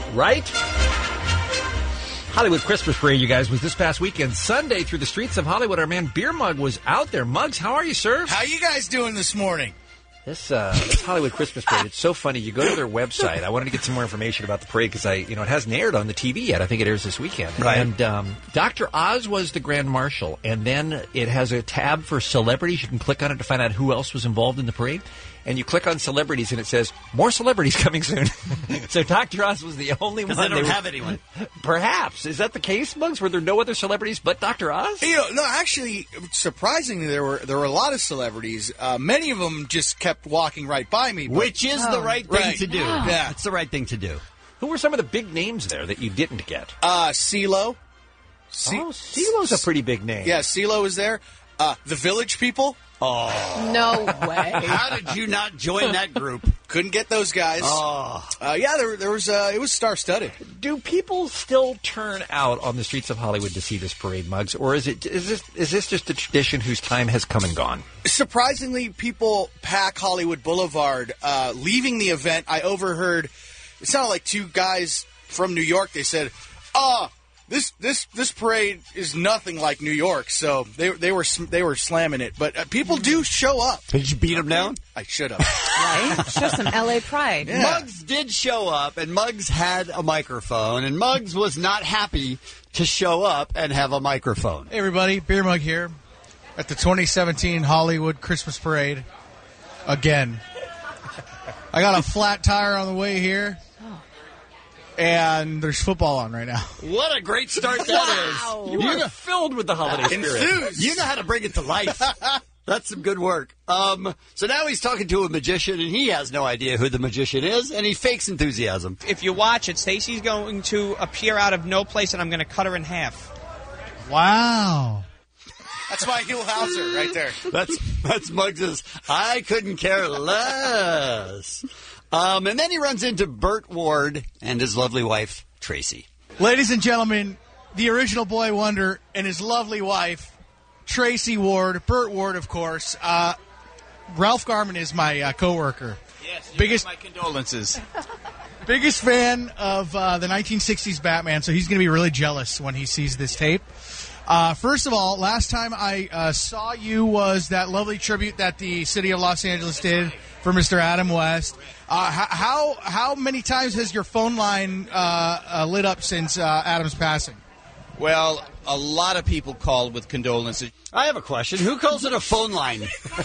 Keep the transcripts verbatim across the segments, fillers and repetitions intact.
Right? Hollywood Christmas Parade, you guys, was this past weekend. Sunday through the streets of Hollywood. Our man Beer Mug was out there. Muggs, how are you, sir? How you guys doing this morning? This, uh, this Hollywood Christmas Parade, it's so funny. You go to their website. I wanted to get some more information about the parade because I, you know, it hasn't aired on the T V yet. I think it airs this weekend. Right. And um, Doctor Oz was the Grand Marshal. And then it has a tab for celebrities. You can click on it to find out who else was involved in the parade. And you click on celebrities, and it says, more celebrities coming soon. So Doctor Oz was the only one. Because they don't they have were, anyone. Perhaps. Is that the case, Muggs? Were there no other celebrities but Doctor Oz? You know, no, actually, surprisingly, there were there were a lot of celebrities. Uh, many of them just kept walking right by me. But, Which is oh. the right thing right. to do. Yeah. yeah. It's the right thing to do. Who were some of the big names there that you didn't get? Uh, CeeLo. C- oh, CeeLo's a pretty big name. Yeah, CeeLo was there. Uh, the Village People. Oh. No way. How did you not join that group? Couldn't get those guys. Oh. Uh, yeah, there, there was. Uh, it was star-studded. Do people still turn out on the streets of Hollywood to see this parade, Muggs, or is it is this is this just a tradition whose time has come and gone? Surprisingly, people pack Hollywood Boulevard. Uh, leaving the event, I overheard. It sounded like two guys from New York. They said, "Ah." This this this parade is nothing like New York, so they they were they were slamming it. But uh, people do show up. Did you beat them down? I should have. Right? Show some L A pride. Yeah. Muggs did show up, and Muggs had a microphone, and Muggs was not happy to show up and have a microphone. Hey, everybody. Beer Mug here at the twenty seventeen Hollywood Christmas Parade again. I got a flat tire on the way here. And there's football on right now. What a great start that wow. is. You are filled with the holiday spirit. Enthused. You know how to bring it to life. That's some good work. Um, so now he's talking to a magician, and he has no idea who the magician is, and he fakes enthusiasm. If you watch it, Stacey's going to appear out of no place, and I'm going to cut her in half. Wow. That's my Hugh Hauser right there. That's that's Muggs's. I couldn't care less. Um, and then he runs into Burt Ward and his lovely wife, Tracy. Ladies and gentlemen, the original Boy Wonder and his lovely wife, Tracy Ward, Burt Ward, of course. Uh, Ralph Garman is my uh, coworker. Yes, you biggest my condolences. Biggest fan of uh, the nineteen sixties Batman, so he's going to be really jealous when he sees this tape. Uh, first of all, last time I uh, saw you was that lovely tribute that the city of Los Angeles did for Mister Adam West. Uh, how how many times has your phone line uh, uh, lit up since uh, Adam's passing? Well, a lot of people called with condolences. I have a question. Who calls it a phone line?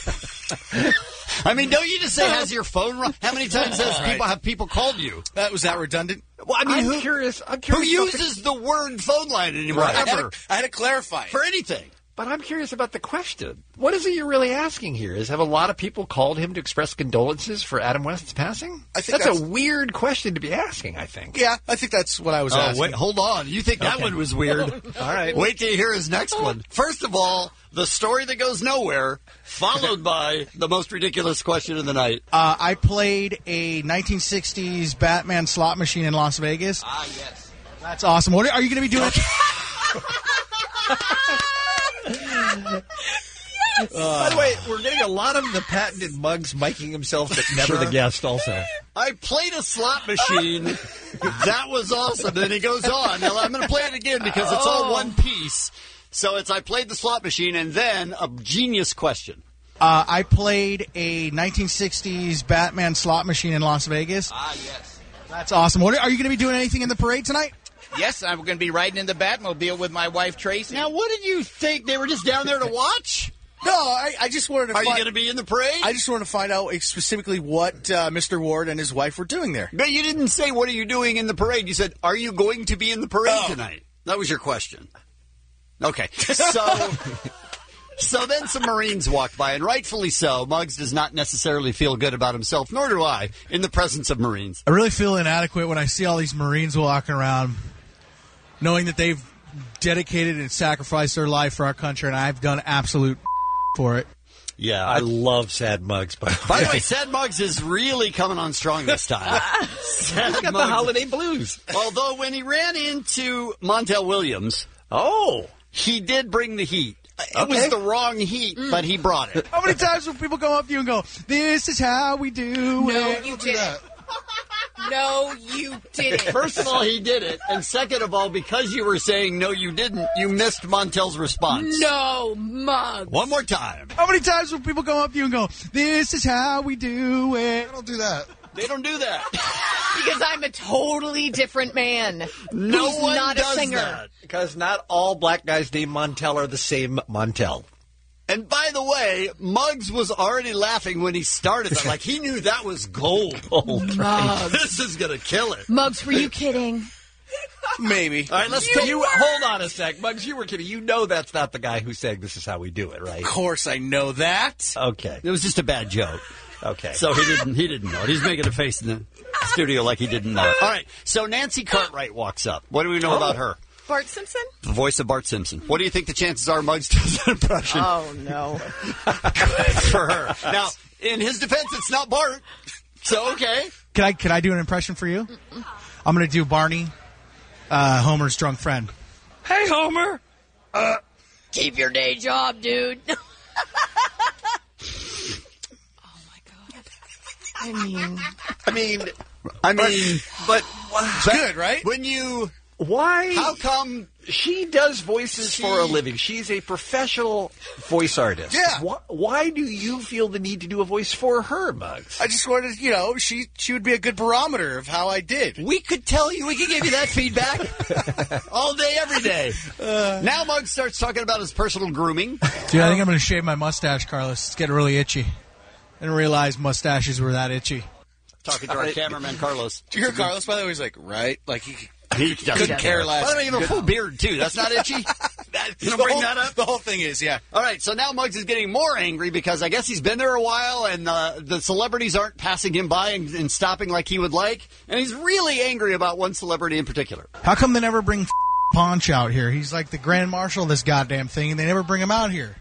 I mean, don't you just say, has your phone rung? How many times has Right. people have people called you? That was that redundant. Well, I mean, I'm who, curious. I'm who curious. uses the word phone line anymore? Right. I had, Ever. to, I had to clarify. For anything. But I'm curious about the question. What is it you're really asking here? Is have a lot of people called him to express condolences for Adam West's passing? I think that's, that's- a weird question to be asking, I think. Yeah, I think that's what I was Oh, asking. wait, hold on. You think that Okay. one was weird? All right. Wait till you hear his next one. First of all, the story that goes nowhere, followed by the most ridiculous question of the night. Uh, I played a nineteen sixties Batman slot machine in Las Vegas. Ah, yes. That's awesome. What are, are you going to be doing? By the way, we're getting a lot of the patented Muggs miking himself, but never Sure. the guest also. I played a slot machine. That was awesome. Then he goes on. Now, I'm going to play it again because it's all one piece. So it's I played the slot machine and then a genius question. Uh, I played a nineteen sixties Batman slot machine in Las Vegas. Ah, yes. That's awesome. What are, are you going to be doing anything in the parade tonight? Yes, I'm going to be riding in the Batmobile with my wife, Tracy. Now, what did you think? They were just down there to watch? No, I, I just wanted to. Are you find, going to be in the parade? I just wanted to find out specifically what uh, Mister Ward and his wife were doing there. But you didn't say, what are you doing in the parade? You said, are you going to be in the parade Oh. tonight? That was your question. Okay. So so then some Marines walked by, and rightfully so. Muggs does not necessarily feel good about himself, nor do I, in the presence of Marines. I really feel inadequate when I see all these Marines walking around, knowing that they've dedicated and sacrificed their life for our country, and I've done absolute for it. Yeah. I love Sad Muggs, by the way. By the way, Sad Muggs is really coming on strong this time. Sad He's got the Muggs- holiday blues. Although when he ran into Montel Williams, Oh. he did bring the heat. It Okay. was the wrong heat, but he brought it. How many times will people come up to you and go, "This is how we do No, it"? you didn't. No, you didn't. First of all, he did it. And second of all, because you were saying no, you didn't, you missed Montel's response. No, Muggs. One more time. How many times will people come up to you and go, "This is how we do it"? I don't do that. They don't do that. Because I'm a totally different man. No who's one not does a singer. that. Because not all black guys named Montel are the same Montel. And by the way, Muggs was already laughing when he started that. Like, he knew that was gold. Gold. Muggs. This is going to kill it. Muggs, were you kidding? Maybe. All right, let's You take you. were. Hold on a sec, Muggs. You were kidding. You know that's not the guy who's saying this is how we do it, right? Of course, I know that. Okay. It was just a bad joke. Okay. So he didn't he didn't know it. He's making a face in the studio like he didn't know it. All right, so Nancy Cartwright walks up. What do we know about her? Bart Simpson? The voice of Bart Simpson. What do you think the chances are Muggs does an impression Oh, no. for her? Now, in his defense, it's not Bart. So, okay. Can I can I do an impression for you? Mm-mm. I'm going to do Barney, uh, Homer's drunk friend. Hey, Homer. Keep your day job, dude. Oh, my God. I mean, I mean, I mean, but It's good, right? when you... why? How come... She does voices for a living. She's a professional voice artist. Yeah. Why, why do you feel the need to do a voice for her, Muggs? I just wanted, you know, she she would be a good barometer of how I did. We could tell you, we could give you that feedback all day, every day. Uh, now Muggs starts talking about his personal grooming. Dude, I think I'm going to shave my mustache, Carlos. It's getting really itchy. I didn't realize mustaches were that itchy. Talking to our cameraman, Carlos. Did you hear Carlos, by the way? He's like, right? Like, he He couldn't care less. By the way, you have a full beard, too. That's not itchy? That, You the, bring whole, that up? the whole thing is, yeah. All right, so now Muggs is getting more angry because I guess he's been there a while and uh, the celebrities aren't passing him by and, and stopping like he would like. And he's really angry about one celebrity in particular. How come they never bring Ponch out here? He's like the grand marshal of this goddamn thing, and they never bring him out here.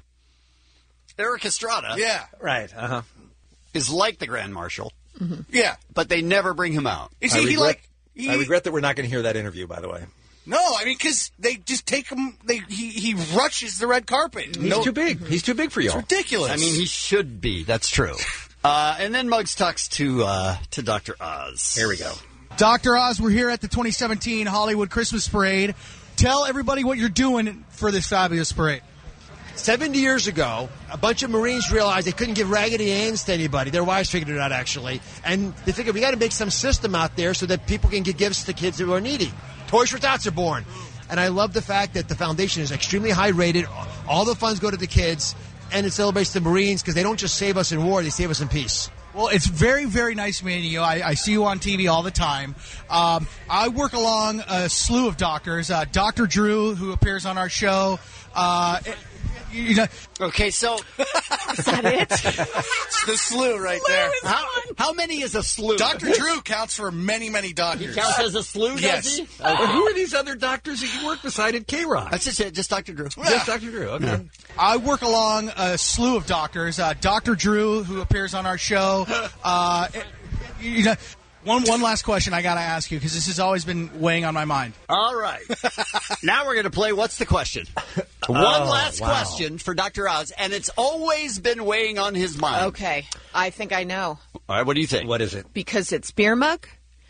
Eric Estrada Yeah. Right. Uh huh. is like the Grand Marshal, Yeah. but they never bring him out. Is I he, he regret- like... He, I regret that we're not going to hear that interview. By the way, No, I mean, because they just take him... They he, he rushes the red carpet. he's no, too big. He's too big for It's y'all. ridiculous. I mean, he should be. That's true. Uh, and then Muggs talks to uh, to Doctor Oz. Here we go. Doctor Oz, we're here at the twenty seventeen Hollywood Christmas Parade. Tell everybody what you're doing for this fabulous parade. seventy years ago, a bunch of Marines realized they couldn't give Raggedy Anns to anybody. Their wives figured it out, actually. And they figured we got to make some system out there so that people can give gifts to kids who are needy. Toys for Tots are born. And I love the fact that the foundation is extremely high rated. All the funds go to the kids, and it celebrates the Marines because they don't just save us in war, they save us in peace. Well, it's very, very nice meeting you. I, I see you on T V all the time. Um, I work along a slew of doctors. Uh, Doctor Drew, who appears on our show. Uh, you know, Okay, so is that it? It's the slew right there. how, how many is a slew? Doctor Drew counts for many, many doctors. counts as a slew, does Yes. he? Well, who are these other doctors that you work beside at K-Rock? That's just it, just Doctor Drew. Just Doctor Drew. Okay. I work along a slew of doctors. Uh, Doctor Drew, who appears on our show. Uh, you know, one one last question I got to ask you because this has always been weighing on my mind. All right. Now we're going to play What's the Question? One last wow. question for Doctor Oz, and it's always been weighing on his mind. Okay, I think I know. All right, what do you think? What is it? Because it's Beer Mug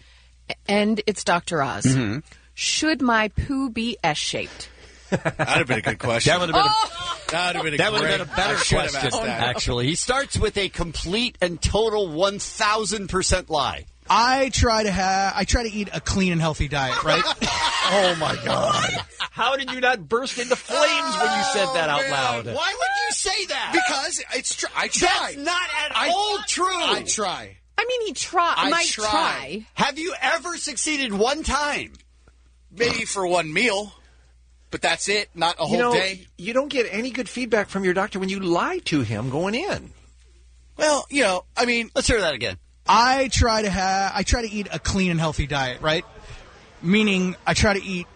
and it's Doctor Oz. Mm-hmm. Should my poo be S-shaped? That'd have been a good question. That would have been. Oh! That would have been a That would great, have been a better I should have question, asked that. actually. He starts with a complete and total one thousand percent lie. I try to have I try to eat a clean and healthy diet, right? Oh my God! How did you not burst into flames when you said that out loud? Why would you say that? Because it's tr- I try. That's not at I- all true. I try. I mean, he try. I might try. try. Have you ever succeeded one time? Maybe for one meal, but that's it. Not a whole You know, day. you don't get any good feedback from your doctor when you lie to him going in. Well, you know, I mean, Let's hear that again. I try to have I try to eat a clean and healthy diet, right? Meaning I try to eat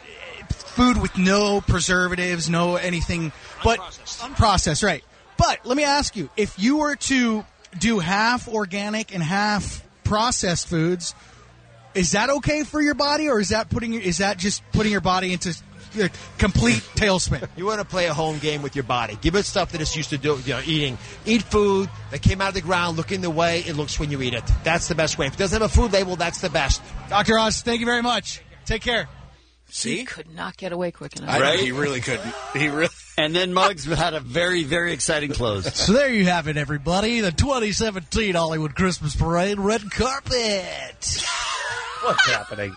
food with no preservatives, no anything, but unprocessed, right? But let me ask you, if you were to do half organic and half processed foods, is that okay for your body, or is that putting your, is that just putting your body into a complete tailspin. You want to play a home game with your body. Give it stuff that it's used to do, you know, eating. Eat food that came out of the ground looking the way it looks when you eat it. That's the best way. If it doesn't have a food label, that's the best. Doctor Oz, thank you very much. Take care. See? He could not get away quick enough. I know, he really couldn't. He really. And then Muggs had a very, very exciting close. So there you have it, everybody. The twenty seventeen Hollywood Christmas Parade red carpet. What's happening?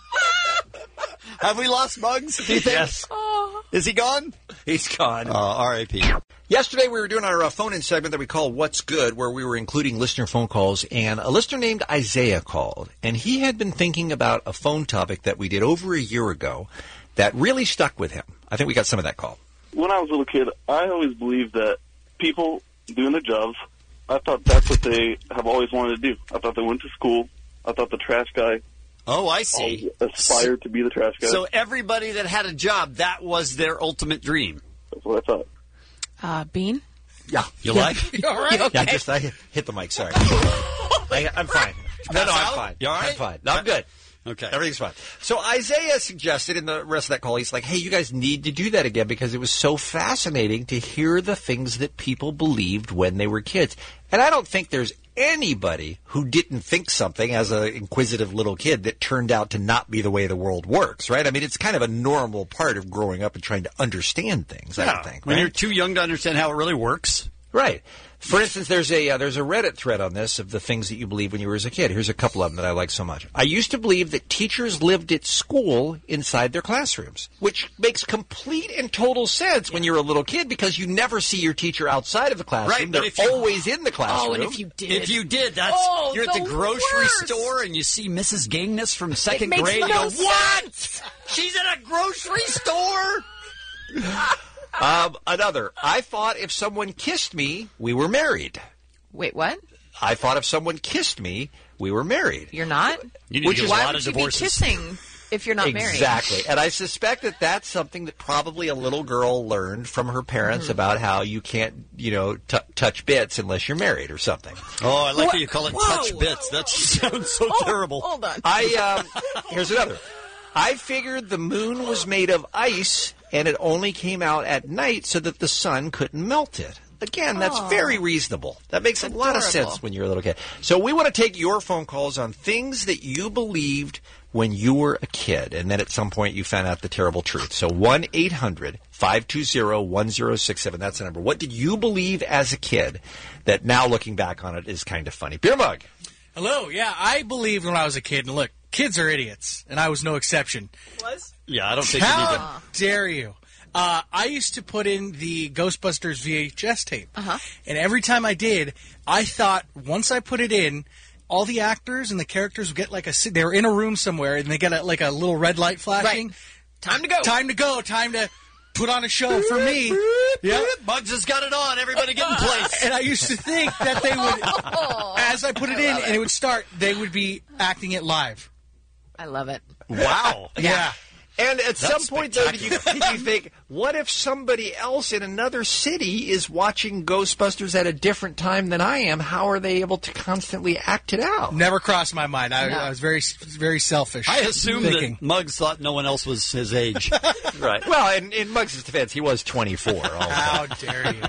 Have we lost Muggs? Do you think? Yes. Is he gone? He's gone. Uh, R I P Yesterday, we were doing our uh, phone-in segment that we call What's Good, where we were including listener phone calls, and a listener named Isaiah called, and he had been thinking about a phone topic that we did over a year ago that really stuck with him. I think we got some of that call. When I was a little kid, I always believed that people doing their jobs, I thought that's what they have always wanted to do. I thought they went to school. I thought the trash guy Oh, I see. aspired to be the trash guy. So everybody that had a job, that was their ultimate dream. That's what I thought. Uh, Bean? Yeah. You like? You all right? Yeah, just I hit the mic, sorry. I, I'm fine. No, no, I'm fine. You all right? I'm fine. No, I'm good. Okay. Everything's fine. So Isaiah suggested in the rest of that call, he's like, hey, you guys need to do that again because it was so fascinating to hear the things that people believed when they were kids. And I don't think there's anybody who didn't think something as an inquisitive little kid that turned out to not be the way the world works, right? I mean, it's kind of a normal part of growing up and trying to understand things, I Yeah. would think. When right? you're too young to understand how it really works. Right. For instance, there's a uh, there's a Reddit thread on this of the things that you believed when you were as a kid. Here's a couple of them that I like so much. I used to believe that teachers lived at school inside their classrooms, which makes complete and total sense when you're a little kid because you never see your teacher outside of the classroom. Right, but They're if you- always in the classroom. Oh, and if you did. If you did, that's Oh, you're at the the grocery worst. store and you see Missus Gangness from second makes grade. no you go, what? sense. She's in a grocery store? Um, another. I thought if someone kissed me, we were married. Wait, what? I thought if someone kissed me, we were married. You're not? You need Which to is get a Why lot would of you divorces. be kissing if you're not married? Exactly. And I suspect that that's something that probably a little girl learned from her parents Mm-hmm. about how you can't, you know, t- touch bits unless you're married or something. Oh, I like What? how you call it Whoa. touch bits. That sounds so Oh, terrible. Hold on. I um, here's another. I figured the moon was made of ice and it only came out at night so that the sun couldn't melt it. Again, that's Oh. very reasonable. That makes a lot of Adorable. sense when you're a little kid. So we want to take your phone calls on things that you believed when you were a kid, and then at some point you found out the terrible truth. So one eight hundred five two zero one zero six seven, that's the number. What did you believe as a kid that now looking back on it is kind of funny? Beer Mug. Hello. Yeah, I believed when I was a kid, and look, kids are idiots, and I was no exception. Yeah, I don't think you need to. How dare you? Uh, I used to put in the Ghostbusters V H S tape, Uh-huh. and every time I did, I thought once I put it in, all the actors and the characters would get like a. They were in a room somewhere, and they get a, like a little red light flashing. Right. Time to go. Time to go. Time to put on a show for me. Yeah. Muggs has got it on. Everybody get in place. And I used to think that they would, as I put it in and it would start, they would be acting it live. I love it. Wow. Yeah. And at some That's point, though, did you, did you think, what if somebody else in another city is watching Ghostbusters at a different time than I am? How are they able to constantly act it out? Never crossed my mind. I, No. I was very, very selfish. I assume thinking. that Muggs thought no one else was his age. Right. Well, in, in Muggs' defense, he was twenty-four. Also. How dare you?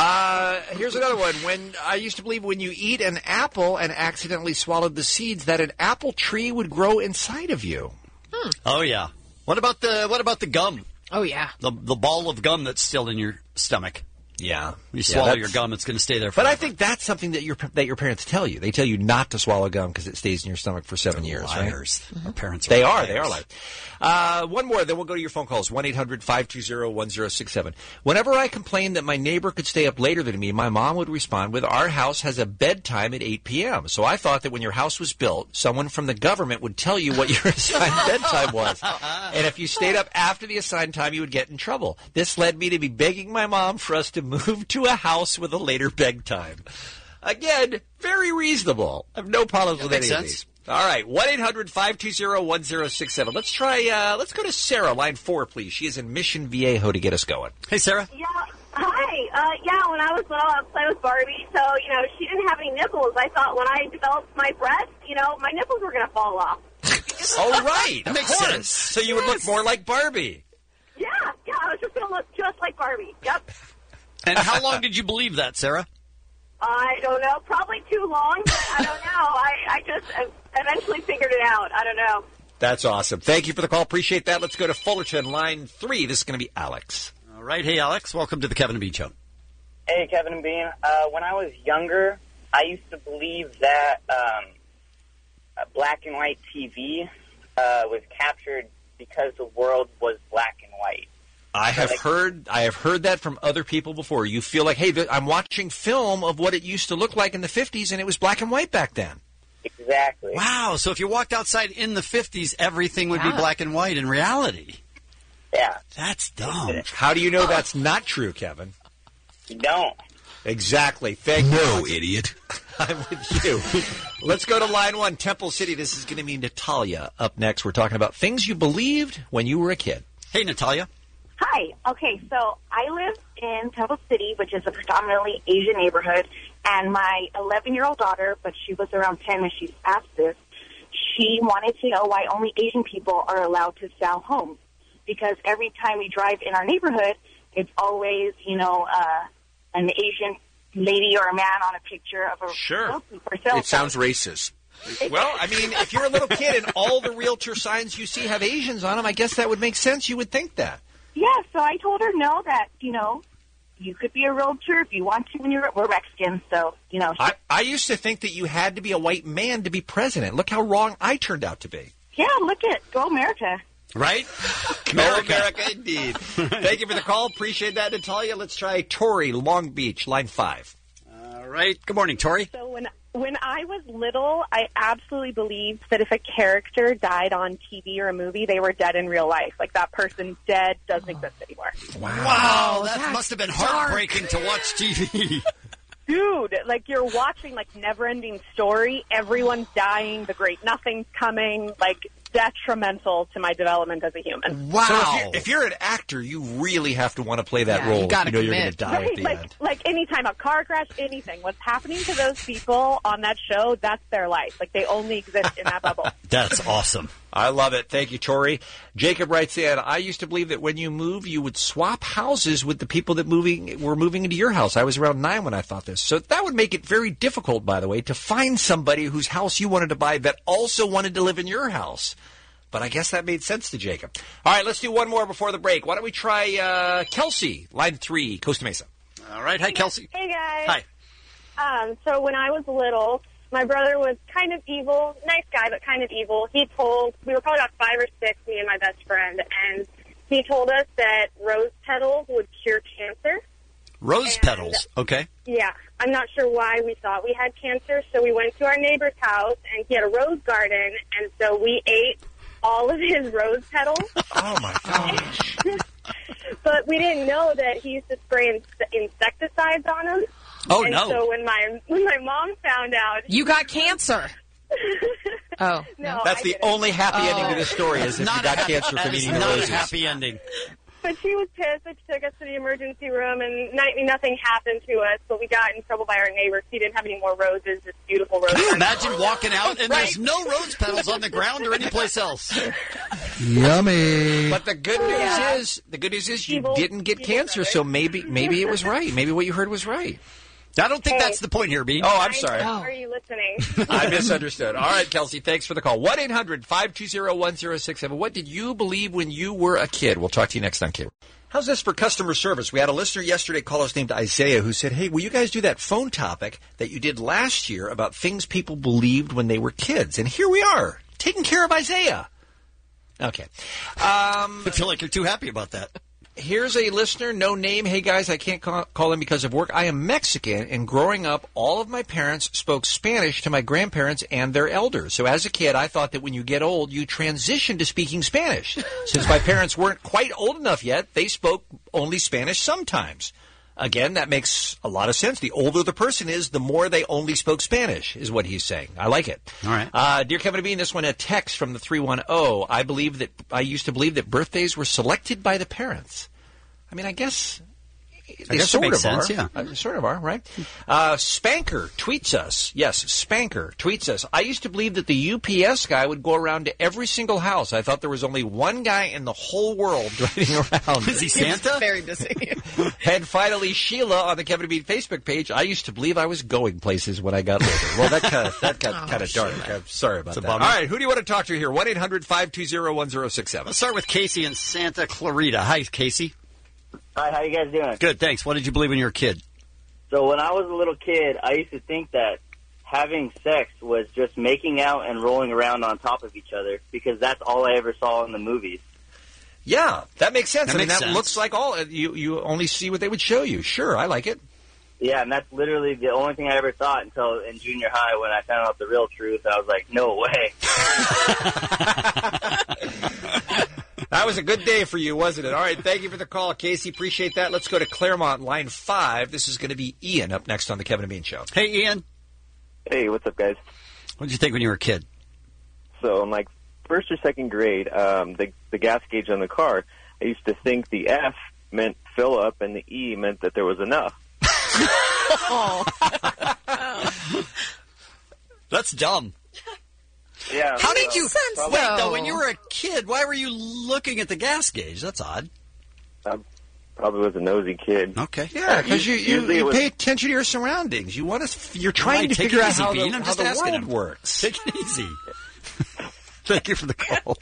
Uh, here's another one. When I used to believe when you eat an apple and accidentally swallowed the seeds, that an apple tree would grow inside of you. Oh yeah. What about the what about the gum? Oh, yeah. The the ball of gum that's still in your stomach. Yeah. You Yeah, swallow that's- your gum, it's going to stay there But forever. I think that's something that your that your parents tell you. They tell you not to swallow gum because it stays in your stomach for seven years. Right? liars. Our parents are They are. liars. They are like. Uh, one more, then we'll go to your phone calls. one eight hundred five two zero one zero six seven. Whenever I complained that my neighbor could stay up later than me, my mom would respond with, our house has a bedtime at eight p.m. So I thought that when your house was built, someone from the government would tell you what your assigned bedtime was. And if you stayed up after the assigned time, you would get in trouble. This led me to be begging my mom for us to move to a house with a later bedtime. Again, very reasonable. I have no problems with makes any of sense. these. All right, one eight hundred five two zero one zero six seven. Let's try, uh, let's go to Sarah, line four, please. She is in Mission Viejo to get us going. Hey, Sarah. Yeah, hi. Uh, yeah, when I was little, I was playing with Barbie, so, you know, she didn't have any nipples. I thought when I developed my breast, you know, my nipples were going to fall off. Oh, right. That makes of course. sense. So you would look more like Barbie. Yeah, just like Barbie. Yep. And how long did you believe that, Sarah? I don't know. Probably too long, but I don't know. I, I just eventually figured it out. I don't know. That's awesome. Thank you for the call. Appreciate that. Let's go to Fullerton, line three. This is going to be Alex. All right. Hey, Alex. Welcome to the Kevin and Bean Show. Hey, Kevin and Bean. Uh, when I was younger, I used to believe that um, black and white T V uh, was captured because the world was black and white. I have heard I have heard that from other people before. You feel like, hey, th- I'm watching film of what it used to look like in the fifties, and it was black and white back then. Exactly. Wow. So if you walked outside in the fifties, everything would Yeah. be black and white in reality. Yeah. That's dumb. How do you know that's not true, Kevin? You don't. Exactly. Thank No, you. idiot. I'm with you. Let's go to line one, Temple City. This is going to be Natalia. Up next, we're talking about things you believed when you were a kid. Hey, Natalia. Hi. Okay, so I live in Temple City, which is a predominantly Asian neighborhood, and my eleven-year-old daughter, but she was around ten when she asked this, she wanted to know why only Asian people are allowed to sell homes. Because every time we drive in our neighborhood, it's always, you know, uh, an Asian lady or a man on a picture of a Sure. for sale. It sounds racist. Well, I mean, if you're a little kid and all the realtor signs you see have Asians on them, I guess that would make sense. You would think that. Yeah, so I told her no, that, you know, you could be a realtor if you want to when you're, we're Mexicans, so, you know. I, I used to think that you had to be a white man to be president. Look how wrong I turned out to be. Yeah, look at, go America. Right? America. America, indeed. Thank you for the call. Appreciate that, Natalia. Let's try Tori, Long Beach, line five. All right. Good morning, Tori. So when when I was little, I absolutely believed that if a character died on T V or a movie, they were dead in real life. Like that person's dead, doesn't exist anymore. Wow, that must have been heartbreaking to watch T V. Dude, like you're watching like Never-Ending Story. Everyone's dying. The great nothing's coming. Like detrimental to my development as a human. Wow. So if you're, if you're an actor, you really have to want to play that Yeah, role. you gotta know you're going commit. to die Right, at the like, end. like anytime a car crash, anything. What's happening to those people on that show, that's their life. Like they only exist in that bubble. That's awesome. I love it. Thank you, Tori. Jacob writes in, I used to believe that when you move, you would swap houses with the people that moving were moving into your house. I was around nine when I thought this. So that would make it very difficult, by the way, to find somebody whose house you wanted to buy that also wanted to live in your house. But I guess that made sense to Jacob. All right, let's do one more before the break. Why don't we try uh, Kelsey, line three, Costa Mesa. All right. Hi, Kelsey. Hey, guys. Hi. Um, so when I was little, my brother was kind of evil, nice guy, but kind of evil. He told, we were probably about five or six, me and my best friend, and he told us that rose petals would cure cancer. Rose And- petals. Okay. Yeah, I'm not sure why we thought we had cancer, so we went to our neighbor's house, and he had a rose garden, and so we ate all of his rose petals. Oh, my gosh. But we didn't know that he used to spray in- insecticides on them. Oh, and no. So when my when my mom found out, You got cancer. Oh. no, That's I the didn't. only happy ending to this story is if Not you a got happy- cancer that from is eating the not a roses. happy ending. But she was pissed that she took us to the emergency room, and not, nothing happened to us. But we got in trouble by our neighbors. He didn't have any more roses, just beautiful roses. Can you imagine walking out and there's no rose petals on the ground or anyplace else? Yummy. But the good news Yeah. is, the good news is you Evil- didn't get evil cancer, brother. so maybe maybe it was right. Maybe what you heard was right. I don't think Hey. that's the point here, Bean. Oh, I'm sorry. Are you listening? I misunderstood. All right, Kelsey, thanks for the call. one eight hundred five two zero one zero six seven. What did you believe when you were a kid? We'll talk to you next on Kid. How's this for customer service? We had a listener yesterday call us named Isaiah who said, hey, will you guys do that phone topic that you did last year about things people believed when they were kids? And here we are, taking care of Isaiah. Okay. Um, I feel like you're too happy about that. Here's a listener, no name. Hey, guys, I can't call, call him because of work. I am Mexican, and growing up, all of my parents spoke Spanish to my grandparents and their elders. So as a kid, I thought that when you get old, you transition to speaking Spanish. Since my parents weren't quite old enough yet, they spoke only Spanish sometimes. Again, that makes a lot of sense. The older the person is, the more they only spoke Spanish, is what he's saying. I like it. All right. Uh, dear Kevin and Bean, this one, a text from the three one zero. I believe that I used to believe that birthdays were selected by the parents. I mean, I guess They I guess sort it makes of sense, are. yeah. Uh, sort of are, right? Uh, Spanker tweets us. Yes, Spanker tweets us. I used to believe that the U P S guy would go around to every single house. I thought there was only one guy in the whole world driving around. Is he Santa? Very busy. And finally, Sheila on the Kevin and Bean Facebook page. I used to believe I was going places when I got older. Well, that kind of that got Oh, kind of dark. I'm sorry about It's a that. bummer. All right, who do you want to talk to here? one eight hundred five two zero one zero six seven. Let's start with Casey in Santa Clarita. Hi, Casey. Hi, how you guys doing? Good, thanks. What did you believe when you were a kid? So when I was a little kid, I used to think that having sex was just making out and rolling around on top of each other because that's all I ever saw in the movies. Yeah, that makes sense. That I mean, makes that sense. looks like all you. You only see what they would show you. Sure, I like it. Yeah, and that's literally the only thing I ever thought until in junior high when I found out the real truth. I was like, no way. That was a good day for you, wasn't it? All right, thank you for the call, Casey. Appreciate that. Let's go to Claremont, line five. This is going to be Ian up next on the Kevin and Bean Show. Hey, Ian. Hey, what's up, guys? What did you think when you were a kid? So in like first or second grade, um, the the gas gauge on the car, I used to think the F meant fill up and the E meant that there was enough. Oh. That's dumb. Yeah. How did you... sense, Wait, though. though, when you were a kid, why were you looking at the gas gauge? That's odd. I probably was a nosy kid. Okay. Yeah, because you, you, Usually it you was- pay attention to your surroundings. You want to. f- You're trying Right, to take figure it out easy, how Bean. the, I'm how just the asking world him. works. Take it easy. Thank you for the call.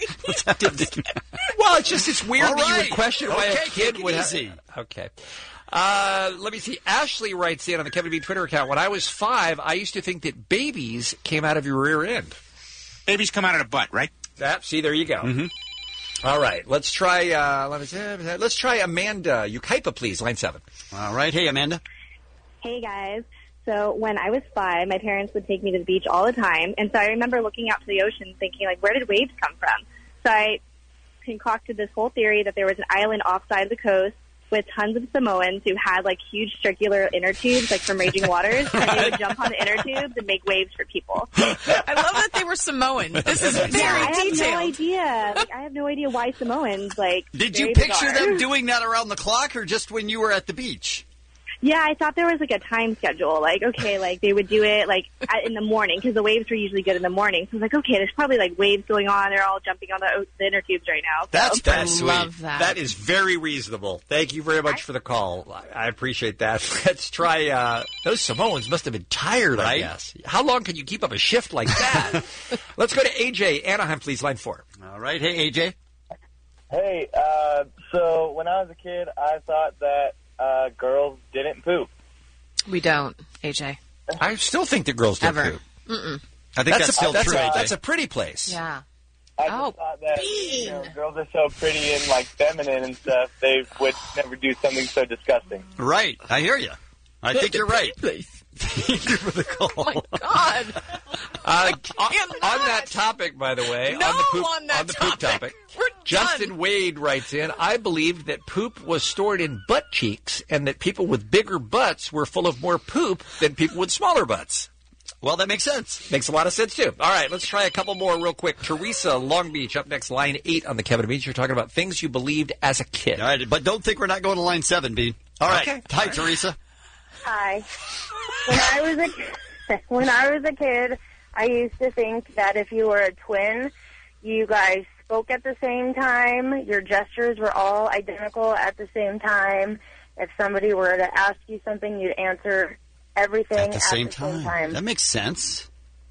Well, it's just it's weird All that you right. would question why Okay, a kid take it would have. easy. Okay. Uh, let me see. Ashley writes in on the Kevin Bean Twitter account. When I was five, I used to think that babies came out of your rear end. Babies come out of the butt, right? That, see, there you go. Mm-hmm. All right, let's try. Uh, let me see, let's try Amanda Ukaipa, please. Line seven. All right. Hey, Amanda. Hey guys. So when I was five, my parents would take me to the beach all the time, and so I remember looking out to the ocean thinking, like, where did waves come from? So I concocted this whole theory that there was an island offside the coast with tons of Samoans who had, like, huge circular inner tubes, like from Raging Waters, and they would jump on the inner tubes and make waves for people. I love that they were Samoan. This is very Yeah, I have detailed. no idea. Like, I have no idea why Samoans, like, Did very you picture bizarre. them doing that around the clock or just when you were at the beach? Yeah, I thought there was, like, a time schedule. Like, okay, like, they would do it, like, at, in the morning, because the waves were usually good in the morning. So I was like, okay, there's probably, like, waves going on. They're all jumping on the, the inner tubes right now. So. That's that's sweet. love that. That is very reasonable. Thank you very much for the call. I I appreciate that. Let's try. Uh, those Samoans must have been tired, I Right? guess. How long can you keep up a shift like that? Let's go to A J Anaheim, please. Line four. All right. Hey, A J. Hey, uh, so when I was a kid, I thought that uh, girls didn't poop. We don't, A J. I still think that girls don't Ever. poop. Mm-mm. I think that's, a, still that's true, a, A J. That's a pretty place. Yeah. I just Oh, thought that you know, girls are so pretty and like feminine and stuff. They would never do something so disgusting. Right. I hear you. I think you're right. Thank you for the call. Oh, my God. Uh, on, on that topic, by the way, No, on the poop, on that the poop topic. topic, We're Justin done. Wade writes in, I believed that poop was stored in butt cheeks and that people with bigger butts were full of more poop than people with smaller butts. Well, that makes sense. Makes a lot of sense, too. All right, let's try a couple more real quick. Teresa, Long Beach, up next, line eight on the Kevin and Bean. You're talking about things you believed as a kid. All right, but don't think we're not going to line seven, Bean. All right. Okay. Hi, Teresa. Hi. When I was a when I was a kid, I used to think that if you were a twin, you guys spoke at the same time. Your gestures were all identical at the same time. If somebody were to ask you something, you'd answer everything At the same time. time. That makes sense.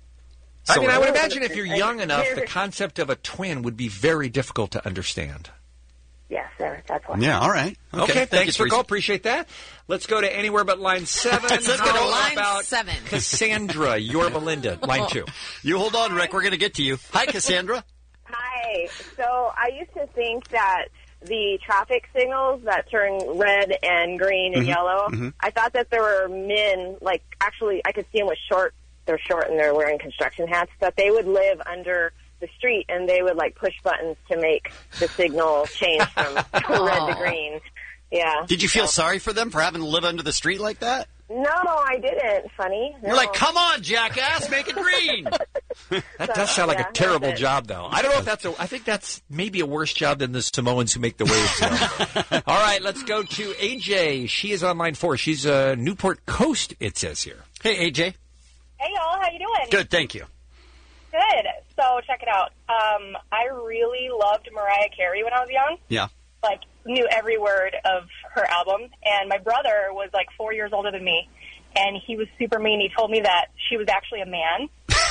I mean, I would So- imagine if you're young enough, the concept of a twin would be very difficult to understand. Yes, sir. That's why. Yeah, all right. Okay, Okay, thank thanks you, for the Teresa. call. Appreciate that. Let's go to anywhere but line seven. Let's go to How line about seven. Cassandra, you're Melinda, line two. You hold on, Rick. We're going to get to you. Hi, Cassandra. Hi. So I used to think that the traffic signals that turn red and green and Mhm. yellow, Mhm. I thought that there were men, like, actually, I could see them with short, they're short and they're wearing construction hats, that they would live under the street and they would, like, push buttons to make the signal change from red to green. Yeah. Did you feel sorry for them for having to live under the street like that? No, I didn't. Funny. No. You're like, come on, jackass, make it green. That does sound like yeah, a terrible that's it. job, though. I don't know if that's a. I think that's maybe a worse job than the Samoans who make the waves. Though. All right, let's go to A J. She is on line four. She's uh, Newport Coast. It says here. Hey, A J. Hey, y'all. How you doing? Good, thank you. Good. So check it out. Um, I really loved Mariah Carey when I was young. Yeah. Like, knew every word of her album. And my brother was like four years older than me. And he was super mean. He told me that she was actually a man.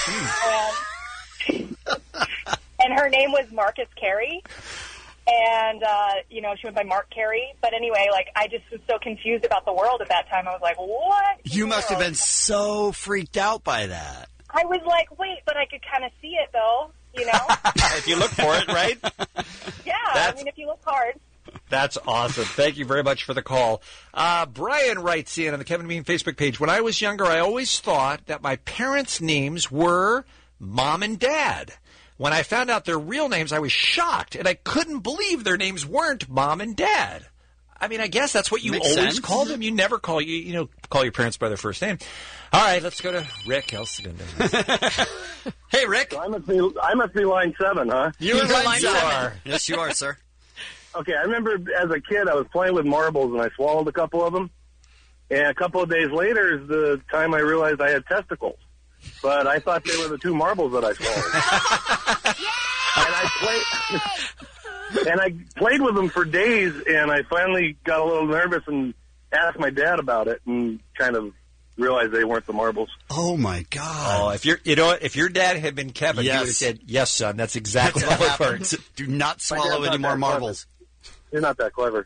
and, and her name was Marcus Carey. And, uh, you know, she went by Mark Carey. But anyway, like, I just was so confused about the world at that time. I was like, what? You must have been so freaked out by that. I was like, wait, but I could kind of see it, though, you know? If you look for it, right? Yeah, That's- I mean, if you look hard. That's awesome. Thank you very much for the call. Uh, Brian writes in on the Kevin Bean Facebook page, when I was younger, I always thought that my parents' names were Mom and Dad. When I found out their real names, I was shocked, and I couldn't believe their names weren't Mom and Dad. I mean, I guess that's what you Makes always sense. call them. You never call you you know call your parents by their first name. All right, let's go to Rick. El Segundo. Hey, Rick. So I must be I must be line seven, huh? You are line seven. Yes, you are, sir. Okay, I remember as a kid I was playing with marbles and I swallowed a couple of them. And a couple of days later is the time I realized I had testicles. But I thought they were the two marbles that I swallowed. and I played and I played with them for days, and I finally got a little nervous and asked my dad about it and kind of realized they weren't the marbles. Oh my God! Oh, if your you know what, if your dad had been Kevin, Yes. he would have said, "Yes, son, that's exactly That's how what it works." happens. Do not My swallow dad's any not more that marbles. You're not that clever.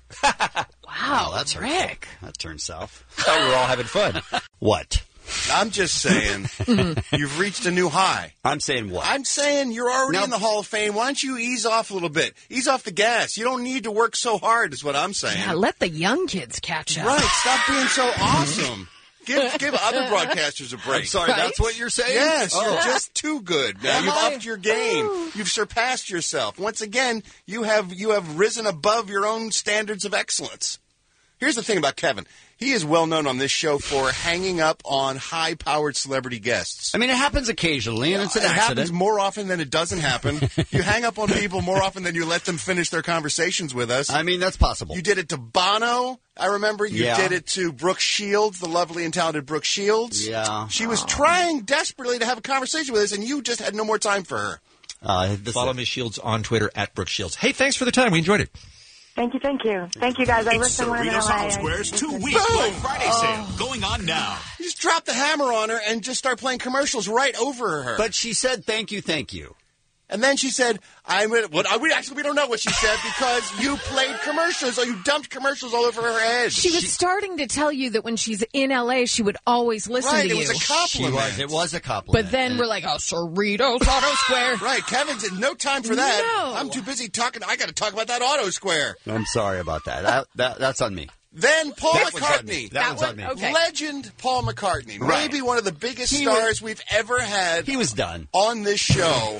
Wow, that's Rick. That turns south. I thought we were all having fun. What? I'm just saying, you've reached a new high. I'm saying what? I'm saying you're already Now- in the Hall of Fame. Why don't you ease off a little bit? Ease off the gas. You don't need to work so hard, is what I'm saying. Yeah, let the young kids catch up. Right, stop being so awesome. Give give other broadcasters a break. I'm sorry, that's what you're saying? Yes, Oh. you're just too good. Now Am you've I? upped your game. You've surpassed yourself. Once again, you have you have risen above your own standards of excellence. Here's the thing about Kevin. He is well known on this show for hanging up on high-powered celebrity guests. I mean, it happens occasionally, and it's an it accident. happens more often than it doesn't happen. You hang up on people more often than you let them finish their conversations with us. I mean, that's possible. You did it to Bono, I remember. You Yeah. did it to Brooke Shields, the lovely and talented Brooke Shields. Yeah. She was trying desperately to have a conversation with us, and you just had no more time for her. Uh, Follow Miss Shields on Twitter at Brooke Shields. Hey, thanks for the time. We enjoyed it. Thank you, thank you. Thank you, guys. I It's listen when I'm in Cerritos L A. Auto Square's I- two-week Boom! Black Friday sale going on now. You just drop the hammer on her and just start playing commercials right over her. But she said, thank you, thank you. And then she said, "I'm gonna." What? I, we actually we don't know what she said because you played commercials or you dumped commercials all over her head. She was starting to tell you that when she's in L A, she would always listen Right, to it you. was a compliment. She was, it was a compliment. But then we're like, oh, Cerritos Auto Square. Right, Kevin's in no time for that. No. I'm too busy talking. I got to talk about that auto square. I'm sorry about that. that, that that's on me. Then Paul That one's on McCartney. me. That That one's on one? me. Okay. Legend Paul McCartney. Right. Maybe one of the biggest He stars we've ever had. He was done. On this show.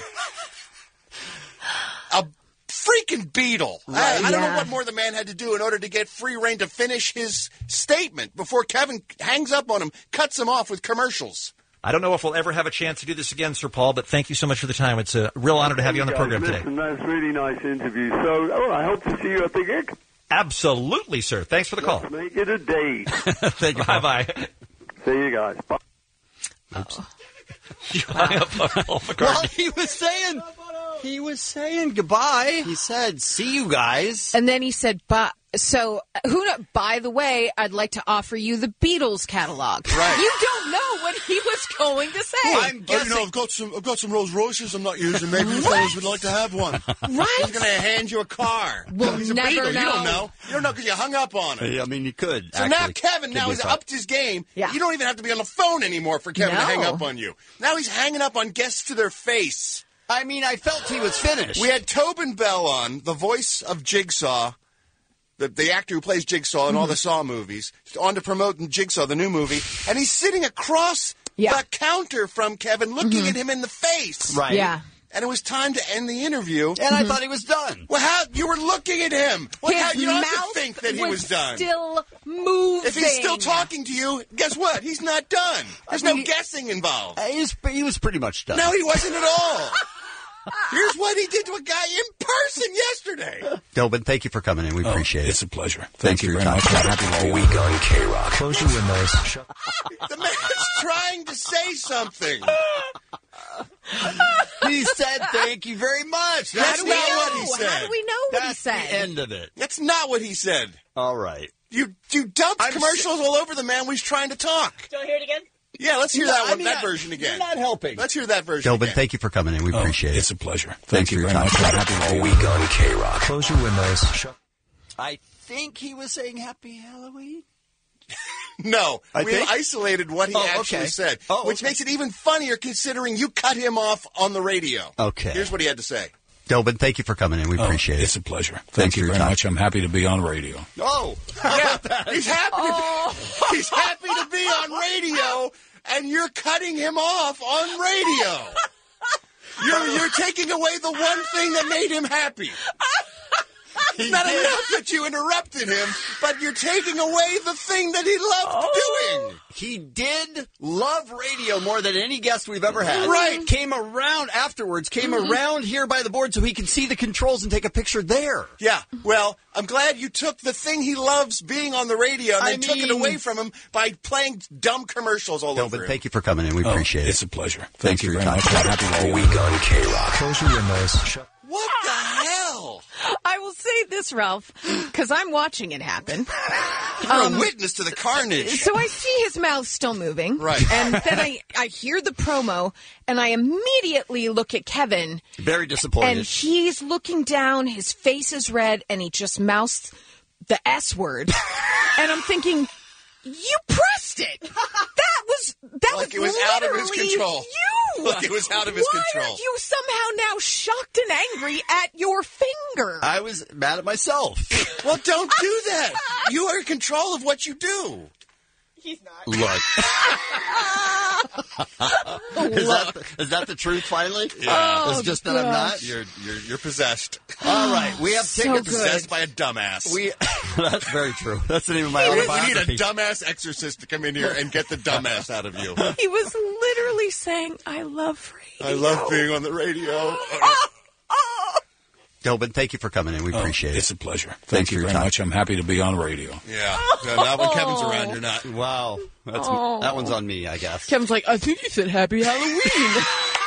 A freaking Beatle. I, I don't know Yeah. what more the man had to do in order to get free reign to finish his statement before Kevin hangs up on him, cuts him off with commercials. I don't know if we'll ever have a chance to do this again, Sir Paul, but thank you so much for the time. It's a real honor to have you on the program today. Listen, that's really nice interview. So, oh, I hope to see you at the gig. Absolutely, sir. Thanks for the call. Let's make it a date. Thank you. Bye-bye. See you guys. Bye. You hung up on Paul McCartney. Well, he was saying, he was saying goodbye. He said, see you guys. And then he said, but so who kno- by the way, I'd like to offer you the Beatles catalog. Right. You don't know what he was going to say. I'm Oh, you guessing. know, I've got some. I've got some Rolls Royces I'm not using. Maybe you fellas would like to have one. Right? He's going to hand you a car. We'll He's a never Beatle. You know. don't know. You don't know because you hung up on him. I mean, you could. So actually. now Kevin Could now be has fun. upped his game. Yeah. You don't even have to be on the phone anymore for Kevin to No. hang up on you. Now he's hanging up on guests to their face. I mean, I felt he was finished. We had Tobin Bell on, the voice of Jigsaw, the, the actor who plays Jigsaw in all the Saw movies, on to promote Jigsaw, the new movie, and he's sitting across Yeah. the counter from Kevin, looking at him in the face. Right. Yeah. and it was time to end the interview. And I thought he was done. Well, how you were looking at him? Well, His how, you don't have mouth to think that he was was done. still moving. If he's still talking to you, guess what? He's not done. There's I mean, no guessing involved. Uh, he, was, he was pretty much done. No, he wasn't at all. Here's what he did to a guy in person yesterday. Dobin, thank you for coming in. We appreciate it. It's a pleasure. Thanks Thank for you your very time. much. I'm happy to be A week on K-Rock. Close your windows. Shut- The man's trying to say something. He said thank you very much. That's How do we not know? what he said. How do we know what That's he said? the end of it. That's not what he said. All right. You you dumped I'm commercials all over the man when he's trying to talk. Do you hear it again? Yeah, let's hear No, that I one, mean, that I- version again. You're not helping. Let's hear that version Dobin, again. thank you for coming in. We appreciate It's it. a pleasure. Thanks Thank you for your very much. time. I'm happy to A be week on K-Rock. Close your windows. Shut- I think he was saying Happy Halloween. No, I we think- isolated what he Oh, actually okay. said, Oh, which okay. makes it even funnier considering you cut him off on the radio. Okay. Here's what he had to say. Dobin, thank you for coming in. We appreciate It's it. a pleasure. Thanks Thank for you your very time. much. I'm happy to be on radio. Oh, yeah, he's happy. To be, he's happy to be on radio, and you're cutting him off on radio. You're you're taking away the one thing that made him happy. It's not enough that you interrupted him, but you're taking away the thing that he loved doing. He did love radio more than any guest we've ever had. Right. Came around afterwards, came around here by the board so he could see the controls and take a picture there. Yeah, well, I'm glad you took the thing he loves being on the radio and I then took it mean- away from him by playing dumb commercials all over Dobin, him. thank you for coming in. We Oh, appreciate It's it. a pleasure. Thanks Thank for you your very time. much. I'm happy to A be week on K-Rock. Close your windows. Shut- What the hell? I will say this, Ralph, because I'm watching it happen. You're Um, a witness to the carnage. So I see his mouth still moving. Right. And then I, I hear the promo, and I immediately look at Kevin, Very disappointed. and he's looking down, his face is red, and he just mouths the S word. And I'm thinking, you pressed it. That was that Like was it was out of his literally control. You. Like it was out of his Why control. are you somehow now shocked and angry at your finger? I was mad at myself. Well, don't do that. You are in control of what you do. He's not. Look. is, that the, is that the truth finally? Yeah. It's just that I'm not? You're you're you're possessed. All right. We have So tickets. good. Possessed by a dumbass. We, that's very true. That's the name of my we, we need autobiography. a dumbass exorcist to come in here and get the dumbass out of you. He was literally saying, I love radio. I love being on the radio. Dobin, thank you for coming in. We appreciate It's it. a pleasure. Thanks Thank for you your very time. much. I'm happy to be on radio. Yeah. Yeah, not when Kevin's around, you're not. Wow. That's, Oh. That one's on me, I guess. Kevin's like, I think you said Happy Halloween.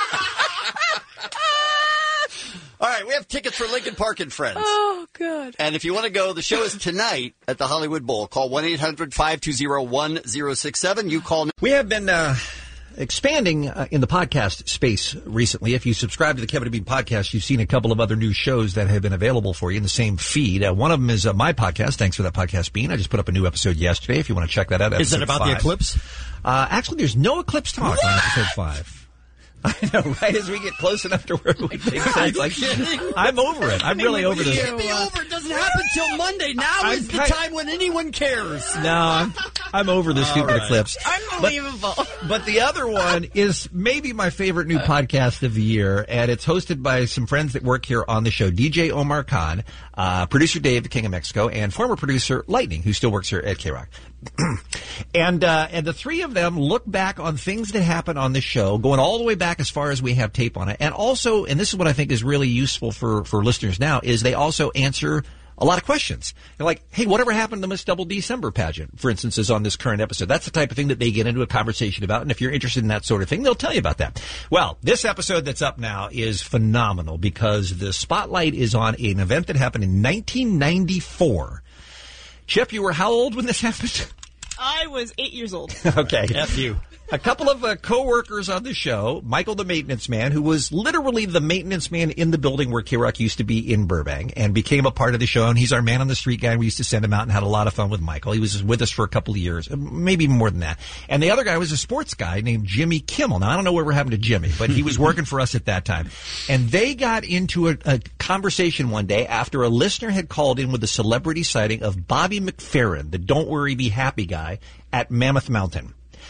All right. We have tickets for Lincoln Park and Friends. Oh, good. And if you want to go, the show is tonight at the Hollywood Bowl. Call one eight hundred five two zero one zero six seven. You call. We have been uh, expanding uh, in the podcast space recently. If you subscribe to the Kevin and Bean podcast, you've seen a couple of other new shows that have been available for you in the same feed. Uh, one of them is uh, my podcast. Thanks for that podcast, Bean. I just put up a new episode yesterday. If you want to check that out, Is it episode about the five. eclipse? Uh, actually, there's no eclipse talk on episode five. I know, right as we get close enough to where we think things like, I'm over it. I'm really over this. Get me over. It doesn't happen till Monday. Now I'm is the kind- time when anyone cares. No, I'm, I'm over this All stupid right. eclipse. Unbelievable. But, but the other one is maybe my favorite new podcast of the year, and it's hosted by some friends that work here on the show. D J Omar Khan, uh, producer Dave, the King of Mexico, and former producer Lightning, who still works here at K-Rock. and uh, and the three of them look back on things that happen on the show, going all the way back as far as we have tape on it. And also, and this is what I think is really useful for, for listeners now, is they also answer a lot of questions. They're like, hey, whatever happened to Miss Double December pageant, for instance, is on this current episode. That's the type of thing that they get into a conversation about. And if you're interested in that sort of thing, they'll tell you about that. Well, this episode that's up now is phenomenal because the spotlight is on an event that happened in nineteen ninety-four. Chip, you were how old when this happened? I was eight years old. Okay. F you. A couple of uh, co-workers on the show, Michael the maintenance man, who was literally the maintenance man in the building where K-Rock used to be in Burbank and became a part of the show. And he's our man on the street guy. We used to send him out and had a lot of fun with Michael. He was with us for a couple of years, maybe more than that. And the other guy was a sports guy named Jimmy Kimmel. Now, I don't know whatever happened to Jimmy, but he was working for us at that time. And they got into a, a conversation one day after a listener had called in with a celebrity sighting of Bobby McFerrin, the Don't Worry Be Happy guy, at Mammoth Mountain.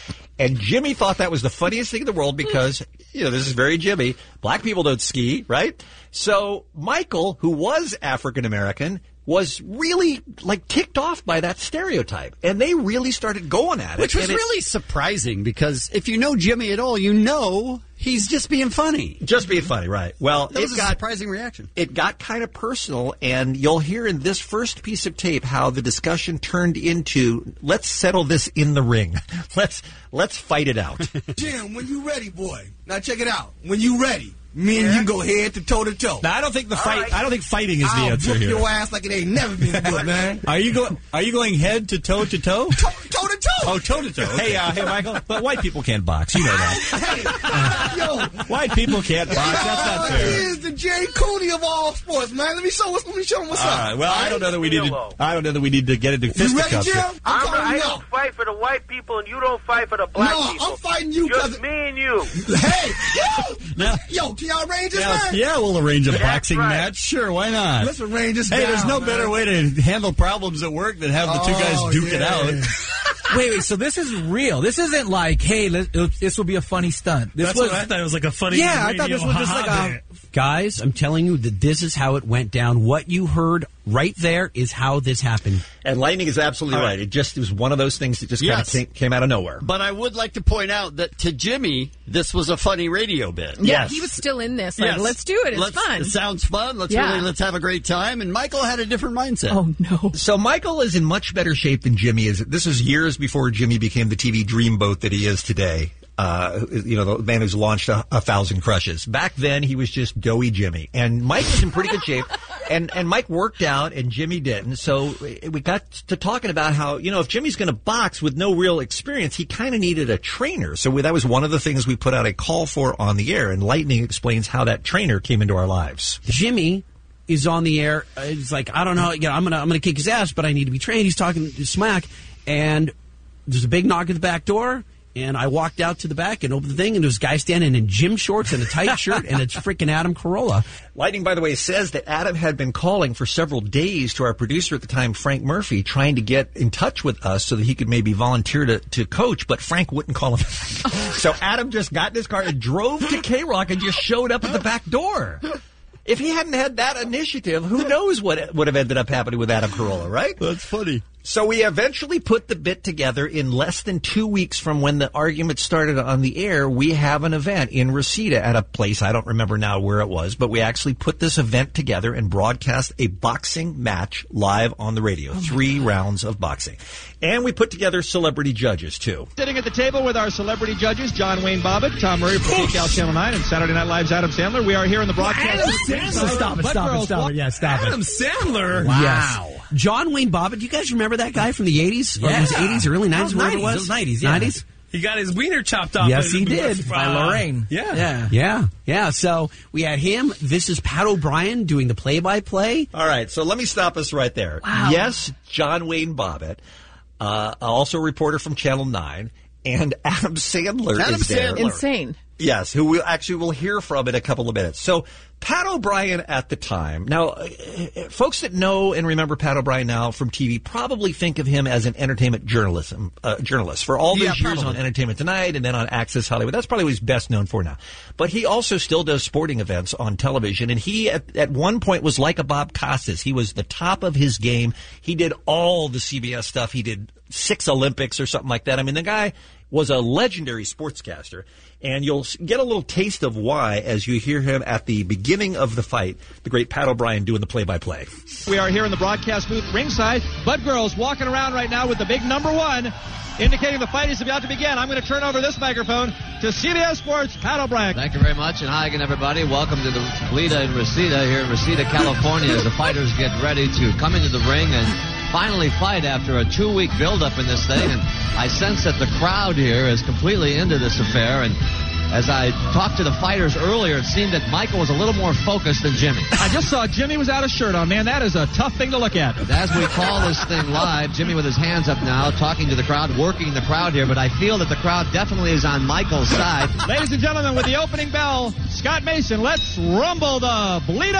And Jimmy thought that was the funniest thing in the world because, you know, this is very Jimmy. Black people don't ski, right? So Michael, who was African American, was really, like, ticked off by that stereotype. And they really started going at it. Which was And it- really surprising because if you know Jimmy at all, you know he's just being funny. Just being funny, right. Well, That was it a got, surprising reaction. It got kind of personal, and you'll hear in this first piece of tape how the discussion turned into, let's settle this in the ring. Let's let's fight it out. Jim, when you ready, boy. Now check it out. When you ready, me and you go head to toe to toe. Now, I don't think the fight. I don't think fighting is the I'll answer whoop here. your ass like it ain't never been good, man. Are you going? Are you going head to toe to toe? Toe to toe. Oh, toe to toe. Hey, uh, hey, Michael. But white people can't box. You know that. Yo, White people can't box. That's not He fair. is the Jerry Cooney of all sports, man. Let me show us. Let me show him what's All up. right. Well, All I right? don't know that we need to. I don't know that we need to get into You ready, fisticuffs. Jim? here. I'm I'm, calling I you don't out. fight for the white people, and you don't fight for the black No, people. I'm fighting you Just because me and you. Hey, yo, Now- yo, can y'all arrange this, Yeah, man? yeah, we'll arrange a That's boxing right. match. Sure, why not? Let's arrange this. Hey, down, there's no man. better way to handle problems at work than have the two guys Oh, duke it yeah. out. Wait, wait. So this is real. This isn't like, hey, let, this will be a funny stunt. This That's was, what I thought. It was like a funny. Yeah, I thought this was just like a. Guys, I'm telling you that this is how it went down. What you heard right there is how this happened. And Lightning is absolutely All right. right. It just it was one of those things that just kind Yes. of came, came out of nowhere. But I would like to point out that to Jimmy, this was a funny radio bit. Yeah, he was still in this. Like, Yes. let's do it. It's Let's- fun. It sounds fun. Let's Yeah. really let's have a great time. And Michael had a different mindset. Oh no! So Michael is in much better shape than Jimmy is. This is years before Jimmy became the T V dreamboat that he is today. Uh, you know, the man who's launched a, a thousand crushes. Back then, he was just doughy Jimmy. And Mike was in pretty good shape. And, and Mike worked out and Jimmy didn't. So we got to talking about how, you know, if Jimmy's going to box with no real experience, he kind of needed a trainer. So we, that was one of the things we put out a call for on the air. And Lightning explains how that trainer came into our lives. Jimmy is on the air. Uh, It's like, I don't know. You know, I'm gonna I'm gonna kick his ass, but I need to be trained. He's talking smack, and there's a big knock at the back door. And I walked out to the back and opened the thing, and there's a guy standing in gym shorts and a tight shirt, and it's freaking Adam Carolla. Lightning, by the way, says that Adam had been calling for several days to our producer at the time, Frank Murphy, trying to get in touch with us so that he could maybe volunteer to, to coach, but Frank wouldn't call him. So Adam just got in his car and drove to K-Rock and just showed up at the back door. If he hadn't had that initiative, who knows what would have ended up happening with Adam Carolla, right? That's funny. So we eventually put the bit together in less than two weeks from when the argument started on the air. We have an event in Reseda at a place, I don't remember now where it was, but we actually put this event together and broadcast a boxing match live on the radio. Three rounds of boxing. And we put together celebrity judges, too. Sitting at the table with our celebrity judges, John Wayne Bobbitt, Tom Murray from P Cal Channel nine, and Saturday Night Live's Adam Sandler. We are here in the broadcast. Adam Sandler. Stop it, stop it, stop it. Yeah, stop it. Adam Sandler. Wow. Yes. John Wayne Bobbitt. Do you guys remember that guy from the eighties? Or Yeah. his eighties, early nineties, whatever it was? It was nineties, yeah. nineties? He got his wiener chopped off. Yes, in- he did. By Lorraine. Yeah. Yeah. Yeah. Yeah. So we had him. This is Pat O'Brien doing the play-by-play. All right, so let me stop us right there. Wow. Yes, John Wayne Bobbitt, uh, also a reporter from Channel nine, and Adam Sandler Adam is there. Sandler. Insane. Yes, who we actually will hear from in a couple of minutes. So Pat O'Brien at the time. Now, uh, folks that know and remember Pat O'Brien now from T V probably think of him as an entertainment journalism uh, journalist for all those Yeah, years probably. on Entertainment Tonight and then on Access Hollywood. That's probably what he's best known for now. But he also still does sporting events on television, and he at, at one point was like a Bob Costas. He was the top of his game. He did all the C B S stuff. He did six Olympics or something like that. I mean, the guy was a legendary sportscaster, and you'll get a little taste of why as you hear him at the beginning of the fight, the great Pat O'Brien doing the play-by-play. We are here in the broadcast booth ringside. Bud Girls walking around right now with the big number one, indicating the fight is about to begin. I'm going to turn over this microphone to C B S Sports' Pat O'Brien. Thank you very much, and hi again, everybody. Welcome to the Bleeda in Reseda here in Reseda, California, as the fighters get ready to come into the ring and finally fight after a two-week build-up in this thing. And I sense that the crowd here is completely into this affair, and as I talked to the fighters earlier, it seemed that Michael was a little more focused than Jimmy. I just saw Jimmy was out of shirt on. Man, that is a tough thing to look at. As we call this thing live, Jimmy with his hands up now, talking to the crowd, working the crowd here, but I feel that the crowd definitely is on Michael's side. Ladies and gentlemen, with the opening bell, Scott Mason, let's rumble the Bleeda in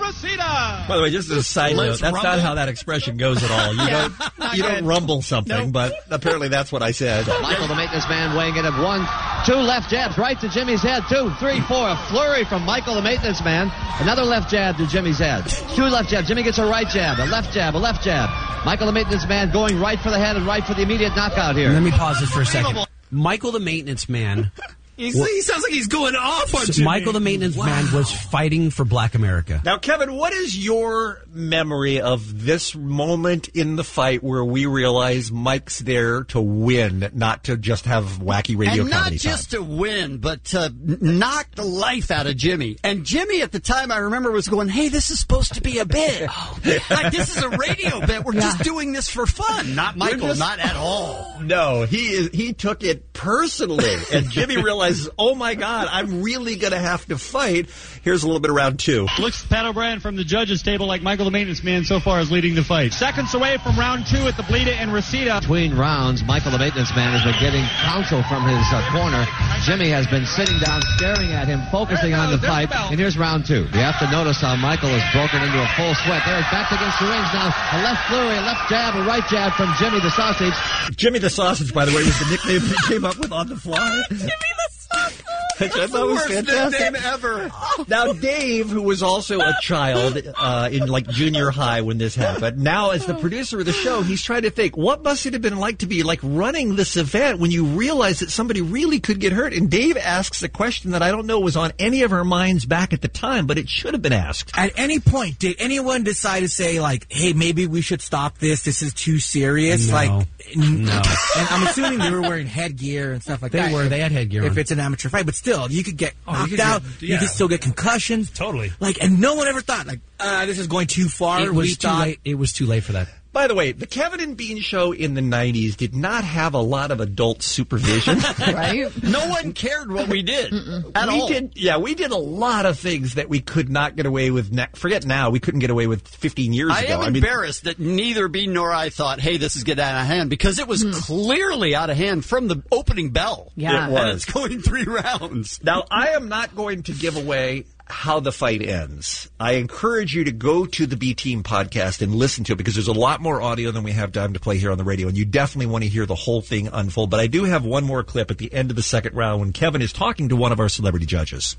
Reseda. By the way, just as a side note, Let's that's rumble. not how that expression goes at all. You Yeah, don't not you don't good. rumble something, but apparently that's what I said. Michael, the maintenance man, weighing in at one, two left jabs right to Jimmy's head. Two, three, four. A flurry from Michael, the maintenance man. Another left jab to Jimmy's head. Two left jabs. Jimmy gets a right jab, a left jab, a left jab. Michael, the maintenance man, going right for the head and right for the immediate knockout here. Let me pause this for a second. Michael, the maintenance man. He's, he sounds like he's going off on Jimmy. Michael, the maintenance Wow. man, was fighting for Black America. Now, Kevin, what is your memory of this moment in the fight where we realize Mike's there to win, not to just have wacky radio and not comedy time? just to win, but to n- knock the life out of Jimmy. And Jimmy, at the time, I remember was going, "Hey, this is supposed to be a bit. Like this is a radio bit. We're just doing this for fun." Not Michael, just- not at all. No, he is, he took it personally, and Jimmy realizes, oh my God, I'm really going to have to fight. Here's a little bit of round two. Looks Pat O'Brien from the judges table like Michael the maintenance man so far is leading the fight. Seconds away from round two at the Bleeda and Reseda. Between rounds, Michael, the maintenance man, has been getting counsel from his uh, corner. Jimmy has been sitting down, staring at him, focusing on the fight. And here's round two. You have to notice how Michael has broken into a full sweat. There, it's back against the rings now. A left flurry, a left jab, a right jab from Jimmy the Sausage. Jimmy the Sausage, by the way, was the nickname he came up with on the fly. Jimmy the Sausage. Which I thought was Worst fantastic. nickname ever. Now, Dave, who was also a child uh, in like junior high when this happened, now as the producer of the show, he's trying to think, what must it have been like to be like running this event when you realize that somebody really could get hurt? And Dave asks a question that I don't know was on any of our minds back at the time, but it should have been asked. At any point, did anyone decide to say, like, hey, maybe we should stop this? This is too serious? No. Like, n- No. And I'm assuming they were wearing headgear and stuff like They that. were. They had headgear If on. it's an amateur fight, but still, you could get Oh, you knocked could out. get- You yeah. could still get concussions. Totally. Like, and no one ever thought, like, uh, this is going too far. It we was too thought, late. It was too late for that. By the way, the Kevin and Bean show in the nineties did not have a lot of adult supervision. Right? No one cared what we did at we all. did, yeah, we did a lot of things that we could not get away with. Na- forget now, we couldn't get away with fifteen years I ago. am embarrassed that neither Bean nor I thought, hey, this is getting out of hand, because it was clearly out of hand from the opening bell. Yeah. It was. And it's going three rounds. Now, I am not going to give away how the fight ends. I encourage you to go to the B Team podcast and listen to it, because there's a lot more audio than we have time to play here on the radio, and you definitely want to hear the whole thing unfold. But I do have one more clip at the end of the second round when Kevin is talking to one of our celebrity judges.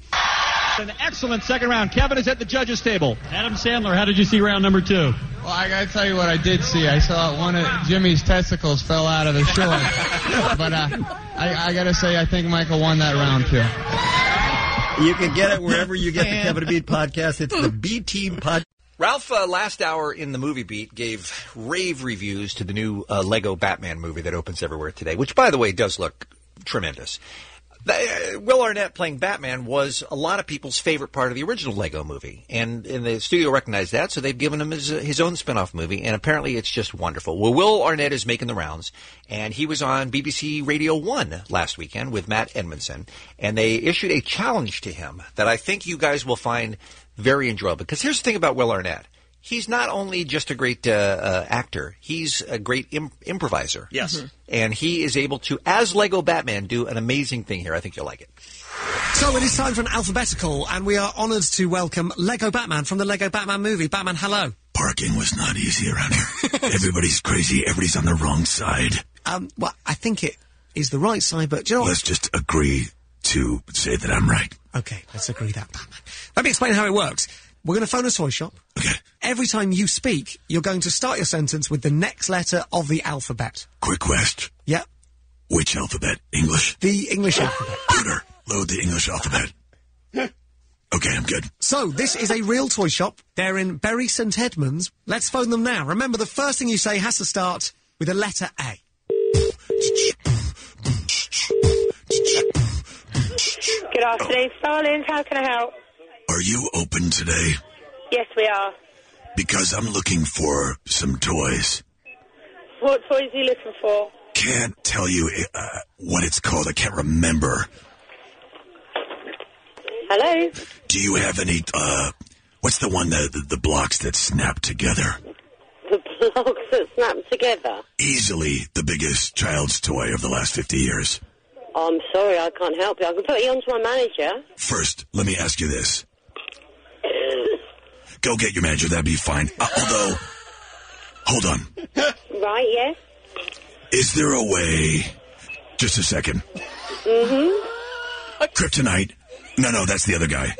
An excellent second round. Kevin is at the judges table. Adam Sandler, how did you see round number two? Well, I gotta tell you what I did see. I saw one of Jimmy's testicles fell out of his shorts. But uh, I, I gotta say, I think Michael won that round too. You can get it wherever you get the Kevin and Beat podcast. It's the B Team podcast. Ralph, uh, last hour in the Movie Beat, gave rave reviews to the new uh, Lego Batman movie that opens everywhere today, which, by the way, does look tremendous. The, uh, Will Arnett playing Batman was a lot of people's favorite part of the original Lego movie, and, and the studio recognized that, so they've given him his, uh, his own spin-off movie, and apparently it's just wonderful. Well, Will Arnett is making the rounds, and he was on B B C Radio one last weekend with Matt Edmondson, and they issued a challenge to him that I think you guys will find very enjoyable, because here's the thing about Will Arnett. He's not only just a great uh, uh, actor, he's a great Im- improviser. Yes. Mhm. And he is able to, as Lego Batman, do an amazing thing here. I think you'll like it. So it is time for an alphabetical, and we are honoured to welcome Lego Batman from the Lego Batman movie. Batman, hello. Parking was not easy around here. Everybody's crazy. Everybody's on the wrong side. Um, well, I think it is the right side, but do you know what? Let's just agree to say that I'm right. Okay, let's agree that, Batman. Let me explain how it works. We're going to phone a toy shop. Okay. Every time you speak, you're going to start your sentence with the next letter of the alphabet. Quick quest. Yep. Which alphabet? English? The English alphabet. Computer, load the English alphabet. Okay, I'm good. So, this is a real toy shop. They're in Bury St Edmunds. Let's phone them now. Remember, the first thing you say has to start with a letter A. Good afternoon, Starlings. How can I help? Are you open today? Yes, we are. Because I'm looking for some toys. What toys are you looking for? Can't tell you uh, what it's called. I can't remember. Hello? Do you have any, uh, what's the one, that, the, the blocks that snap together? The blocks that snap together? Easily the biggest child's toy of the last fifty years. Oh, I'm sorry, I can't help you. I can put you on to my manager. First, let me ask you this. go get your manager. That'd be fine. Uh, although, hold on. Right, yes. Is there a way... Just a second. Mm-hmm. Kryptonite. No, no, that's the other guy.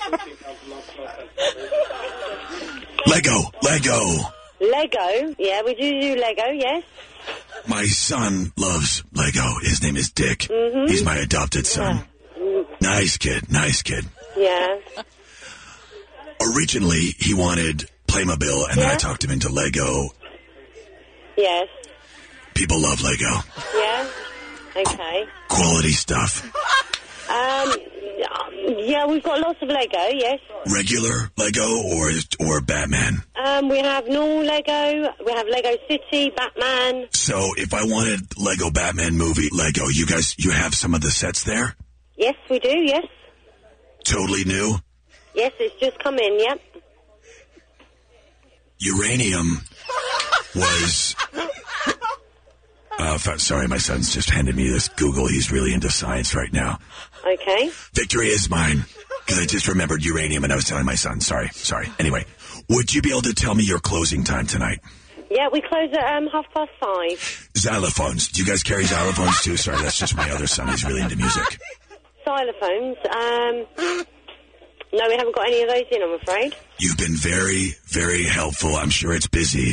Lego. Lego. Lego? Yeah, we do do Lego, yes. My son loves Lego. His name is Dick. Mm-hmm. He's my adopted son. Yeah. Nice kid. Nice kid. Yeah. Originally, he wanted Playmobil, and yeah. then I talked him into Lego. Yes. People love Lego. Yeah. Okay. Quality stuff. Um. Yeah, we've got lots of Lego. Yes. Regular Lego or or Batman. Um. We have normal Lego. We have Lego City, Batman. So, if I wanted Lego Batman movie Lego, you guys, you have some of the sets there? Yes, we do. Yes. Totally new. Yes, it's just come in. Yep. Uranium was. Uh, sorry, my son's just handed me this Google. He's really into science right now. Okay. Victory is mine. Because I just remembered uranium and I was telling my son. Sorry, sorry. Anyway, would you be able to tell me your closing time tonight? Yeah, we close at um, half past five. Xylophones. Do you guys carry xylophones too? Sorry, that's just my other son. He's really into music. Xylophones. Um, no, we haven't got any of those in, I'm afraid. You've been very, very helpful. I'm sure it's busy.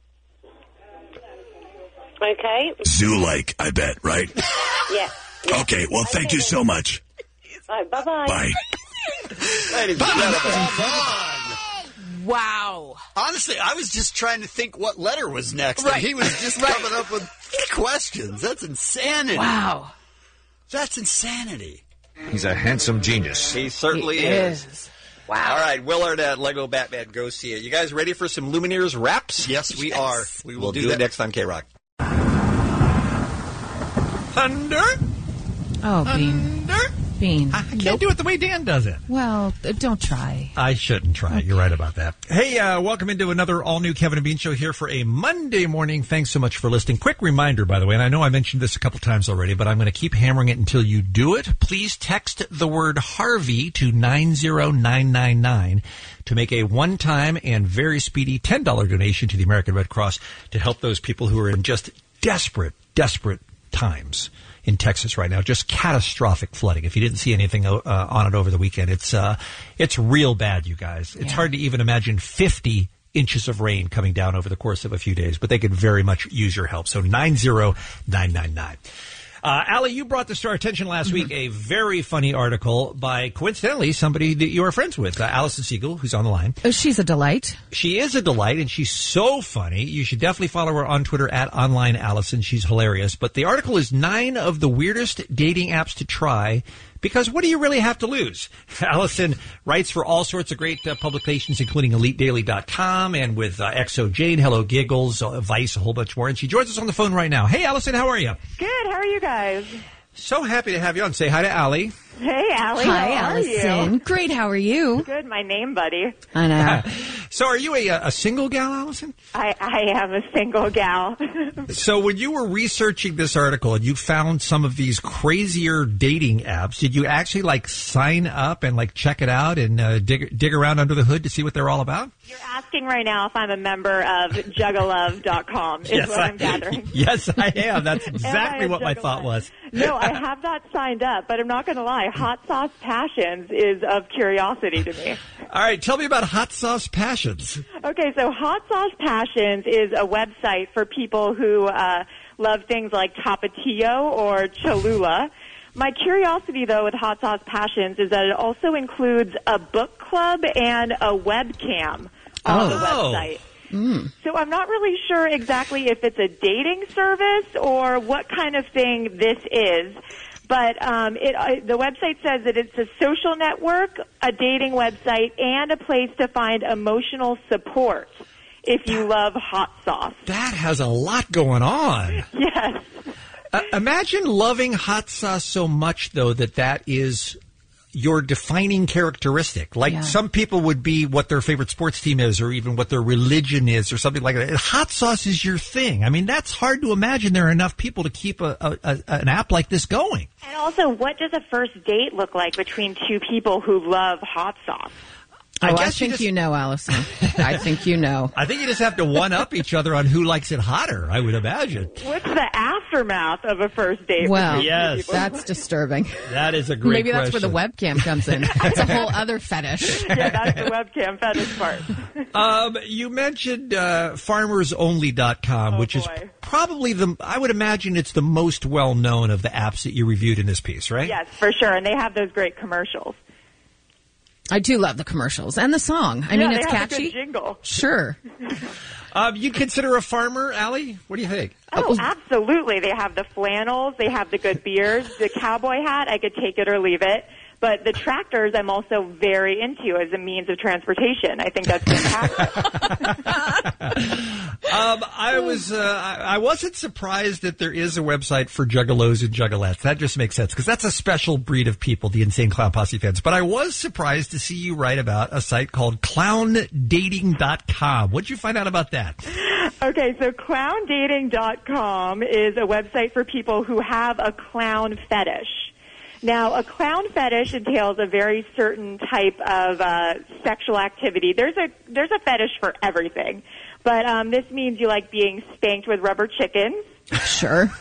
Okay. Zoo-like, I bet, right? Yeah. yeah. Okay, well, thank okay. you so much. Right, bye-bye. Bye. Ladies and gentlemen. Wow. Honestly, I was just trying to think what letter was next. Right. And he was just right. coming up with questions. That's insanity. Wow. That's insanity. He's a handsome genius. He certainly he is. is. Wow. All right, Willard at Lego Batman, go see it. You guys ready for some Lumineers raps? Yes, we yes. are. We will we'll do, do that it next on K-Rock. Thunder. Oh, Bean. Thunder. Bean. I can't nope. do it the way Dan does it. Well, don't try. I shouldn't try. Okay. You're right about that. Hey, uh, welcome into another all-new Kevin and Bean show here for a Monday morning. Thanks so much for listening. Quick reminder, by the way, and I know I mentioned this a couple times already, but I'm going to keep hammering it until you do it. Please text the word Harvey to nine zero nine nine nine to make a one-time and very speedy ten dollars donation to the American Red Cross to help those people who are in just desperate, desperate times in Texas right now. Just catastrophic flooding. If you didn't see anything uh, on it over the weekend, it's uh, it's real bad, you guys. It's yeah. hard to even imagine fifty inches of rain coming down over the course of a few days, but they could very much use your help. So nine zero nine nine nine. Uh, Allie, you brought this to our attention last week, a very funny article by, coincidentally, somebody that you are friends with, uh, Allison Siegel, who's on the line. Oh, she's a delight. She is a delight, and she's so funny. You should definitely follow her on Twitter, at Online Allison. She's hilarious. But the article is nine of the weirdest dating apps to try, because what do you really have to lose? Allison writes for all sorts of great uh, publications, including elite daily dot com, and with uh, X O Jane, Hello Giggles, uh, Vice, a whole bunch more. And she joins us on the phone right now. Hey, Allison, how are you? Good. How are you guys? So happy to have you on. Say hi to Allie. Hey, Allie. Hi, how Allison. Are you? Great. How are you? Good. My name, buddy. I know. So are you a, a single gal, Allison? I, I am a single gal. So when you were researching this article and you found some of these crazier dating apps, did you actually like sign up and like check it out and uh, dig dig around under the hood to see what they're all about? You're asking right now if I'm a member of Juggalove dot com is yes, what I, I'm gathering. Yes, I am. That's exactly what my thought was. No, I have not signed up, but I'm not going to lie. Hot Sauce Passions is of curiosity to me. All right, tell me about Hot Sauce Passions. Okay, so Hot Sauce Passions is a website for people who uh, love things like Tapatio or Cholula. My curiosity, though, with Hot Sauce Passions is that it also includes a book club and a webcam on oh. the website. Mm. So I'm not really sure exactly if it's a dating service or what kind of thing this is. But um, it, uh, the website says that it's a social network, a dating website, and a place to find emotional support if you love hot sauce. That has a lot going on. Yes. Uh, imagine loving hot sauce so much, though, that that is your defining characteristic. Like yeah. some people would be what their favorite sports team is or even what their religion is or something like that. Hot sauce is your thing. I mean, that's hard to imagine there are enough people to keep a, a, a, an app like this going. And also, what does a first date look like between two people who love hot sauce? Oh, I, guess I think just- you know, Allison. I think you know. I think you just have to one up each other on who likes it hotter. I would imagine. What's the aftermath of a first date? Well, between Yes. people? that's disturbing. That is a great Maybe that's question. where the webcam comes in. It's a whole other fetish. Yeah, that's the webcam fetish part. Um, you mentioned uh, farmers only dot com, which is boy. probably the, I would imagine it's the most well-known of the apps that you reviewed in this piece, right? Yes, for sure. And they have those great commercials. I do love the commercials and the song. I yeah, mean, they it's have a catchy. good jingle. Sure. Um, you consider a farmer, Allie? What do you think? Oh, absolutely. They have the flannels. They have the good beers. The cowboy hat, I could take it or leave it. But the tractors, I'm also very into as a means of transportation. I think that's fantastic. Um, I was, uh, I I wasn't surprised that there is a website for juggalos and juggalettes. That just makes sense because that's a special breed of people, the Insane Clown Posse fans. But I was surprised to see you write about a site called clown dating dot com. What'd you find out about that? Okay, so clown dating dot com is a website for people who have a clown fetish. Now, a clown fetish entails a very certain type of uh, sexual activity. There's a there's a fetish for everything, but um, this means you like being spanked with rubber chickens. Sure.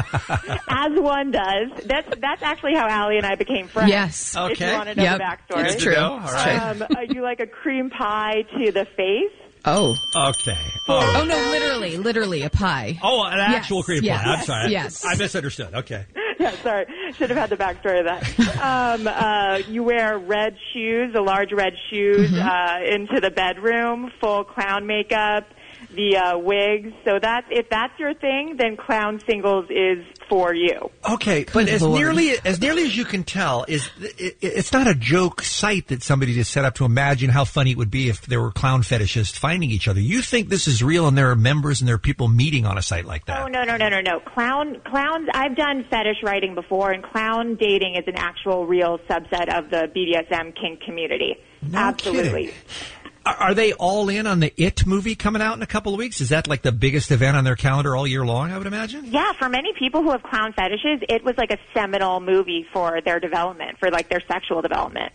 As one does. That's that's actually how Allie and I became friends. Yes. If Okay. you want to know Yep. the backstory. It's true. All right. Um, uh, you like a cream pie to the face. Oh. Okay. Oh, no, literally, literally a pie. Oh, an Yes, actual cream yes, pie. I'm sorry. yes. I misunderstood. Okay. Yeah, sorry. Should have had the backstory of that. Um, uh, you wear red shoes, the large red shoes, Mm-hmm. uh, into the bedroom, full clown makeup, the uh, wigs. So that's if that's your thing, then Clown Singles is for you. Okay, but Good as Lord. nearly as nearly as you can tell, is it, it's not a joke site that somebody just set up to imagine how funny it would be if there were clown fetishists finding each other. You think this is real, and there are members and there are people meeting on a site like that? Oh no no no no no! Clown clowns. I've done fetish writing before, and clown dating is an actual real subset of the B D S M kink community. No Absolutely. kidding. Are, are they all in on the It movie coming out in a couple of weeks? Is that like the biggest event on their calendar all year long, I would imagine? Yeah, for many people who have clown fetishes, it was like a seminal movie for their development, for like their sexual development.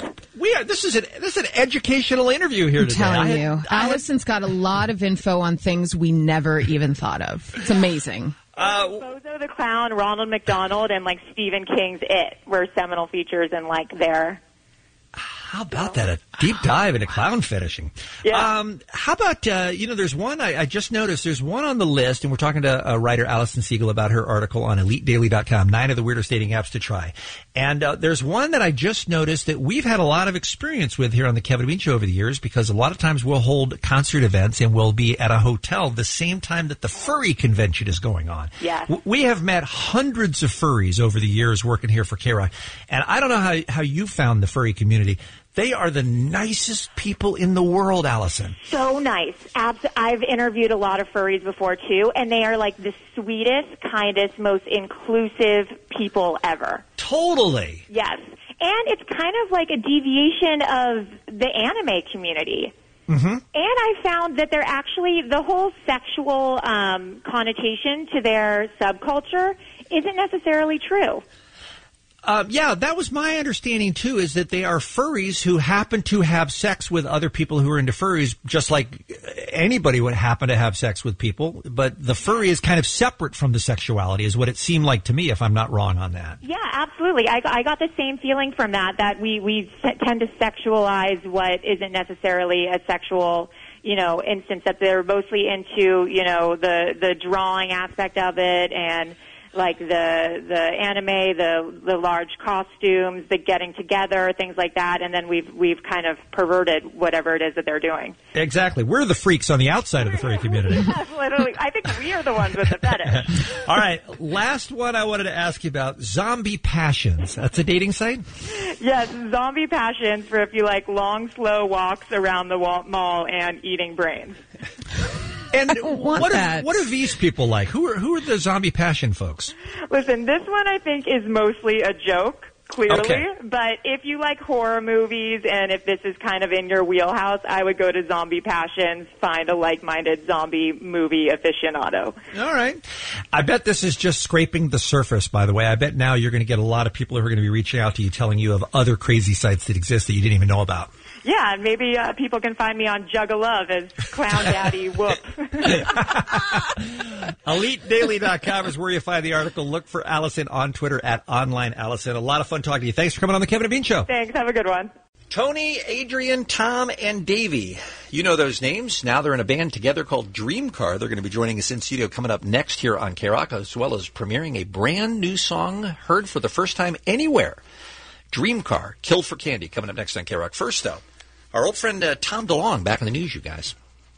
We are, this is an this is an educational interview here I'm today. telling I had- you. I had- Allison's got a lot of info on things we never even thought of. It's amazing. Uh, Bozo the Clown, Ronald McDonald, and like Stephen King's It were seminal features in like their. How about that? A deep dive into clown fetishing. Yeah. Um, how about, uh, you know, there's one I, I just noticed. There's one on the list, and we're talking to uh, writer Allison Siegel about her article on elite daily dot com, nine of the weirdest dating apps to try. And uh, there's one that I just noticed that we've had a lot of experience with here on the Kevin Bean Show over the years, because a lot of times we'll hold concert events and we'll be at a hotel the same time that the furry convention is going on. Yes. W- We have met hundreds of furries over the years working here for K-Rock. And I don't know how, how you found the furry community. They are the nicest people in the world, Allison. So nice. Abs- I've interviewed a lot of furries before too, and they are like the sweetest, kindest, most inclusive people ever. Totally. Yes. And it's kind of like a deviation of the anime community. Mm-hmm. And I found that they're actually, the whole sexual um, connotation to their subculture isn't necessarily true. Uh, yeah, that was my understanding, too, is that they are furries who happen to have sex with other people who are into furries, just like anybody would happen to have sex with people. But the furry is kind of separate from the sexuality, is what it seemed like to me, if I'm not wrong on that. Yeah, absolutely. I, I got the same feeling from that, that we, we se- tend to sexualize what isn't necessarily a sexual, you know, instance, that they're mostly into, you know, the, the drawing aspect of it and like the the anime, the the large costumes, the getting together, things like that, and then we've we've kind of perverted whatever it is that they're doing. Exactly. We're the freaks on the outside of the furry community. Yes, literally. I think we are the ones with the fetish. All right. Last one I wanted to ask you about, Zombie Passions. That's a dating site? Yes, Zombie Passions for if you like long, slow walks around the wall- mall and eating brains. And what that. are, what are these people like? Who are who are the Zombie Passion folks? Listen, this one I think is mostly a joke, clearly. Okay. But if you like horror movies and if this is kind of in your wheelhouse, I would go to Zombie Passions, find a like-minded zombie movie aficionado. All right. I bet this is just scraping the surface, by the way. I bet now you're going to get a lot of people who are going to be reaching out to you telling you of other crazy sites that exist that you didn't even know about. Yeah, and maybe uh, people can find me on Jug of Love as Clown Daddy Whoop. elite daily dot com is where you find the article. Look for Allison on Twitter at Online Allison. A lot of fun talking to you. Thanks for coming on the Kevin and Bean Show. Thanks. Have a good one. Tony, Adrian, Tom, and Davey. You know those names. Now they're in a band together called Dream Car. They're going to be joining us in studio coming up next here on K-Rock, as well as premiering a brand new song heard for the first time anywhere. Dream Car, Kill for Candy, coming up next on K-Rock. First, though, our old friend uh, Tom DeLonge back in the news, you guys.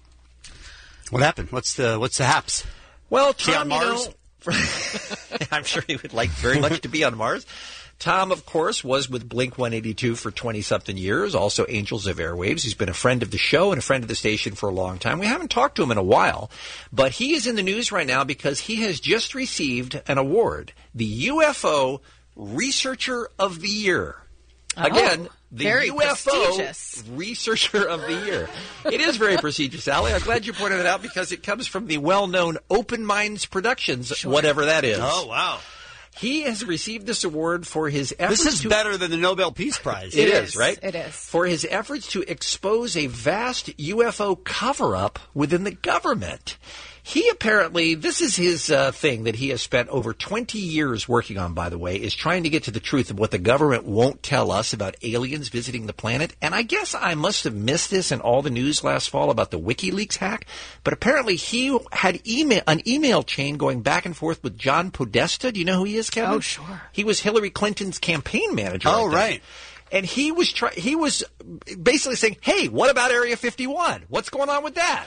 What happened? What's the what's the haps? Well, Is he Tom, on you Mars? know, I'm sure he would like very much to be on Mars. Tom, of course, was with Blink one eighty-two for twenty-something years, also Angels of Airwaves. He's been a friend of the show and a friend of the station for a long time. We haven't talked to him in a while, but he is in the news right now because he has just received an award, the U F O Researcher of the Year. Again, Oh, the very U F O prestigious. Researcher of the Year. It is very prestigious, Allie. I'm glad you pointed it out because it comes from the well-known Open Minds Productions, whatever that is. Oh, wow. He has received this award for his efforts This is to... better than the Nobel Peace Prize. It is, right? It is. For his efforts to expose a vast U F O cover-up within the government. He apparently, this is his uh, thing that he has spent over twenty years working on, by the way, is trying to get to the truth of what the government won't tell us about aliens visiting the planet. And I guess I must have missed this in all the news last fall about the WikiLeaks hack. But apparently he had email, an email chain going back and forth with John Podesta. Do you know who he is, Kevin? Oh, sure. He was Hillary Clinton's campaign manager. Oh, I think. right. And he was try- he was basically saying, hey, what about Area fifty-one? What's going on with that?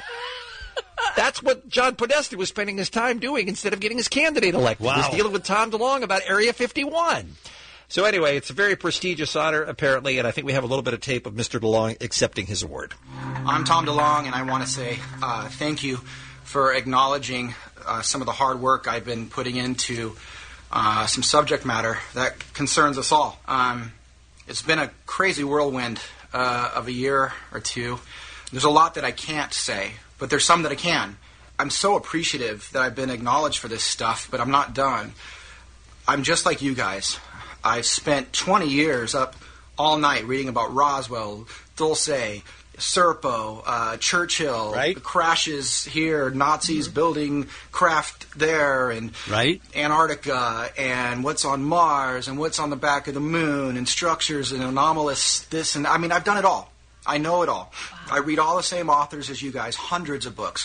That's what John Podesta was spending his time doing instead of getting his candidate elected. Wow. He was dealing with Tom DeLonge about Area fifty-one. So anyway, it's a very prestigious honor, apparently, and I think we have a little bit of tape of Mister DeLonge accepting his award. I'm Tom DeLonge, and I want to say uh, thank you for acknowledging uh, some of the hard work I've been putting into uh, some subject matter that concerns us all. Um, it's been a crazy whirlwind uh, of a year or two. There's a lot that I can't say, but there's some that I can. I'm so appreciative that I've been acknowledged for this stuff, but I'm not done. I'm just like you guys. I've spent twenty years up all night reading about Roswell, Dulce, Serpo, uh, Churchill, right. the crashes here, Nazis mm-hmm. building craft there, and right. Antarctica, and what's on Mars, and what's on the back of the moon, and structures, and anomalous this, and I mean, I've done it all. I know it all. Wow. I read all the same authors as you guys, hundreds of books.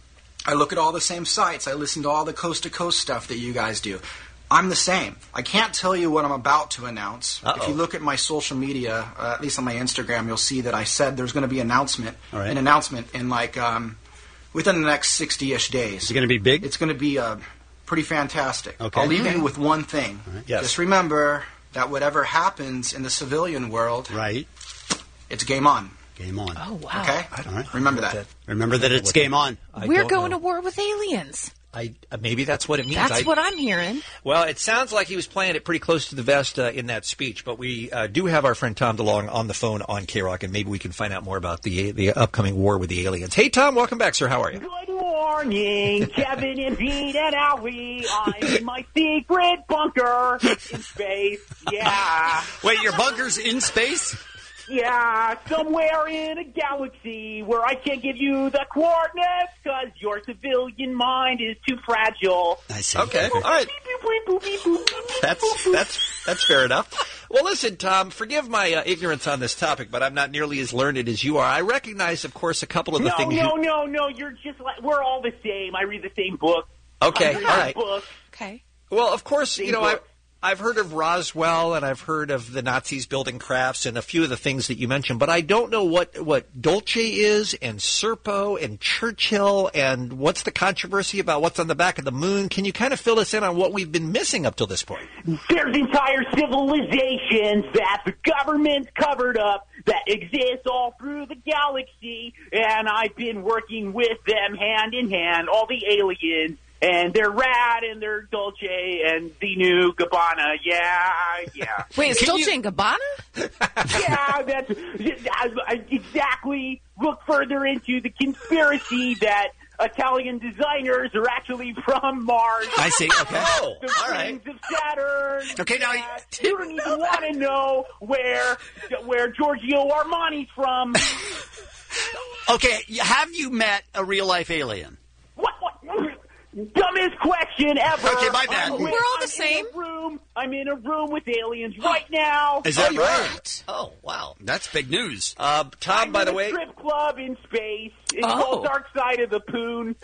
I look at all the same sites. I listen to all the coast-to-coast stuff that you guys do. I'm the same. I can't tell you what I'm about to announce. Uh-oh. If you look at my social media, uh, at least on my Instagram, you'll see that I said there's going to be an announcement, right. an announcement in like um, within the next sixty-ish days. Is it going to be big? It's going to be uh, pretty fantastic. Okay. I'll leave okay. you with one thing. Right. Yes. Just remember that whatever happens in the civilian world, right. it's game on. Game on. Oh, wow. Okay? All right. Remember that. Remember that it's game on. I We're don't going know. to war with aliens. I uh, maybe that's what it means. That's I, what I'm hearing. Well, it sounds like he was playing it pretty close to the vest uh, in that speech, but we uh, do have our friend Tom DeLonge on the phone on K-Rock, and maybe we can find out more about the the upcoming war with the aliens. Hey, Tom, welcome back, sir. How are you? Good morning, Kevin and Pete and Allie. I'm in my secret bunker in space. Yeah. Wait, your bunker's in space? Yeah, somewhere in a galaxy where I can't give you the coordinates because your civilian mind is too fragile. I see. Okay, all right. That's that's that's fair enough. Well, listen, Tom, forgive my uh, ignorance on this topic, but I'm not nearly as learned as you are. I recognize, of course, a couple of the no, things. No, you... no, no, You're just like we're all the same. I read the same book. Okay, all right. Book. Okay. Well, of course, you know, I, I've heard of Roswell and I've heard of the Nazis building crafts and a few of the things that you mentioned, but I don't know what, what Dulce is and Serpo and Churchill and what's the controversy about what's on the back of the moon. Can you kind of fill us in on what we've been missing up till this point? There's entire civilizations that the government's covered up that exist all through the galaxy, and I've been working with them hand in hand, all the aliens. And they're rad, and they're Dolce, and the new Gabbana. Yeah, yeah. Wait, it's Can Dolce you- and Gabbana? yeah, that's I, I, exactly. Look further into the conspiracy that Italian designers are actually from Mars. I see. Okay. Oh, the all right. rings of Saturn. Okay, now you don't even want to know where where Giorgio Armani's from. Okay, have you met a real life alien? What? What? Dumbest question ever. Okay, my bad. I'm We're with- all the I'm same. In a room. I'm in a room with aliens right now. Is that Oh, right? Oh, wow. That's big news. Uh, Tom, I'm by in the a way. strip club in space. It's Oh. called Dark Side of the Poon.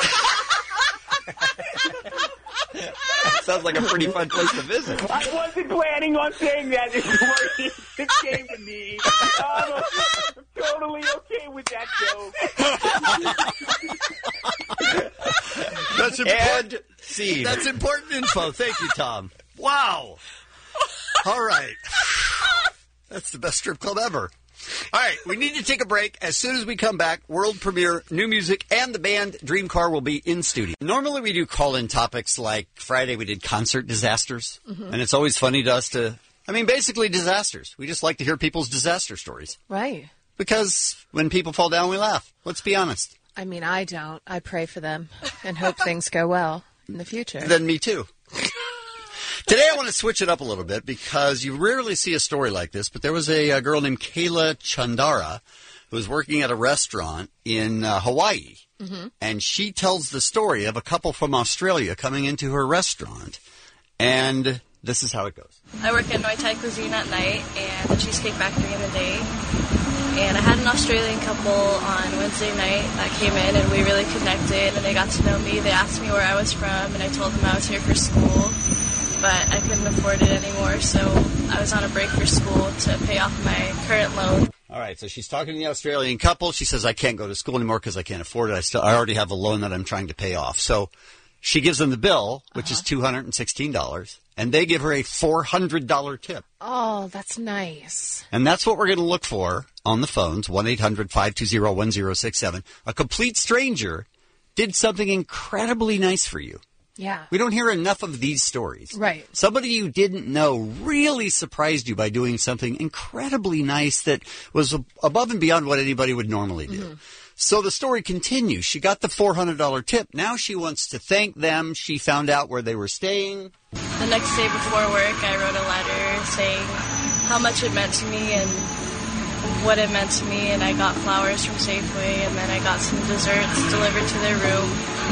Sounds like a pretty fun place to visit. I wasn't planning on saying that this morning. It came to me. I'm, I'm totally okay with that joke. That's important. Scene. That's important info. Thank you, Tom. Wow. All right. That's the best strip club ever. All right, we need to take a break. As soon as we come back, world premiere, new music, and the band Dream Car will be in studio. Normally we do call-in topics like Friday we did concert disasters, Mhm. and it's always funny to us to, I mean, basically disasters. We just like to hear people's disaster stories. Right. Because when people fall down, we laugh. Let's be honest. I mean, I don't. I pray for them and hope things go well in the future. Then me too. Today I want to switch it up a little bit because you rarely see a story like this, but there was a, a girl named Kayla Chandara who was working at a restaurant in uh, Hawaii, Mm-hmm. and she tells the story of a couple from Australia coming into her restaurant, and this is how it goes. I work at Muay Thai Cuisine at night and the Cheesecake Factory in the day. And I had an Australian couple on Wednesday night that came in and we really connected and they got to know me. They asked me where I was from and I told them I was here for school, but I couldn't afford it anymore, so I was on a break for school to pay off my current loan. All right, so she's talking to the Australian couple. She says, I can't go to school anymore because I can't afford it. I still, I already have a loan that I'm trying to pay off. So she gives them the bill, which is two hundred sixteen dollars, and they give her a four hundred dollars tip. Oh, that's nice. And that's what we're going to look for on the phones, one eight hundred five two zero one zero six seven. A complete stranger did something incredibly nice for you. Yeah. We don't hear enough of these stories. Right. Somebody you didn't know really surprised you by doing something incredibly nice that was above and beyond what anybody would normally do. Mm-hmm. So the story continues. She got the four hundred dollars tip. Now she wants to thank them. She found out where they were staying. The next day before work, I wrote a letter saying how much it meant to me and what it meant to me, and I got flowers from Safeway, and then I got some desserts delivered to their room.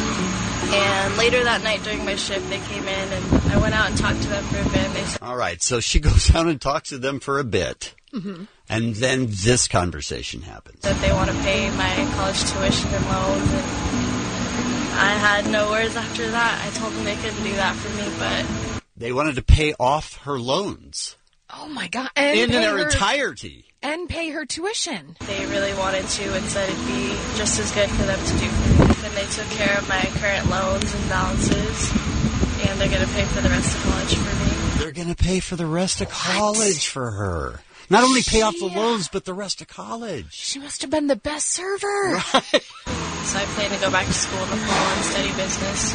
And later that night during my shift, they came in, and I went out and talked to them for a bit. And they said, All right, so she goes down and talks to them for a bit. Mhm. And then this conversation happens. that they want to pay my college tuition and loans, and I had no words after that. I told them they couldn't do that for me, but They wanted to pay off her loans Oh my God! And in pay their her, entirety. and pay her tuition. they really wanted to and said it'd be just as good for them to do for me. And they took care of my current loans and balances, and they're going to pay for the rest of college for me. They're going to pay for the rest of college for her. Not only pay off the loans, but the rest of college. She must have been the best server. So I plan to go back to school in the fall and study business.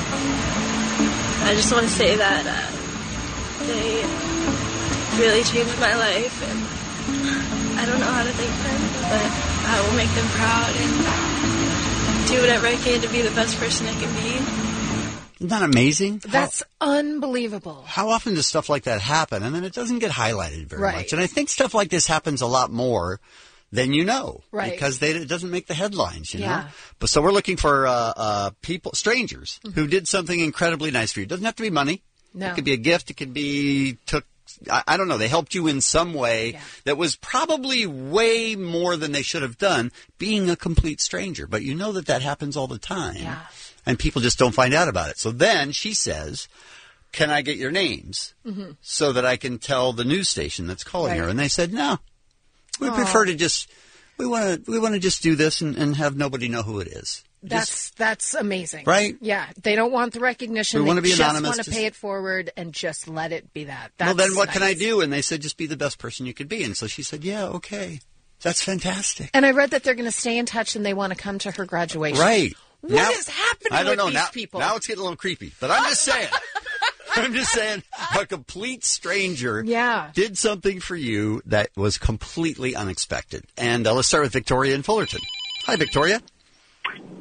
I just want to say that uh, they really changed my life, and I don't know how to thank them, but I will make them proud and do whatever I can to be the best person I can be. Isn't that amazing? That's unbelievable. How often does stuff like that happen? And then it doesn't get highlighted very Right. much. And I think stuff like this happens a lot more than you know. Right. Because they, it doesn't make the headlines, you know? Yeah. But so we're looking for uh, uh, people, strangers, who did something incredibly nice for you. It doesn't have to be money. No. It could be a gift. It could be took. I, I don't know. They helped you in some way that was probably way more than they should have done, being a complete stranger. But you know that that happens all the time. Yeah. And people just don't find out about it. So then she says, can I get your names Mm-hmm. so that I can tell the news station that's calling Right. her? And they said, no, we Aw. prefer to just, we want to, we want to just do this and, and have nobody know who it is. That's that's amazing, Right? Yeah, they don't want the recognition. We they wanna be just anonymous, want to just- pay it forward and just let it be that. That's Well, then what can I nice. do? And they said, just be the best person you could be. And so she said, yeah, okay. That's fantastic. And I read that they're going to stay in touch and they want to come to her graduation. Right. What Now- is happening I don't with know. these Now, people? now it's getting a little creepy, but I'm just saying. I'm just saying a complete stranger Yeah. did something for you that was completely unexpected. And uh, let's start with Victoria in Fullerton. Hi, Victoria.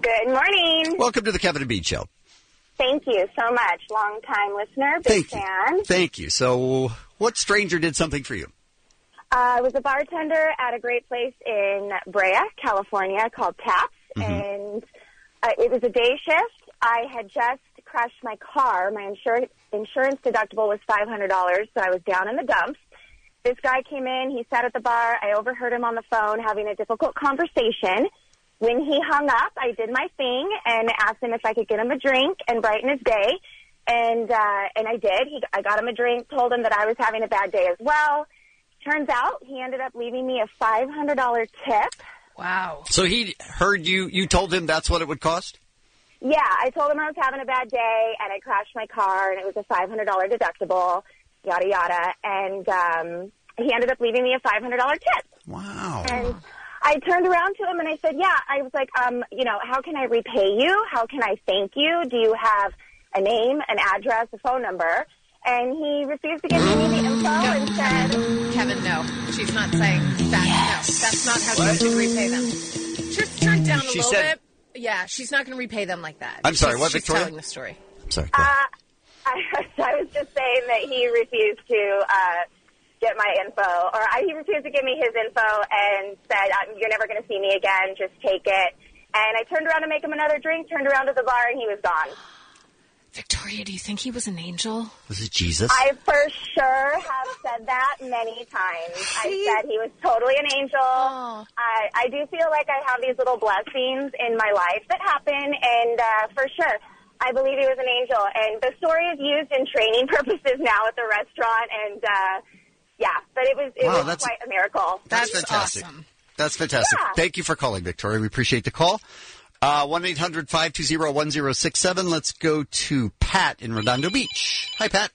Good morning. Welcome to the Kevin and Bean Show. Thank you so much. Long time listener, big Thank you. fan. Thank you. So, what stranger did something for you? Uh, I was a bartender at a great place in Brea, California called Taps, Mm-hmm. and uh, it was a day shift. I had just crashed my car. My insur- insurance deductible was five hundred dollars, so I was down in the dumps. This guy came in. He sat at the bar. I overheard him on the phone having a difficult conversation. When he hung up, I did my thing and asked him if I could get him a drink and brighten his day. And uh, and I did. He, I got him a drink, told him that I was having a bad day as well. Turns out he ended up leaving me a five hundred dollars tip. Wow. So he heard you, you told him that's what it would cost? Yeah, I told him I was having a bad day, and I crashed my car, and it was a five hundred dollars deductible, yada, yada. And um, he ended up leaving me a five hundred dollars tip. Wow. And I turned around to him, and I said, yeah, I was like, um, you know, how can I repay you? How can I thank you? Do you have a name, an address, a phone number? And he refused to give me any info and said... Kevin, no. She's not saying that. Yes. No, that's not how she's going to repay them. Just turn down a She little said- bit. Yeah, she's not going to repay them like that. I'm sorry, She's- what, she's Victoria? telling the story. I'm sorry. Uh, I, I was just saying that he refused to uh, get my info, or I, he refused to give me his info and said, um, you're never going to see me again, just take it. And I turned around to make him another drink, turned around to the bar, and he was gone. Victoria, do you think he was an angel? Was it Jesus? I for sure have said that many times. I said he was totally an angel. Oh. I, I do feel like I have these little blessings in my life that happen, and uh, for sure, I believe he was an angel. And the story is used in training purposes now at the restaurant, and uh, yeah, but it was it Wow, was that's- quite a miracle. That's, fantastic. awesome. That's fantastic. Yeah. Thank you for calling, Victoria. We appreciate the call. Uh, one eight hundred five two zero one zero six seven. Let's go to Pat in Redondo Beach. Hi, Pat.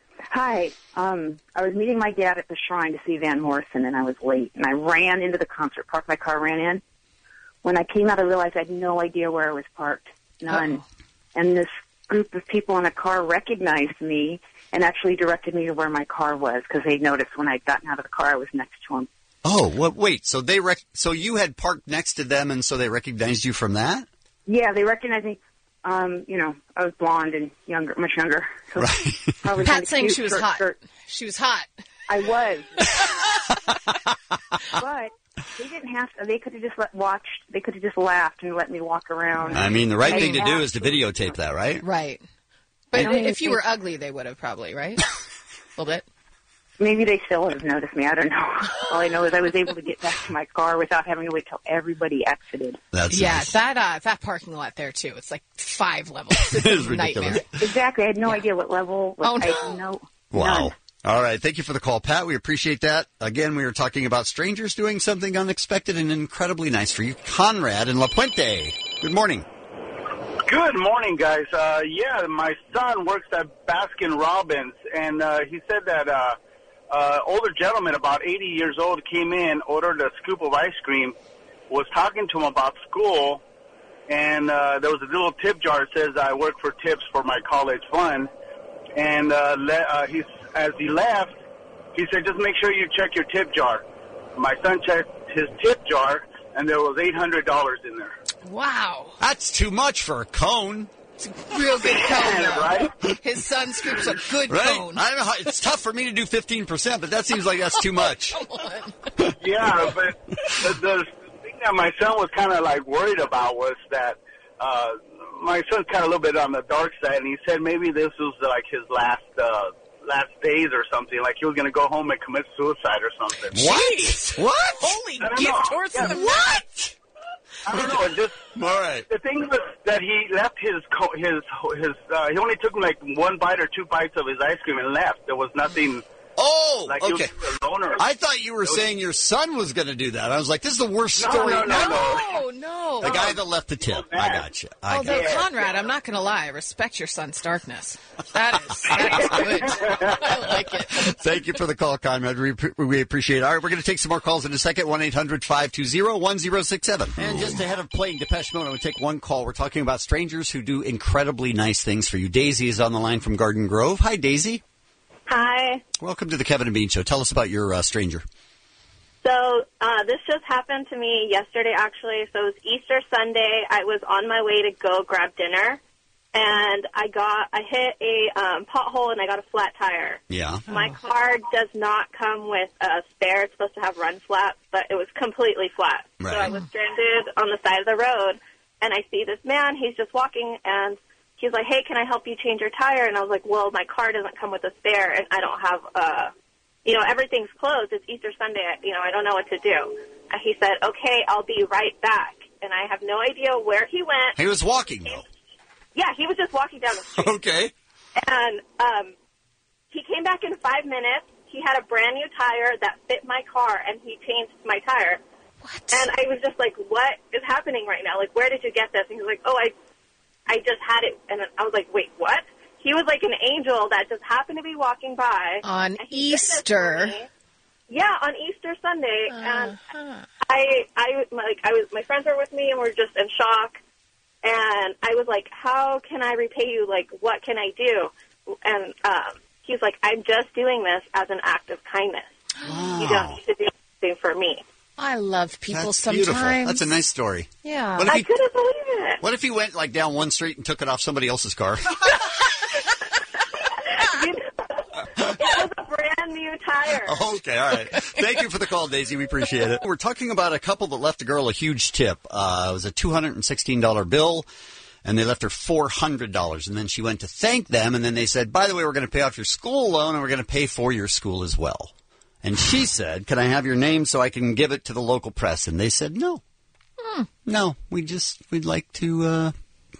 Hi. Um, I was meeting my dad at the Shrine to see Van Morrison, and I was late. And I ran into the concert, parked my car, ran in. When I came out, I realized I had no idea where I was parked. None. Uh-oh. And this group of people in a car recognized me and actually directed me to where my car was because they noticed when I'd gotten out of the car I was next to them. Oh, well, wait. So they rec- so you had parked next to them, and so they recognized you from that? Yeah, they recognized me. Um, you know, I was blonde and younger, much younger. So probably Pat kinda saying cute, she was short hot. skirt. She was hot. I was. But they didn't have to. They could have just let, watched. They could have just laughed and let me walk around. I mean, the right I thing to do asked- is to videotape that, right? Right. But I mean, if you they- were ugly, they would have probably, right? A little bit. Maybe they still would have noticed me. I don't know. All I know is I was able to get back to my car without having to wait till everybody exited. That's yeah, nice. that uh, that parking lot there too. It's like five levels. It's It is a nightmare. ridiculous. Exactly. I had no idea what level. What, Oh, no. I had no. Wow. None. All right. Thank you for the call, Pat. We appreciate that. Again, we were talking about strangers doing something unexpected and incredibly nice for you. Conrad in La Puente. Good morning. Good morning, guys. Uh, yeah, my son works at Baskin Robbins, and uh, he said that uh, uh, older gentleman, about eighty years old, came in, ordered a scoop of ice cream, was talking to him about school, and uh, there was a little tip jar that says, I work for tips for my college fund. And uh, le- uh, he's, as he left, he said, just make sure you check your tip jar. My son checked his tip jar, and there was eight hundred dollars in there. Wow. That's too much for a cone. It's a real good cone, though. Right? His son scoops a good Right? cone. I don't know how, it's tough for me to do fifteen percent, but that seems like that's too much. Yeah, but the, the thing that my son was kind of like worried about was that uh, my son's kind of a little bit on the dark side, and he said maybe this was like his last uh, last days or something. Like he was going to go home and commit suicide or something. What? What? Holy I don't gift know. horse Yeah, in the what? I don't know. It just all right. The thing was that he left his co- his his. Uh, he only took like one bite or two bites of his ice cream and left. There was nothing. Oh, like he okay. was a loner. I thought you were It was- saying your son was going to do that. I was like, this is the worst No, story no, no, ever. no. Oh, no. The guy that left the tip. I got you. I Although, got you. Conrad, I'm not going to lie. I respect your son's darkness. That is, that is good. I like it. Thank you for the call, Conrad. We, we appreciate it. All right, we're going to take some more calls in a second. one eight hundred five two zero one zero six seven. And just ahead of playing Depeche Mode, I would take one call. We're talking about strangers who do incredibly nice things for you. Daisy is on the line from Garden Grove. Hi, Daisy. Hi. Welcome to the Kevin and Bean Show. Tell us about your uh, stranger. So uh, this just happened to me yesterday, actually. So it was Easter Sunday. I was on my way to go grab dinner, and I got I hit a um, pothole and I got a flat tire. Yeah. My car does not come with a spare. It's supposed to have run flaps, but it was completely flat. Right. So I was stranded on the side of the road, and I see this man. He's just walking, and he's like, "Hey, can I help you change your tire?" And I was like, "Well, my car doesn't come with a spare, and I don't have uh you know, everything's closed. It's Easter Sunday. You know, I don't know what to do." And he said, "Okay, I'll be right back." And I have no idea where he went. He was walking, though. Yeah, he was just walking down the street. Okay. And um, he came back in five minutes. He had a brand new tire that fit my car, and he changed my tire. What? And I was just like, "What is happening right now? Like, where did you get this?" And he was like, "Oh, I, I just had it." And I was like, "Wait, what?" He was like an angel that just happened to be walking by on Easter. Yeah, on Easter Sunday, uh-huh. and I, I like, I was, my friends were with me, and we're just in shock. And I was like, "How can I repay you? Like, what can I do?" And um, he's like, "I'm just doing this as an act of kindness. Wow. You don't need to do anything for me." I love people That's sometimes. beautiful. That's a nice story. Yeah. What if I he, couldn't believe it. What if he went like down one street and took it off somebody else's car? It was a brand new tire. Okay, all right. Thank you for the call, Daisy. We appreciate it. We're talking about a couple that left a girl a huge tip. Uh, it was a two hundred sixteen dollars bill, and they left her four hundred dollars. And then she went to thank them, and then they said, "By the way, we're going to pay off your school loan, and we're going to pay for your school as well." And she said, "Can I have your name so I can give it to the local press?" And they said, "No. Hmm. No, we just, we'd like to... Uh,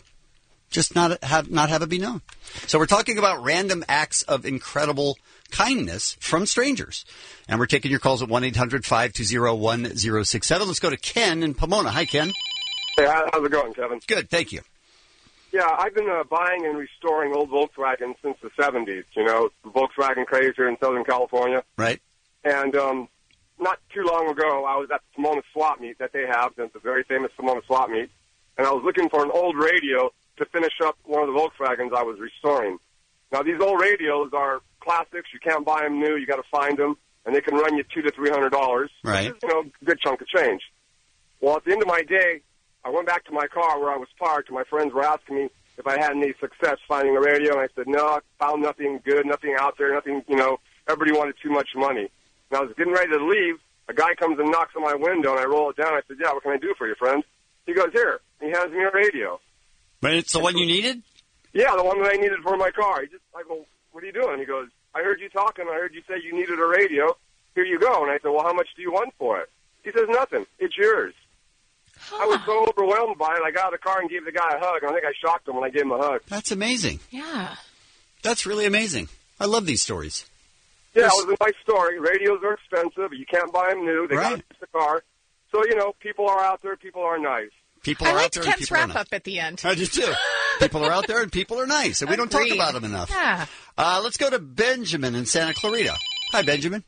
Just not have not have it be known." So we're talking about random acts of incredible kindness from strangers. And we're taking your calls at one eight hundred five two zero one zero six seven. Let's go to Ken in Pomona. Hi, Ken. Hey, how's it going, Kevin? Good, thank you. Yeah, I've been uh, buying and restoring old Volkswagens since the seventies, you know, the Volkswagen craze here in Southern California. Right. And um, not too long ago, I was at the Pomona Swap Meet that they have. It's a very famous Pomona Swap Meet. And I was looking for an old radio to finish up one of the Volkswagens I was restoring. Now, these old radios are classics. You can't buy them new. You got to find them, and they can run you two to three hundred dollars. Right. Which is, you know, a good chunk of change. Well, at the end of my day, I went back to my car where I was parked, and my friends were asking me if I had any success finding a radio, and I said, "No, I found nothing good, nothing out there, nothing, you know, everybody wanted too much money." And I was getting ready to leave. A guy comes and knocks on my window, and I roll it down. I said, "Yeah, what can I do for you, friend?" He goes, "Here." He hands me a radio. But it's the one you needed? Yeah, the one that I needed for my car. He just, I go, "What are you doing?" He goes, "I heard you talking. I heard you say you needed a radio. Here you go." And I said, "Well, how much do you want for it?" He says, "Nothing. It's yours." Huh. I was so overwhelmed by it, I got out of the car and gave the guy a hug. I think I shocked him when I gave him a hug. That's amazing. Yeah. That's really amazing. I love these stories. Yeah, it was a nice story. Radios are expensive. You can't buy them new. They Right. got to fix the car. So, you know, people are out there. People are nice. People I are liked out there and Kent's people are wrap nice. up at the end. I do too. People are out there and people are nice, and we don't talk Agreed. about them enough. Yeah. Uh, let's go to Benjamin in Santa Clarita. Hi, Benjamin.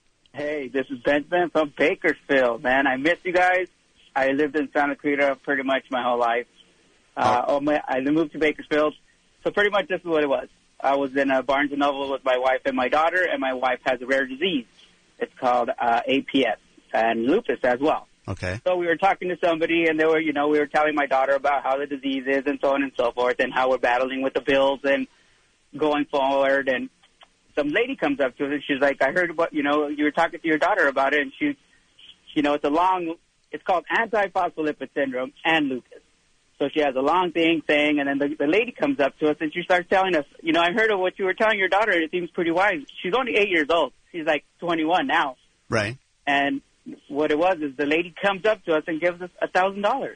Hey, this is Benjamin from Bakersfield, man. I miss you guys. I lived in Santa Clarita pretty much my whole life. Uh, oh. my, I moved to Bakersfield, so pretty much this is what it was. I was in a Barnes and Noble with my wife and my daughter, and my wife has a rare disease. It's called uh, A P S and lupus as well. Okay. So we were talking to somebody, and they were, you know, we were telling my daughter about how the disease is and so on and so forth, and how we're battling with the bills and going forward. And some lady comes up to us, and she's like, "I heard what, you know, you were talking to your daughter about it," and she, you know, it's a long, it's called antiphospholipid syndrome and lupus. So she has a long thing saying, and then the, the lady comes up to us, and she starts telling us, "You know, I heard of what you were telling your daughter, and it seems pretty wise." She's only eight years old. She's like twenty-one now. Right. And what it was is the lady comes up to us and gives us a thousand dollars.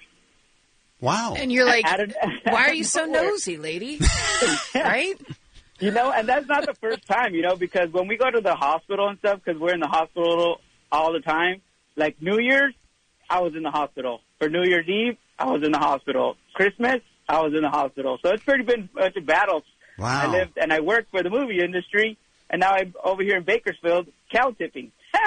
Wow. And you're like, Added- why are you so nosy, lady? Right? You know, and that's not the first time, you know, because when we go to the hospital and stuff, because we're in the hospital all the time, like New Year's, I was in the hospital. For New Year's Eve, I was in the hospital. Christmas, I was in the hospital. So it's pretty been such a battle. Wow. I lived and I worked for the movie industry, and now I'm over here in Bakersfield, cow tipping.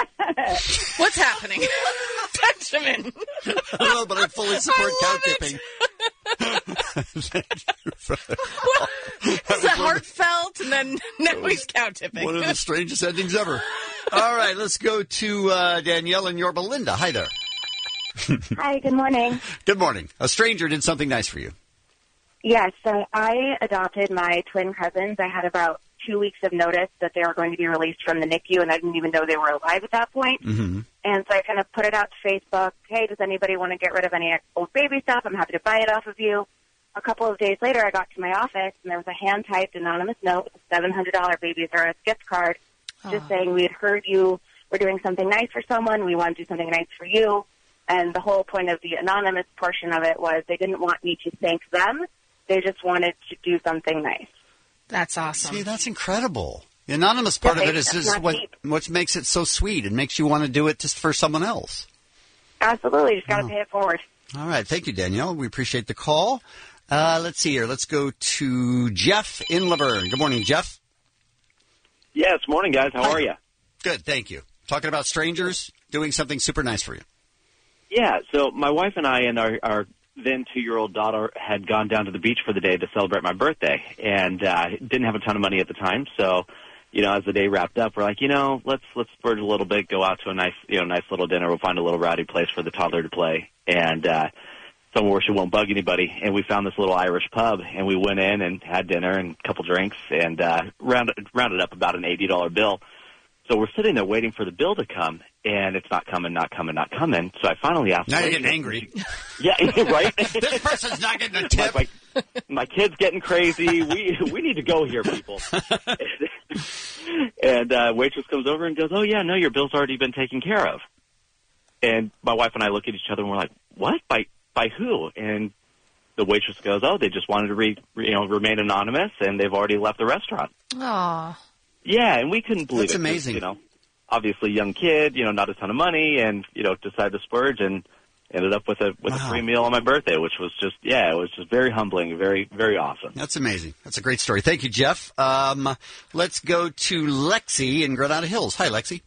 What's happening? Benjamin. I don't know, but I fully support cow tipping. It's a heartfelt, and then now he's cow tipping. One of the strangest endings ever. All right, let's go to uh, Danielle in Yorba Linda. Hi there. Hi, good morning. Good morning. A stranger did something nice for you. Yes, so I adopted my twin cousins. I had about two weeks of notice that they were going to be released from the N I C U, and I didn't even know they were alive at that point. Mm-hmm. And so I kind of put it out to Facebook, hey, does anybody want to get rid of any old baby stuff? I'm happy to buy it off of you. A couple of days later, I got to my office, and there was a hand-typed anonymous note with a seven hundred dollars Babies R Us gift card just saying we had heard you were doing something nice for someone. We want to do something nice for you. And the whole point of the anonymous portion of it was they didn't want me to thank them. They just wanted to do something nice. That's awesome. See, that's incredible. The anonymous part Yeah, of it is, it's is not what, cheap. what makes it so sweet. It makes you want to do it just for someone else. Absolutely. Just got to Oh. pay it forward. All right. Thank you, Danielle. We appreciate the call. Uh, let's see here. Let's go to Jeff in Laverne. Good morning, Jeff. Yes, morning, guys. How are you? Good, thank you. Talking about strangers doing something super nice for you. Yeah, so my wife and I and our, our then two-year-old daughter had gone down to the beach for the day to celebrate my birthday, and uh, didn't have a ton of money at the time. So, you know, as the day wrapped up, we're like, you know, let's let's splurge a little bit, go out to a nice, you know, nice little dinner. We'll find a little rowdy place for the toddler to play, and uh, somewhere where she won't bug anybody. And we found this little Irish pub, and we went in and had dinner and a couple drinks, and uh, rounded rounded up about an eighty dollar bill. So we're sitting there waiting for the bill to come, and it's not coming, not coming, not coming. So I finally asked. Now the you're getting waitress- angry. Yeah, right. This person's not getting a tip. My, my, my kid's getting crazy. We we need to go here, people. And uh, waitress comes over and goes, "Oh yeah, no, your bill's already been taken care of." And my wife and I look at each other and we're like, "What? By by who?" And the waitress goes, "Oh, they just wanted to re, you know remain anonymous, and they've already left the restaurant." Aw. Yeah, and we couldn't believe That's it. 'cause, amazing. You know, obviously young kid, you know, not a ton of money, and you know, decided to splurge and ended up with a with Wow. a free meal on my birthday, which was just yeah, it was just very humbling, very very awesome. That's amazing. That's a great story. Thank you, Jeff. Um, let's go to Lexi in Granada Hills. Hi, Lexi.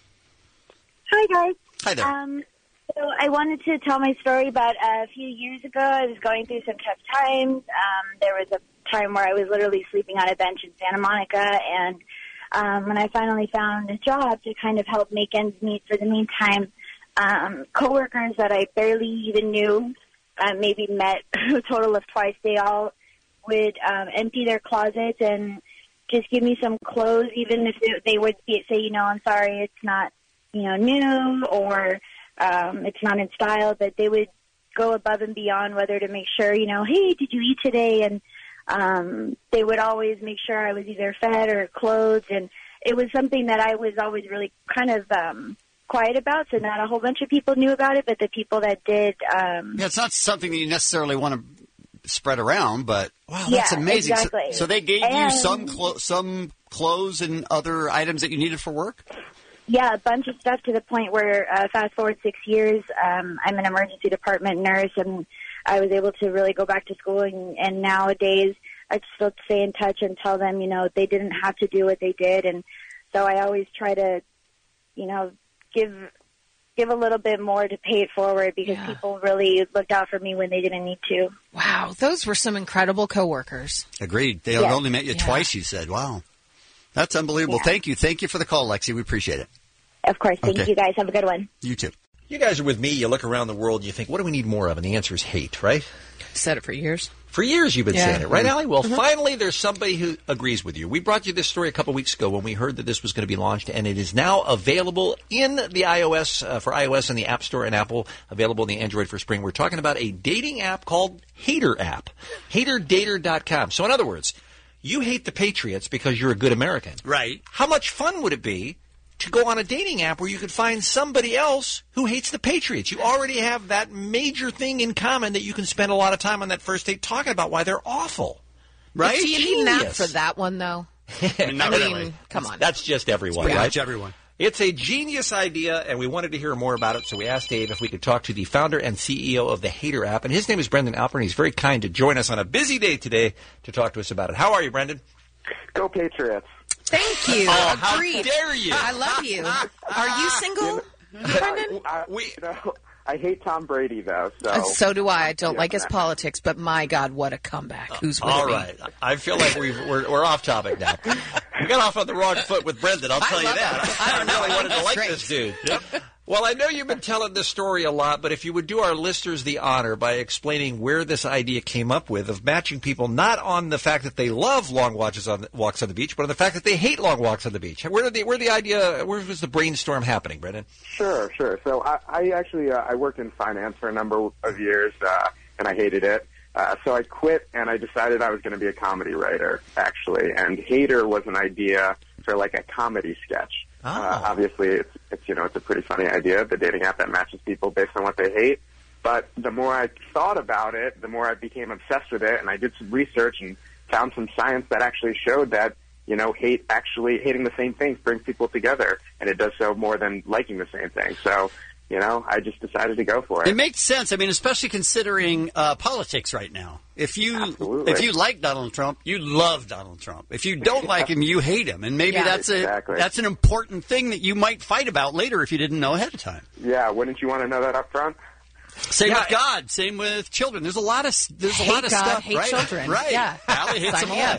Hi, guys. Hi there. Um, so I wanted to tell my story about uh, a few years ago. I was going through some tough times. Um, there was a time where I was literally sleeping on a bench in Santa Monica, and um, when I finally found a job to kind of help make ends meet for the meantime, um, coworkers that I barely even knew, uh, maybe met a total of twice, they all would um, empty their closets and just give me some clothes, even if they, they would be, say, you know, I'm sorry, it's not, you know, new or um, it's not in style, but they would go above and beyond, whether to make sure, you know, hey, did you eat today? And um, they would always make sure I was either fed or clothed, and it was something that I was always really kind of um, quiet about, so not a whole bunch of people knew about it, but the people that did. Um, Yeah, it's not something that you necessarily want to spread around, but wow, that's Yeah, amazing. So- exactly. So, they gave And- you some clo- some clothes and other items that you needed for work? Yeah, a bunch of stuff to the point where, uh, fast forward six years, um, I'm an emergency department nurse, and I was able to really go back to school. And, and nowadays, I still stay in touch and tell them, you know, they didn't have to do what they did. And so I always try to, you know, give give a little bit more to pay it forward, because Yeah. people really looked out for me when they didn't need to. Wow, those were some incredible coworkers. Agreed. They Yeah. only met you Yeah. twice, you said. Wow. That's unbelievable. Yeah. Thank you. Thank you for the call, Lexi. We appreciate it. Of course. Thank Okay. you, guys. Have a good one. You too. You guys are with me. You look around the world and you think, what do we need more of? And the answer is hate, right? Said it for years. For years you've been Yeah. saying it, right, Allie? Well, Mhm. finally there's somebody who agrees with you. We brought you this story a couple weeks ago when we heard that this was going to be launched, and it is now available in the iOS, uh, for iOS and the App Store and Apple, available in the Android for spring. We're talking about a dating app called Hater App, hater dater dot com. So in other words, you hate the Patriots because you're a good American. Right. How much fun would it be to go on a dating app where you could find somebody else who hates the Patriots? You already have that major thing in common that you can spend a lot of time on that first date talking about why they're awful. Right? Do you need an app Genius. for that one, though? Not I mean, really. come on. That's just everyone, Pretty right? much everyone. It's a genius idea, and we wanted to hear more about it, so we asked Dave if we could talk to the founder and C E O of the Hater App, and his name is Brendan Alpern. He's very kind to join us on a busy day today to talk to us about it. How are you, Brendan? Go Patriots. Thank you. Oh, how Agreed. dare you. I love you. Are you single, Brendan? I, we, you know, I hate Tom Brady, though. So, Uh, so do I. I don't Yeah, like his that- politics, but my God, what a comeback. Who's with All me? right. I feel like we've, we're, we're off topic now. We got off on the wrong foot with Brendan, I'll tell you that. I, I really wanted to like this dude. Yep. Well, I know you've been telling this story a lot, but if you would do our listeners the honor by explaining where this idea came up with of matching people not on the fact that they love long watches on the, walks on the beach, but on the fact that they hate long walks on the beach. Where did the where the idea? Where was the brainstorm happening, Brendan? Sure, sure. So I, I actually uh, I worked in finance for a number of years, uh, and I hated it. Uh, so I quit, and I decided I was going to be a comedy writer, actually. And Hater was an idea for like a comedy sketch. Oh. Uh, obviously, it's it's you know it's a pretty funny idea, the dating app that matches people based on what they hate. But the more I thought about it, the more I became obsessed with it, and I did some research and found some science that actually showed that you know hate actually hating the same things brings people together, and it does so more than liking the same thing. So. You know, I just decided to go for it. It makes sense. I mean, especially considering uh, politics right now. If you Absolutely. if you like Donald Trump, you love Donald Trump. If you don't like him, you hate him. And maybe Yeah. that's a Exactly. that's an important thing that you might fight about later if you didn't know ahead of time. Yeah, wouldn't you want to know that up front? Same Yeah, with God. Same with children. There's a lot of there's a Hate lot of God, stuff. hate right? children. Right. Yeah. Allie hates Sign them me all. up.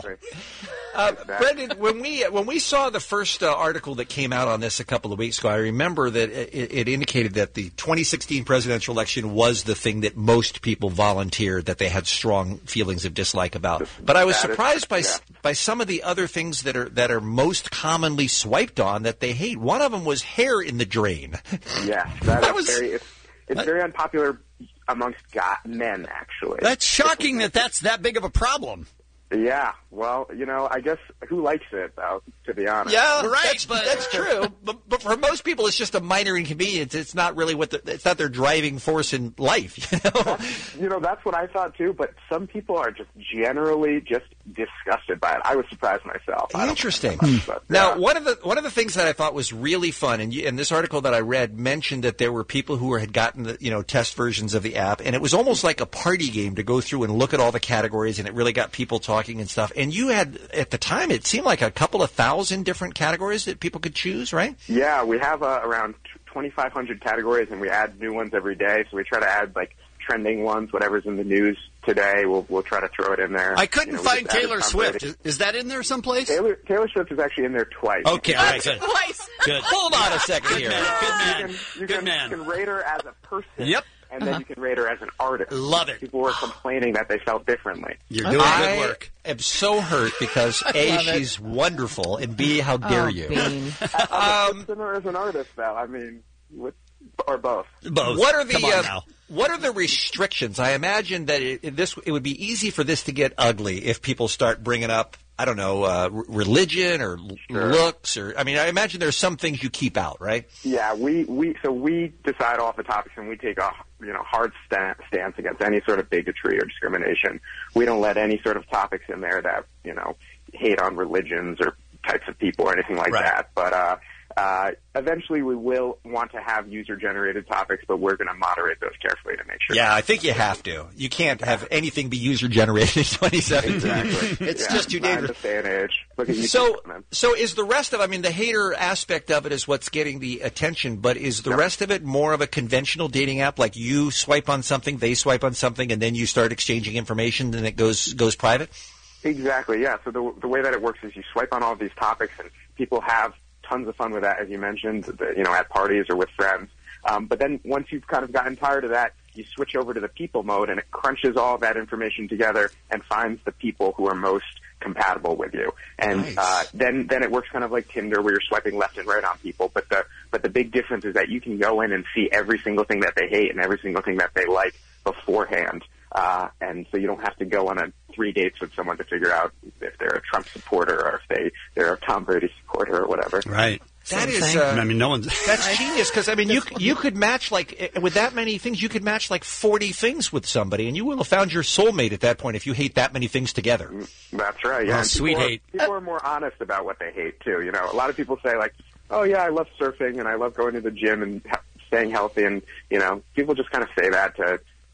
Uh, Brendan, when we when we saw the first uh, article that came out on this a couple of weeks ago, I remember that it, it indicated that the twenty sixteen presidential election was the thing that most people volunteered that they had strong feelings of dislike about. But I was That is- surprised by yeah. s by some of the other things that are that are most commonly swiped on that they hate. One of them was hair in the drain. Yeah, that, That is was- very. It's, it's very unpopular amongst got men, actually. That's shocking that that's that big of a problem. Yeah, well, you know, I guess who likes it, though, to be honest. Yeah, Right, that's, but- that's true. But, but for most people, it's just a minor inconvenience. It's not really what the, it's not their driving force in life. You know, You know, that's what I thought, too, but some people are just generally just disgusted by it. I was surprised myself. I don't Interesting. think so much, but, Now, yeah. one of the one of the things that I thought was really fun, and, you, and this article that I read mentioned that there were people who were, had gotten the you know test versions of the app, and it was almost like a party game to go through and look at all the categories, and it really got people talking and stuff. And you had at the time, it seemed like a couple of thousand different categories that people could choose, right? Yeah, we have uh, around twenty-five hundred categories, and we add new ones every day. So we try to add like trending ones, whatever's in the news today. We'll we'll try to throw it in there. I couldn't You know, we find just added Taylor Tom Swift. Brady. Is, is that in there someplace? Taylor Taylor Swift is actually in there twice. Okay, all right, good. Twice. Good. Hold on a second Good here. man. Good man. You can, you Good can, man. You can rate her as a person. Yep. And then you can rate her as an artist. Love it. People were complaining that they felt differently. You're doing I good work. am so hurt because A, love it. she's wonderful, and B, how dare Oh, you? Bean. As a person or as an artist, though? I mean, what, or both. Both. What are the Come on uh, now. what are the restrictions? I imagine that it, it- this it would be easy for this to get ugly if people start bringing up I don't know uh, r- religion or l Sure. looks or I mean I imagine there's some things you keep out, right? Yeah, we, we so we decide off the topics and we take a you know hard sta- stance against any sort of bigotry or discrimination. We don't let any sort of topics in there that you know hate on religions or types of people or anything like Right. that. But uh, uh, eventually, we will want to have user-generated topics, but we're going to moderate those carefully to make sure. Yeah, I think you have to. You can't have anything be user generated in twenty seventeen. Exactly. It's Yeah, just too not in dangerous. this day and age. Look at YouTube, So, man. so is the rest of? I mean, the hater aspect of it is what's getting the attention, but is the rest of it more of a conventional dating app? Like you swipe on something, they swipe on something, and then you start exchanging information, and it goes goes private. Exactly, yeah. So the, the way that it works is you swipe on all of these topics, and people have tons of fun with that, as you mentioned, the, you know, at parties or with friends. Um, but then once you've kind of gotten tired of that, you switch over to the people mode, and it crunches all of that information together and finds the people who are most compatible with you. And Nice. uh, then then it works kind of like Tinder, where you're swiping left and right on people. But the but the big difference is that you can go in and see every single thing that they hate and every single thing that they like beforehand. Uh, and so you don't have to go on a three dates with someone to figure out if they're a Trump supporter or if they, they're a Tom Brady supporter or whatever. Right. That Same is, thing. uh, I mean, no one's. That's genius because I mean, you you could match like with that many things, you could match like forty things with somebody, and you will have found your soulmate at that point if you hate that many things together. That's right. Yeah. Oh, And sweet people are- hate. People are more honest about what they hate too. You know, a lot of people say like, "Oh yeah, I love surfing and I love going to the gym and he- staying healthy," and you know, people just kind of say that to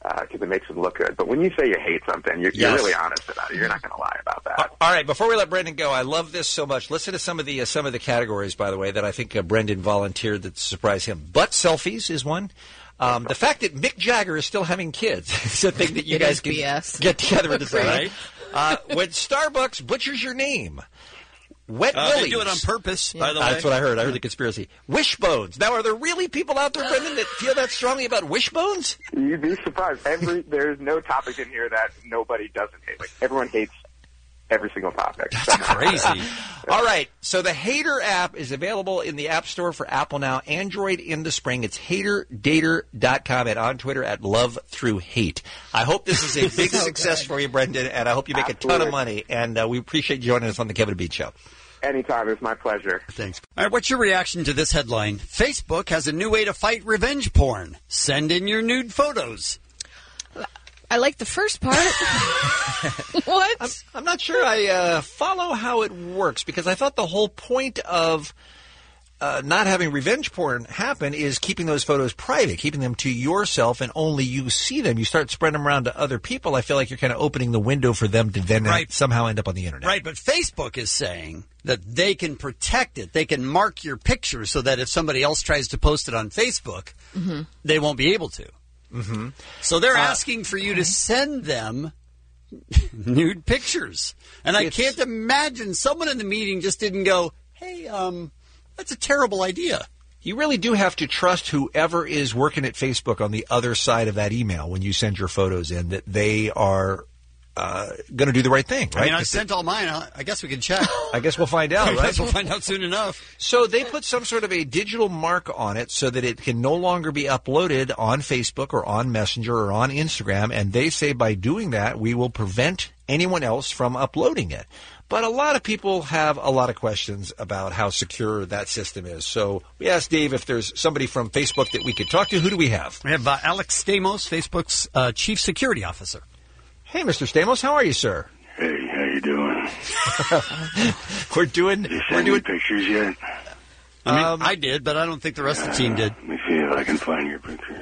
because it makes them look good. But when you say you hate something, you're, Yes. you're really honest about it. You're not going to lie about that. All right, before we let Brendan go, I love this so much. Listen to some of the uh, some of the categories, by the way, that I think uh, Brendan volunteered that surprise him. Butt selfies is one. Um, the fact that Mick Jagger is still having kids is a thing that you It guys is can B S. get together and decide. Right. Uh, when Starbucks butchers your name. Wet Uh, they willies. do it on purpose, by the way. That's what I heard. I heard the conspiracy. Wishbones. Now, are there really people out there, Brendan, that feel that strongly about wishbones? You'd be surprised. Every there's no topic in here that nobody doesn't hate. Like everyone hates every single topic. That's crazy. All right. So the Hater app is available in the App Store for Apple now. Android in the spring. It's hater dater dot com and on Twitter at Love Through Hate. I hope this is a big So success good. for you, Brendan, and I hope you make a ton Absolutely. of money. And uh, we appreciate you joining us on the Kevin and Bean Show. Anytime. It's my pleasure. Thanks. All right, what's your reaction to this headline? Facebook has a new way to fight revenge porn. Send in your nude photos. I like the first part. What? I'm, I'm not sure I uh, follow how it works because I thought the whole point of uh, not having revenge porn happen is keeping those photos private, keeping them to yourself, and only you see them. You start spreading them around to other people. I feel like you're kind of opening the window for them to then Right. somehow end up on the internet. Right, but Facebook is saying that they can protect it. They can mark your picture so that if somebody else tries to post it on Facebook, Mm-hmm. they won't be able to. Mm-hmm. So they're Uh, asking for you to send them nude pictures. And I can't imagine someone in the meeting just didn't go, hey, um, that's a terrible idea. You really do have to trust whoever is working at Facebook on the other side of that email when you send your photos in, that they are uh, going to do the right thing, right? I mean, I That sent all mine. I I guess we can check. I guess we'll find out, I right? guess we'll find out soon enough. So they put some sort of a digital mark on it so that it can no longer be uploaded on Facebook or on Messenger or on Instagram. And they say by doing that, we will prevent anyone else from uploading it. But a lot of people have a lot of questions about how secure that system is. So we asked Dave if there's somebody from Facebook that we could talk to. Who do we have? We have uh, Alex Stamos, Facebook's uh, Chief Security Officer. Hey, Mister Stamos, how are you, sir? Hey, how you doing? We're doing. Did you We're send me doing. pictures yet? I mean, Um, I did, but I don't think the rest of the team did. Let me see if I can find your pictures.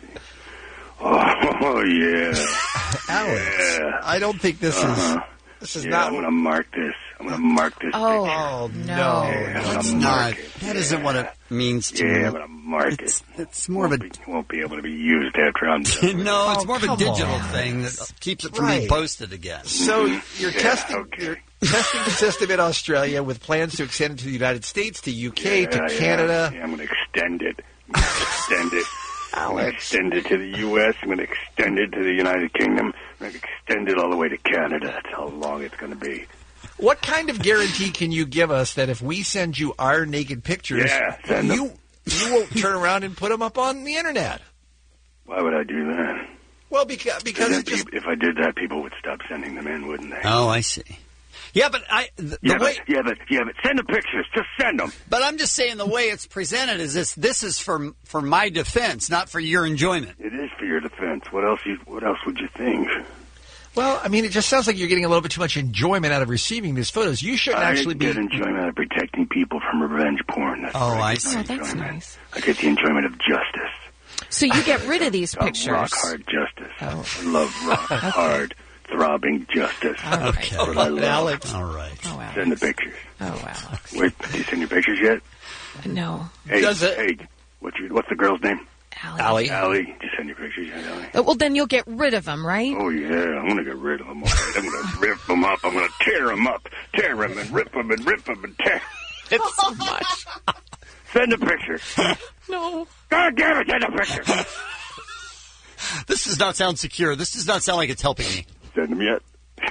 Oh, yeah. Alex, Yeah. I don't think this Uh-huh. is. This is yeah, not. I'm going to mark this. I'm going to mark this Oh, picture. Oh, no. Yeah, I'm That's gonna not. mark it. That isn't what it means to Yeah, me. I'm going to mark It's, it. it's more of a. Won't be, won't be able to be used after I'm done. No, it's Oh, more of a come digital on. thing that keeps it from Right. being posted again. So you're Yeah, testing. okay. You're testing the system in Australia with plans to extend it to the United States, to U K, Yeah, to yeah. Canada. Yeah, I'm going to extend it. I'm going to extend it. I'm going to Alex. extend it to the U S I'm going to extend it to the United Kingdom. I'm going to extend it all the way to Canada. That's how long it's going to be. What kind of guarantee can you give us that if we send you our naked pictures, Yeah, send them. you you won't turn around and put them up on the internet? Why would I do that? Well, because because Then it just peop- if I did that, people would stop sending them in, wouldn't they? Oh, I see. Yeah, but I the, the yeah, way. but, yeah, but yeah, but send the pictures. Just send them. But I'm just saying the way it's presented is this. This is for for my defense, not for your enjoyment. It is for your defense. What else? You, what else would you think? well, I mean, it just sounds like you're getting a little bit too much enjoyment out of receiving these photos. You shouldn't I actually be. get enjoyment out of protecting people from revenge porn. That's Oh, where I get see. my Oh, that's enjoyment. nice. I get the enjoyment of justice. So you get rid of these Of pictures. rock hard justice. Oh. I love rock hard, throbbing justice. Okay. That's what I love. Alex. All right. Oh, Alex. Send the pictures. Oh, Alex. Wait, did you send your pictures yet? No. Hey, Does it- hey, what's your, what's the girl's name? Allie. Allie. Allie. Did you send your pictures yet, Allie? Uh, Well, then you'll get rid of them, right? Oh yeah, I'm gonna get rid of them. All right. I'm gonna rip them up. I'm gonna tear them up, tear them and rip them and rip them and tear. It's so much. Send a picture. No. God damn it, send a picture. This does not sound secure. This does not sound like it's helping me. Send them yet?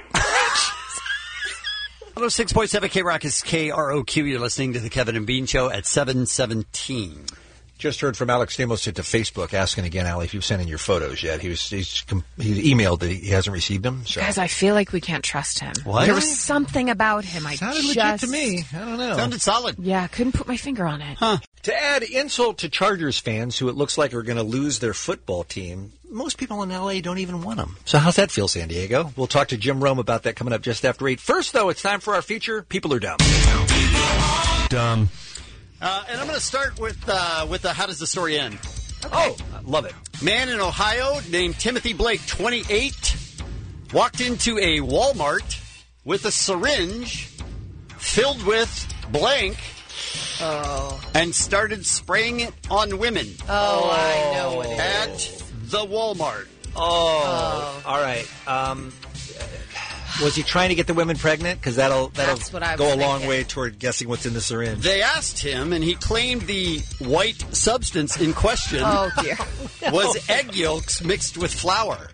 one oh six point seven K Rock is K R O Q. You're listening to the Kevin and Bean Show at seven seventeen. Just heard from Alex Stamos to Facebook asking again, Allie, if you've sent in your photos yet. He was he's com- he emailed that he hasn't received them. So. Guys, I feel like we can't trust him. What? There was something about him. I Sounded just... legit to me. I don't know. Sounded solid. Yeah, couldn't put my finger on it. Huh. To add insult to Chargers fans who it looks like are going to lose their football team, most people in L A don't even want them. So how's that feel, San Diego? We'll talk to Jim Rome about that coming up just after eight. First, though, it's time for our feature, People Are Dumb. Dumb. Uh, and I'm going to start with uh, with the how does the story end? Oh, I love it. Man in Ohio named Timothy Blake, twenty-eight, walked into a Walmart with a syringe filled with blank Oh. and started spraying it on women. Oh, I know what it At is. the Walmart. Oh, all right. Um, was he trying to get the women pregnant? Because that'll that'll That's what I was go a long thinking. way toward guessing what's in the syringe. They asked him, and he claimed the white substance in question Oh, dear. was egg yolks mixed with flour.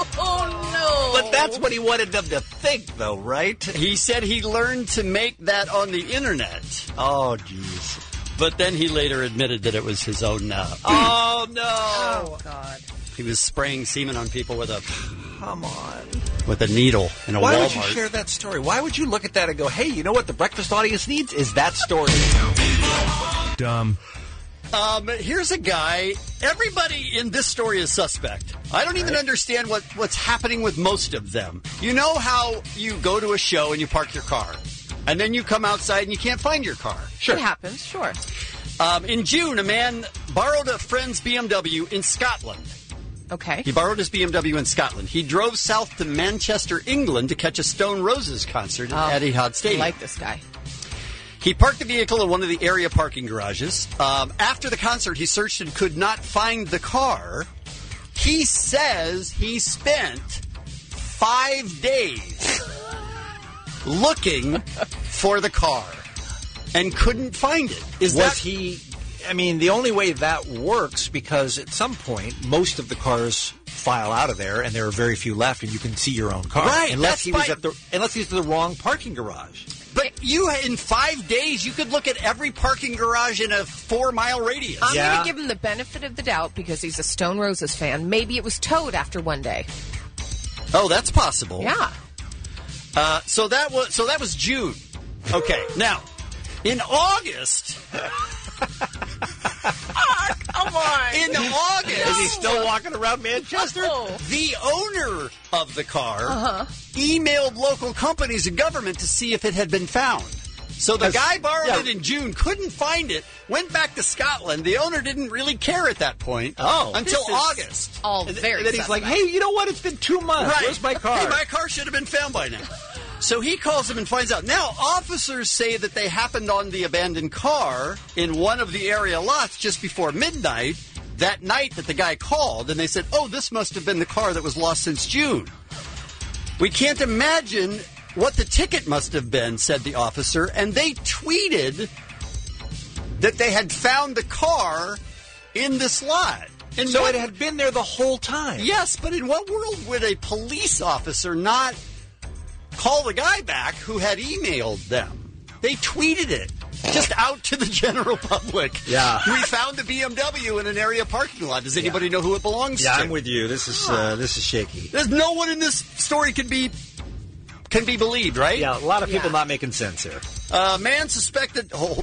Oh, no. But that's what he wanted them to think, though, right? He said he learned to make that on the internet. Oh, jeez. But then he later admitted that it was his own. Uh, Oh, no. Oh, God. he was spraying semen on people with a Come on. with a needle in a Why Walmart. would you share that story? Why would you look at that and go, hey, you know what the breakfast audience needs is that story? Dumb. Um, here's a guy. Everybody in this story is suspect. I don't even understand what, what's happening with most of them. You know how you go to a show and you park your car, and then you come outside and you can't find your car. It happens, sure. Um, in June, a man borrowed a friend's B M W in Scotland. Okay. He borrowed his B M W in Scotland. He drove south to Manchester, England to catch a Stone Roses concert Oh, at Etihad Stadium. I like this guy. He parked the vehicle in one of the area parking garages. Um, after the concert, he searched and could not find the car. He says he spent five days looking for the car and couldn't find it. Is Was that he... I mean, the only way that works, because at some point, most of the cars file out of there, and there are very few left, and you can see your own car. Right, Unless that's he was by- at the unless he's at the wrong parking garage. But you, in five days, you could look at every parking garage in a four-mile radius. I'm Yeah. going to give him the benefit of the doubt because he's a Stone Roses fan. Maybe it was towed after one day. Oh, that's possible. Yeah. Uh, so that was so that was June. Okay, now in August. Come on. In August, Is he still walking around Manchester? Oh. the owner of the car Uh-huh. emailed local companies and government to see if it had been found. So the Has- guy borrowed yeah. it in June, couldn't find it, went back to Scotland. The owner didn't really care at that point. Oh. until This is August. All And, very and then he's like, suspect. hey, you know what? It's been two months. Right. Where's my car? Hey, my car should have been found by now. So he calls him and finds out. Now, officers say that they happened on the abandoned car in one of the area lots just before midnight that night that the guy called, and they said, oh, this must have been the car that was lost since June. We can't imagine what the ticket must have been, said the officer, and they tweeted that they had found the car in this lot. And so what- it had been there the whole time. Yes, but in what world would a police officer not call the guy back who had emailed them? They tweeted it just out to the general public. Yeah. We found a B M W in an area parking lot. Does anybody know who it belongs Yeah, to? I'm with you. This is uh, this is shaky. There's no one in this story can be can be believed, right? Yeah, a lot of people Yeah. not making sense here. Uh, man suspected. Oh,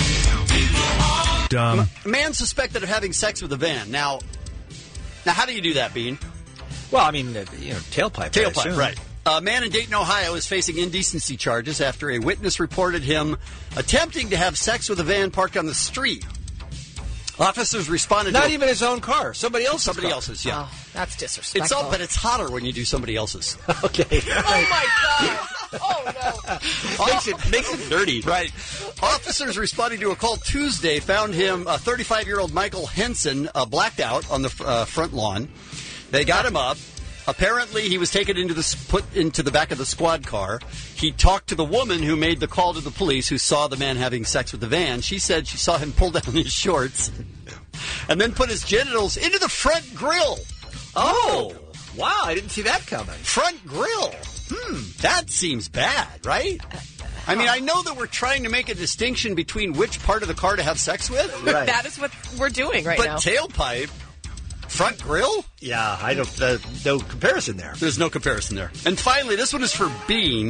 Dumb. man suspected of having sex with a van. Now, now, how do you do that, Bean? Well, I mean, uh, you know, tailpipe. I Tailpipe, assume. right. A man in Dayton, Ohio is facing indecency charges after a witness reported him attempting to have sex with a van parked on the street. Officers responded Not to even his own car. Somebody else's somebody car. else's, yeah. Oh, that's disrespectful. It's all, but it's hotter when you do somebody else's. Okay. Oh, my God. Oh, no. makes it makes it dirty. Right. Officers responding to a call Tuesday found him, a thirty-five-year-old Michael Henson, uh, blacked out on the uh, front lawn. They got him up. Apparently, he was taken into the s- put into the back of the squad car. He talked to the woman who made the call to the police, who saw the man having sex with the van. She said she saw him pull down his shorts and then put his genitals into the front grill. Oh, wow! I didn't see that coming. Front grill. Hmm, that seems bad, right? I mean, I know that we're trying to make a distinction between which part of the car to have sex with. Right. That is what we're doing right but now. tailpipe, front grill? Yeah, I don't. Uh, no comparison there. There's no comparison there. And finally, this one is for Bean.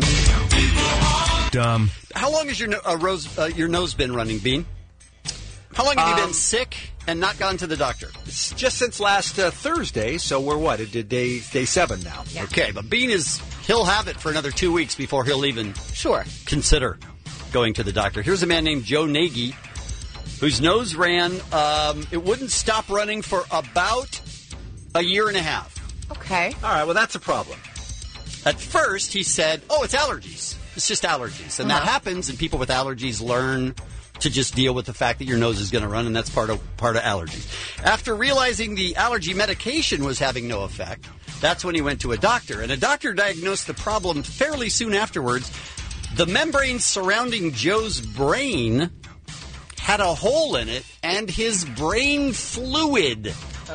Dumb. How long has your no- uh, rose, uh, your nose been running, Bean? How long have you Um, been sick and not gone to the doctor? It's just since last uh, Thursday, so we're what? It did day day seven now. Okay, but Bean is he'll have it for another two weeks before he'll even Sure. consider going to the doctor. Here's a man named Joe Nagy whose nose ran. Um, it wouldn't stop running for about a year and a half. Okay. All right, well, that's a problem. At first, he said, oh, it's allergies. It's just allergies. And Uh-huh. that happens, and people with allergies learn to just deal with the fact that your nose is going to run, and that's part of part of allergies. After realizing the allergy medication was having no effect, that's when he went to a doctor. And a doctor diagnosed the problem fairly soon afterwards. The membrane surrounding Joe's brain had a hole in it, and his brain fluid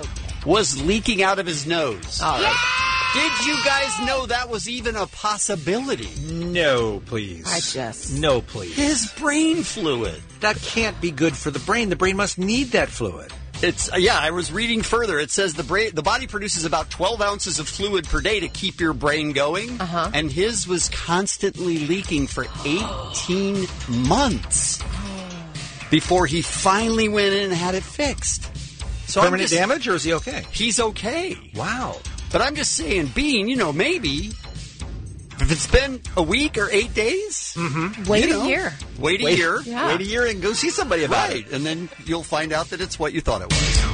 was leaking out of his nose. All right. Did you guys know that was even a possibility? No, please. I just... No, please. His brain fluid. That can't be good for the brain. The brain must need that fluid. It's uh, yeah. I was reading further. It says the brain, the body produces about twelve ounces of fluid per day to keep your brain going, Uh-huh. and his was constantly leaking for eighteen months before he finally went in and had it fixed. So I'm Permanent just- damage, or is he okay? He's okay. Wow. But I'm just saying, Bean, you know, maybe if it's been a week or eight days, Mm-hmm. Wait you a know, year. Wait a Wait- year. Yeah. Wait a year and go see somebody about Right. it. And then you'll find out that it's what you thought it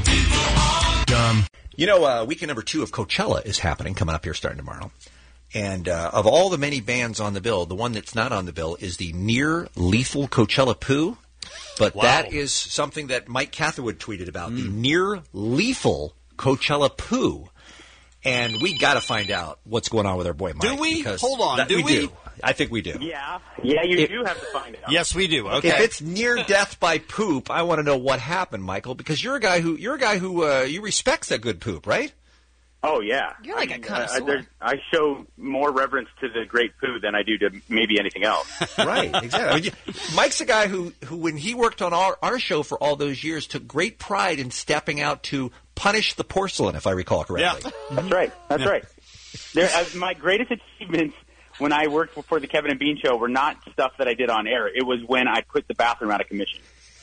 was. Dumb. You know, uh, weekend number two of Coachella is happening, coming up here starting tomorrow. And uh, of all the many bands on the bill, the one that's not on the bill is the Near Lethal Coachella Poo. But Wow. that is something that Mike Catherwood tweeted about, the Near Lethal Coachella Poo. And we got to find out what's going on with our boy Mike. Do we? because Hold on, that- do we? we? do. I think we do. Yeah, yeah, you It- do have to find out. Yes, we do. Okay. If it's near death by poop, I want to know what happened, Michael, because you're a guy who you're a guy who uh, you respects a good poop, right? Oh yeah, You're like I a mean, connoisseur. I, there's- I show more reverence to the great poo than I do to maybe anything else. Right, exactly. I mean, you- Mike's a guy who, who, when he worked on our, our show for all those years, took great pride in stepping out to punish the porcelain, if I recall correctly. That's right. That's Yeah. right. There, uh, my greatest achievements when I worked for the Kevin and Bean Show were not stuff that I did on air. It was when I put the bathroom out of commission.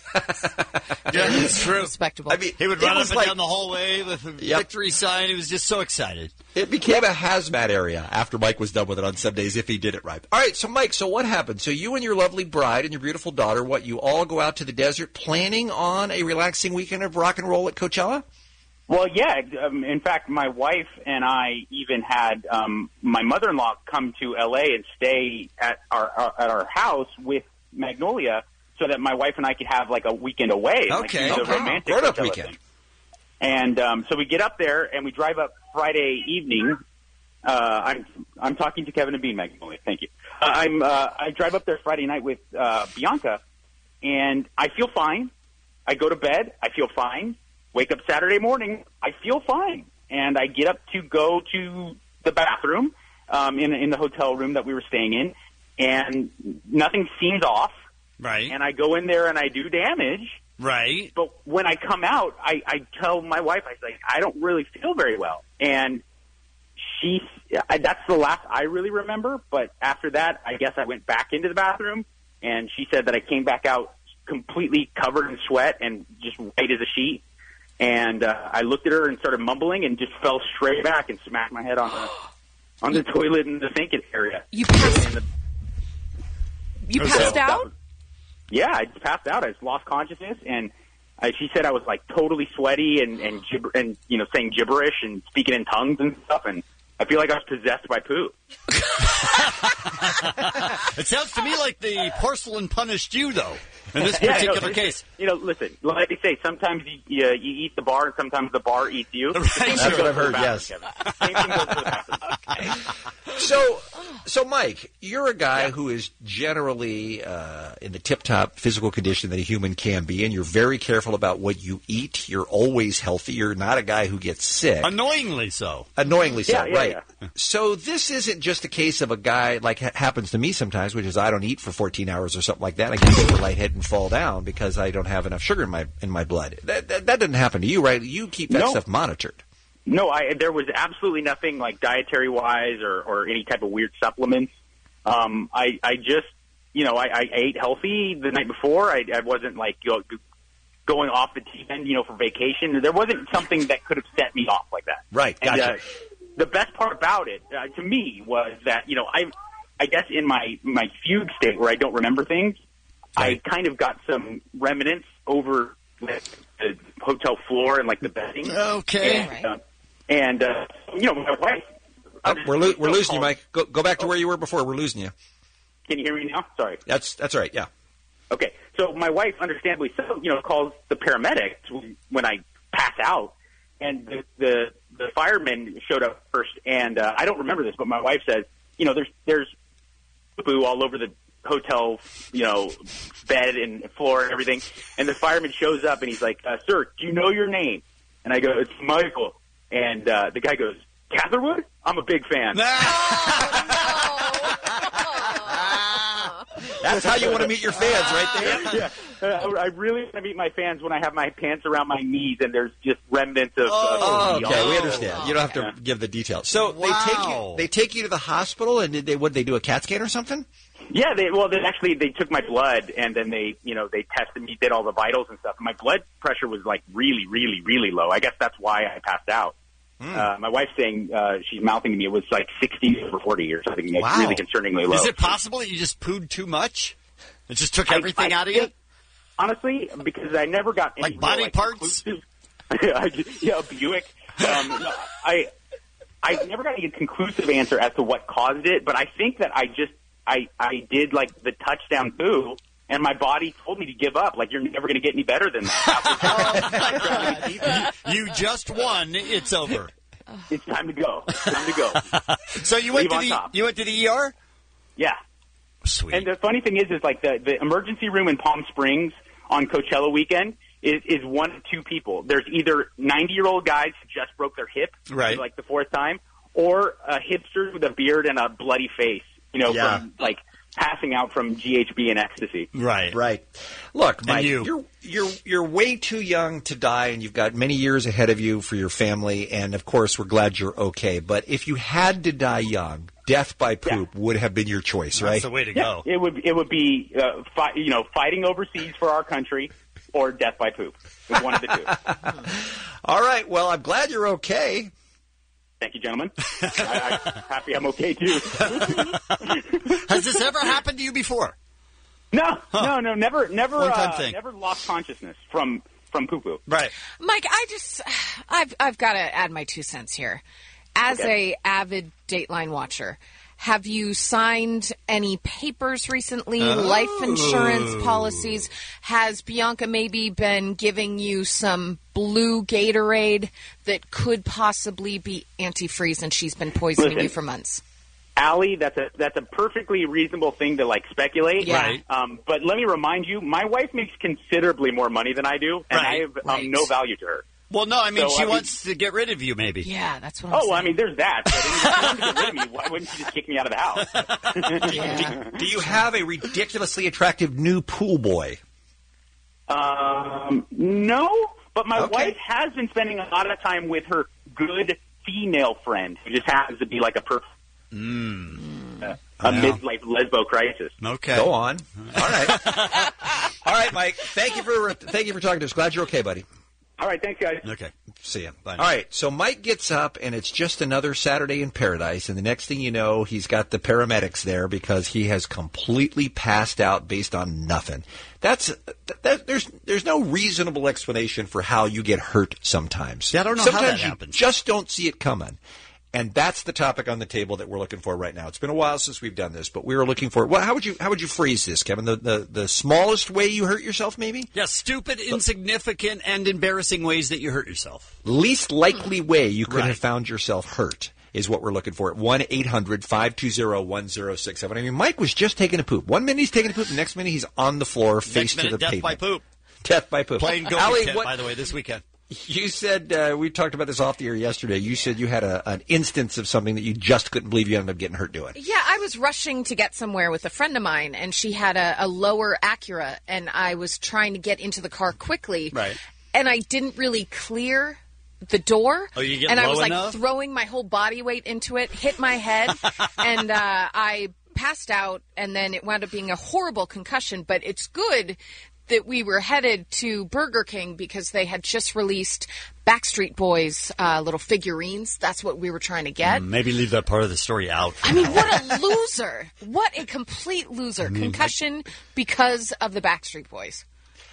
Yeah, that's true. Respectable. I mean, He would it run up was and like- down the hallway with a Yep. victory sign. He was just so excited. It became a hazmat area after Mike was done with it on some days if he did it right. All right, so Mike, so what happened? So you and your lovely bride and your beautiful daughter, what, you all go out to the desert planning on a relaxing weekend of rock and roll at Coachella? Well, yeah. Um, in fact, my wife and I even had um, my mother-in-law come to L A and stay at our, our at our house with Magnolia, so that my wife and I could have like a weekend away. like, Okay, do the okay. romantic Grown-up Coachella weekend. thing. And um, so we get up there and we drive up Friday evening. Uh, I'm I'm talking to Kevin and Bean, Magnolia. Thank you. Uh, I'm uh, I drive up there Friday night with uh, Bianca, and I feel fine. I go to bed. I feel fine. Wake up Saturday morning. I feel fine, and I get up to go to the bathroom um, in in the hotel room that we were staying in, and nothing seems off. Right. And I go in there and I do damage. Right. But when I come out, I, I tell my wife, I say, I don't really feel very well. And she, I, that's the last I really remember. But after that, I guess I went back into the bathroom, and she said that I came back out completely covered in sweat and just white as a sheet. And uh, I looked at her and started mumbling and just fell straight back and smacked my head on the on the toilet in the sink area. You passed, And the- you So passed that out? was- yeah, I just passed out. I just lost consciousness, and uh, she said I was like totally sweaty and and gibber- and you know saying gibberish and speaking in tongues and stuff, and I feel like I was possessed by poo. It sounds to me like the porcelain punished you, though, in this Yeah, particular no, listen, case. You know, listen, like they say, sometimes you, you, you eat the bar, and sometimes the bar eats you. Right, Same thing sure. goes That's what I've for the heard, bathroom, yes. Kevin. Same thing goes for the bathroom. So, so Mike, you're a guy who is generally uh, in the tip-top physical condition that a human can be, and you're very careful about what you eat. You're always healthy. You're not a guy who gets sick. Annoyingly so. Annoyingly so, Yeah, yeah, right. yeah. So this isn't just a case of a guy, like ha- happens to me sometimes, which is I don't eat for fourteen hours or something like that. I get super lightheaded and fall down because I don't have enough sugar in my in my blood. That, that, that doesn't happen to you, right? You keep that No. stuff monitored. No, I there was absolutely nothing like dietary wise or, or any type of weird supplements. Um, I I just you know I, I ate healthy the night before. I, I wasn't like you know, going off the deep end, you know, for vacation. There wasn't something that could have set me off like that. Right, And, gotcha. uh, the best part about it uh, to me was that you know I I guess in my my fugue state where I don't remember things, Right. I kind of got some remnants over like, the hotel floor and like the bedding. Okay. And, uh, and uh, you know, my wife. Oh, we're lo- we're losing you, Mike. Go go back to where you were before. We're losing you. Can you hear me now? Sorry. That's that's all right. Yeah. Okay. So my wife, understandably so, you know, calls the paramedics when, when I pass out, and the the, the firemen showed up first. And uh, I don't remember this, but my wife says, you know, there's there's poo all over the hotel, you know, bed and floor and everything. And the fireman shows up and he's like, uh, "Sir, do you know your name?" And I go, "It's Michael." And uh, the guy goes, "Catherwood? I'm a big fan." That's how you want to meet your fans, right there. Yeah, uh, I really want to meet my fans when I have my pants around my knees and there's just remnants of. Oh, of okay, we understand. You don't have to Yeah. give the details. So Wow. they take you. They take you to the hospital, and did they? What did they do? A CAT scan or something? Yeah, they well, they actually they took my blood and then they, you know, they tested me, did all the vitals and stuff. My blood pressure was like really, really, really low. I guess that's why I passed out. Mm. Uh, my wife's saying uh, she's mouthing to me it was like sixty over forty or something, like Wow. really concerningly low. Is it possible that you just pooed too much? It just took I- everything I out of you? think, honestly, because I never got any Like body real, like, parts? conclusive- I- yeah, Buick. Um, no, I I never got any conclusive answer as to what caused it, but I think that I just I I did like the touchdown poo, and my body told me to give up. Like, you're never going to get any better than that. You just won. It's over. It's time to go. It's time to go. So you went Leave to on the top. you went to the E R? Yeah. Sweet. And the funny thing is, is like the, the emergency room in Palm Springs on Coachella weekend is, is one of two people. There's either ninety-year-old guys who just broke their hip Right. for like the fourth time, or uh, hipsters with a beard and a bloody face, you know, Yeah. from like passing out from G H B and ecstasy. Right. Right. Look, And Mike, you. you're you're you're way too young to die, and you've got many years ahead of you for your family. And of course, we're glad you're okay. But if you had to die young, death by poop would have been your choice, right? That's the way to Yeah, go. it would it would be uh, fi- you know fighting overseas for our country or death by poop. It's one of the two. All right. Well, I'm glad you're okay. Thank you, gentlemen. I, I'm happy I'm okay too. Has this ever happened to you before? No, no, no, never, never, One-time uh, thing. never lost consciousness from from poo poo. Right. Mike, I just, I've, I've got to add my two cents here. As Okay. a avid Dateline watcher, have you signed any papers recently? Oh. Life insurance policies? Has Bianca maybe been giving you some blue Gatorade that could possibly be antifreeze, and she's been poisoning Listen. you for months? Allie, that's a that's a perfectly reasonable thing to like speculate. Yeah. Right. Um, but let me remind you, my wife makes considerably more money than I do, and Right. I have um, Right. no value to her. Well, no, I mean, So, she I mean- wants to get rid of you, maybe. Yeah, that's what I'm Oh, saying. well, I mean, there's that. But if she wanted to get rid of me, why wouldn't she just kick me out of the house? Yeah. Do you have a ridiculously attractive new pool boy? Um, no, but my Okay. wife has been spending a lot of time with her good female friend, who just happens to be like a perfect Mm. uh, a Wow. midlife lesbo crisis. Okay. Go on. All right. All right, Mike. Thank you for thank you for talking to us. Glad you're okay, buddy. All right, thanks, guys. Okay. See ya. Bye. All right, so Mike gets up, and it's just another Saturday in paradise, and the next thing you know, he's got the paramedics there because he has completely passed out based on nothing. That's that, there's there's no reasonable explanation for how you get hurt sometimes. Yeah, I don't know how sometimes that you happens. just don't see it coming. And that's the topic on the table that we're looking for right now. It's been a while since we've done this, but we were looking for. Well, how would you how would you phrase this, Kevin? The the, the smallest way you hurt yourself, maybe? Yeah, stupid, insignificant, and embarrassing ways that you hurt yourself. Least likely way you could Right. have found yourself hurt is what we're looking for at one eight hundred five two zero one zero six seven. I mean, Mike was just taking a poop. One minute he's taking a poop, the next minute he's on the floor, face Next to minute, the death pavement. by poop. Death by poop. Playing go Allie, tent, what- by the way, this weekend. You said, uh, we talked about this off the air yesterday, you said you had a, an instance of something that you just couldn't believe you ended up getting hurt doing. Yeah, I was rushing to get somewhere with a friend of mine, and she had a, a lower Acura, and I was trying to get into the car quickly. Right. And I didn't really clear the door. Oh, you get And I low was like enough? throwing my whole body weight into it, hit my head, and uh, I passed out, and then it wound up being a horrible concussion. But it's good that we were headed to Burger King because they had just released Backstreet Boys uh, little figurines. That's what we were trying to get. Maybe leave that part of the story out. I mean, what a loser. What a complete loser. Concussion because of the Backstreet Boys.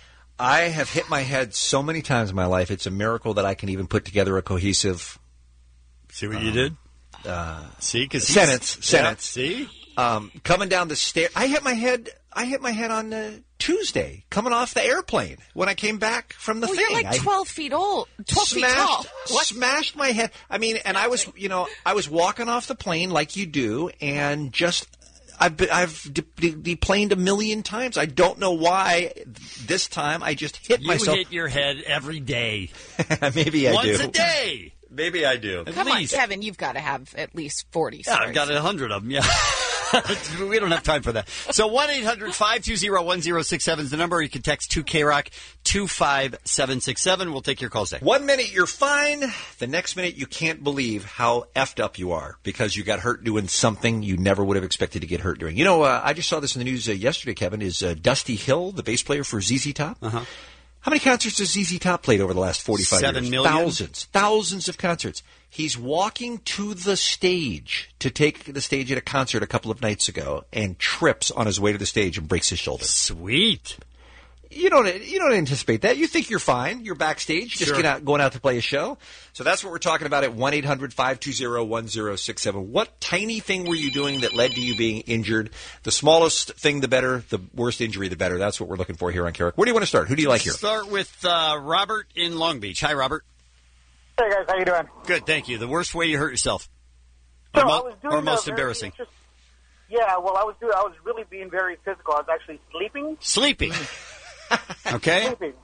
I have hit my head so many times in my life. It's a miracle that I can even put together a cohesive. See what um, you did? Uh, see, because sentence. Sentence. Yeah, see, um, coming down the stair. I hit my head. I hit my head on uh, Tuesday coming off the airplane when I came back from the well, thing. You're like twelve I feet old, twelve smashed, feet tall. What? Smashed my head. I mean, and I was, you know, I was walking off the plane like you do, and just I've been, I've de- de- deplaned a million times. I don't know why this time I just hit you myself. hit your head every day. Maybe I Once do. Once a day. Maybe I do. Come on, Kevin, you've got to have at least forty. Yeah, I've got a hundred of them. Yeah. We don't have time for that. So one eight hundred five two zero one zero six seven is the number. You can text two K Rock two five seven six seven. We'll take your calls today. One minute you're fine. The next minute you can't believe how effed up you are because you got hurt doing something you never would have expected to get hurt doing. You know, uh, I just saw this in the news uh, yesterday, Kevin, is uh, Dusty Hill, the bass player for Z Z Top. Uh-huh. How many concerts has Z Z Top played over the last forty-five Seven years? million? Thousands. Thousands of concerts. He's walking to the stage to take the stage at a concert a couple of nights ago and trips on his way to the stage and breaks his shoulder. Sweet. You don't you don't anticipate that. You think you're fine. You're backstage, just Sure. get out, going out to play a show. So that's what we're talking about at one eight hundred five two zero one zero six seven. What tiny thing were you doing that led to you being injured? The smallest thing, the better. The worst injury, the better. That's what we're looking for here on Carrick. Where do you want to start? Who do you like here? Start with uh, Robert in Long Beach. Hi, Robert. Hey, guys. How you doing? Good, thank you. The worst way you hurt yourself? So or mo- I was doing or a most very embarrassing? interest- Yeah, well, I was doing. I was really being very physical. I was actually sleeping. Sleeping. Okay. Sleeping.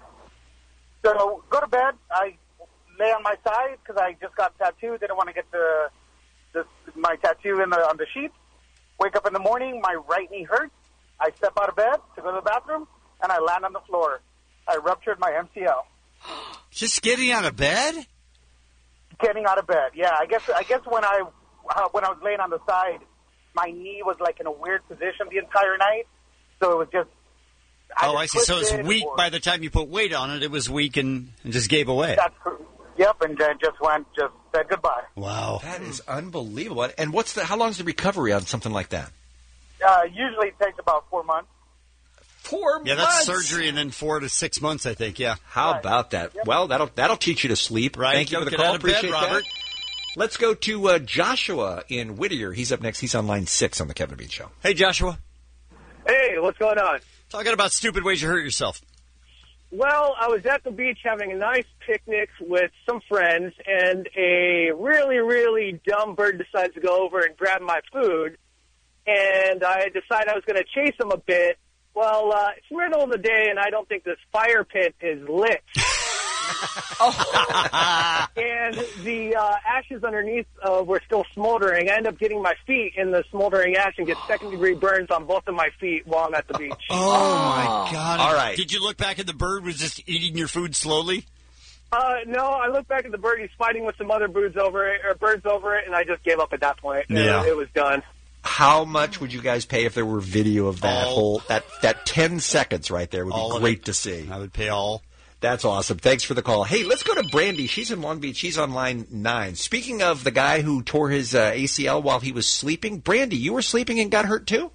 So go to bed. I lay on my side because I just got tattooed. Didn't want to get the, the my tattoo in the on the sheet. Wake up in the morning. My right knee hurts. I step out of bed to go to the bathroom, and I land on the floor. I ruptured my M C L. Just getting out of bed? Getting out of bed. Yeah, I guess. I guess when I uh, when I was laying on the side, my knee was like in a weird position the entire night. So it was just. Oh, I see. So it's twisted weak or- by the time you put weight on it. It was weak and, and just gave away. That's cor- Yep, and then just went, just said goodbye. Wow. That is unbelievable. And what's the? How long is the recovery on something like that? Uh, usually it takes about four months. Four Yeah, months. that's surgery and then four to six months, I think. Yeah. How about that? Well, that'll that'll teach you to sleep. Right. Thank you Don't for the get call. out of bed, Appreciate Robert. that. Let's go to uh, Joshua in Whittier. He's up next. He's on line six on the Kevin and Bean Show. Hey, Joshua. Hey, what's going on? Talking about stupid ways you hurt yourself. Well, I was at the beach having a nice picnic with some friends, and a really, really dumb bird decides to go over and grab my food, and I decided I was going to chase him a bit. Well, uh, it's the middle of the day, and I don't think this fire pit is lit. And the uh, ashes underneath uh, were still smoldering. I end up getting my feet in the smoldering ash and get second-degree burns on both of my feet while I'm at the beach. Oh, my God. All right. Did you look back and the bird was just eating your food slowly? Uh, no, I look back at the bird. He's fighting with some other birds over it, or birds over it, and I just gave up at that point. Yeah. It, it was done. How much would you guys pay if there were video of that All. whole that that ten seconds right there? Would All be of great it. to see. I would pay all. That's awesome. Thanks for the call. Hey, let's go to Brandy. She's in Long Beach. She's on line nine. Speaking of the guy who tore his uh, A C L while he was sleeping, Brandy, you were sleeping and got hurt too?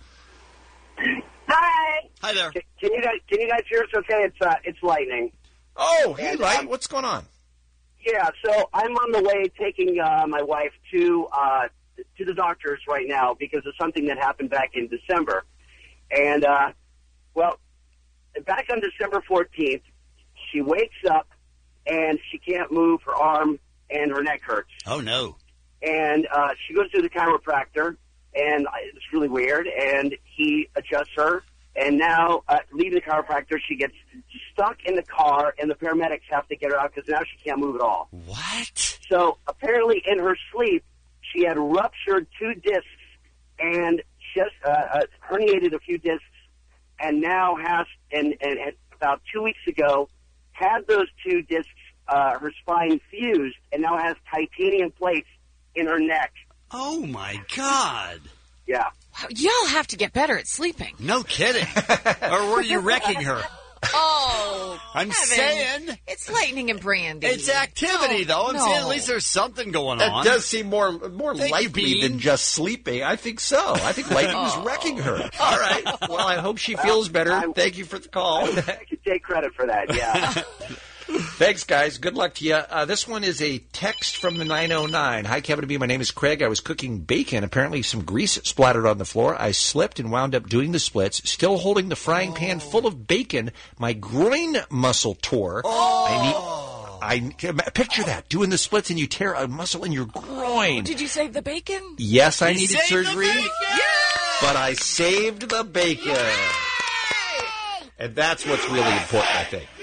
Hi. Hi there. Can, can you guys can you guys hear us? Okay, it's uh, it's lightning. Oh, hey, And, Light. um, What's going on? Yeah, so I'm on the way taking uh, my wife to uh, to the doctor's right now because of something that happened back in December, and uh, well, back on December fourteenth. She wakes up, and she can't move her arm, and her neck hurts. Oh, no. And uh, she goes to the chiropractor, and it's really weird, and he adjusts her. And now, uh, leaving the chiropractor, she gets stuck in the car, and the paramedics have to get her out because now she can't move at all. What? So apparently in her sleep, she had ruptured two discs and just uh, uh, herniated a few discs, and now has, and, and, and about two weeks ago, had those two discs, uh, her spine fused, and now has titanium plates in her neck. Oh, my God. Yeah. Wow, y'all have to get better at sleeping. No kidding. Or were you wrecking her? Oh, I'm Kevin, saying. it's lightning and brandy. It's activity, No, though. I'm no. saying at least there's something going That on. does seem more more Thank you, likely Bean. than just sleeping. I think so. I think lightning was wrecking her. All right. Well, I hope she feels better. Thank you for the call. take credit for that. Yeah. Thanks, guys. Good luck to you. Uh, this one is a text from the nine oh nine. Hi, Kevin and B. My name is Craig. I was cooking bacon. Apparently, some grease splattered on the floor. I slipped and wound up doing the splits. Still holding the frying oh. pan full of bacon. My groin muscle tore. Oh. I need. I picture that doing the splits and you tear a muscle in your groin. Did you save the bacon? Yes, I You needed saved the surgery, bacon! but I saved the bacon. Yay! And that's what's really important, I think.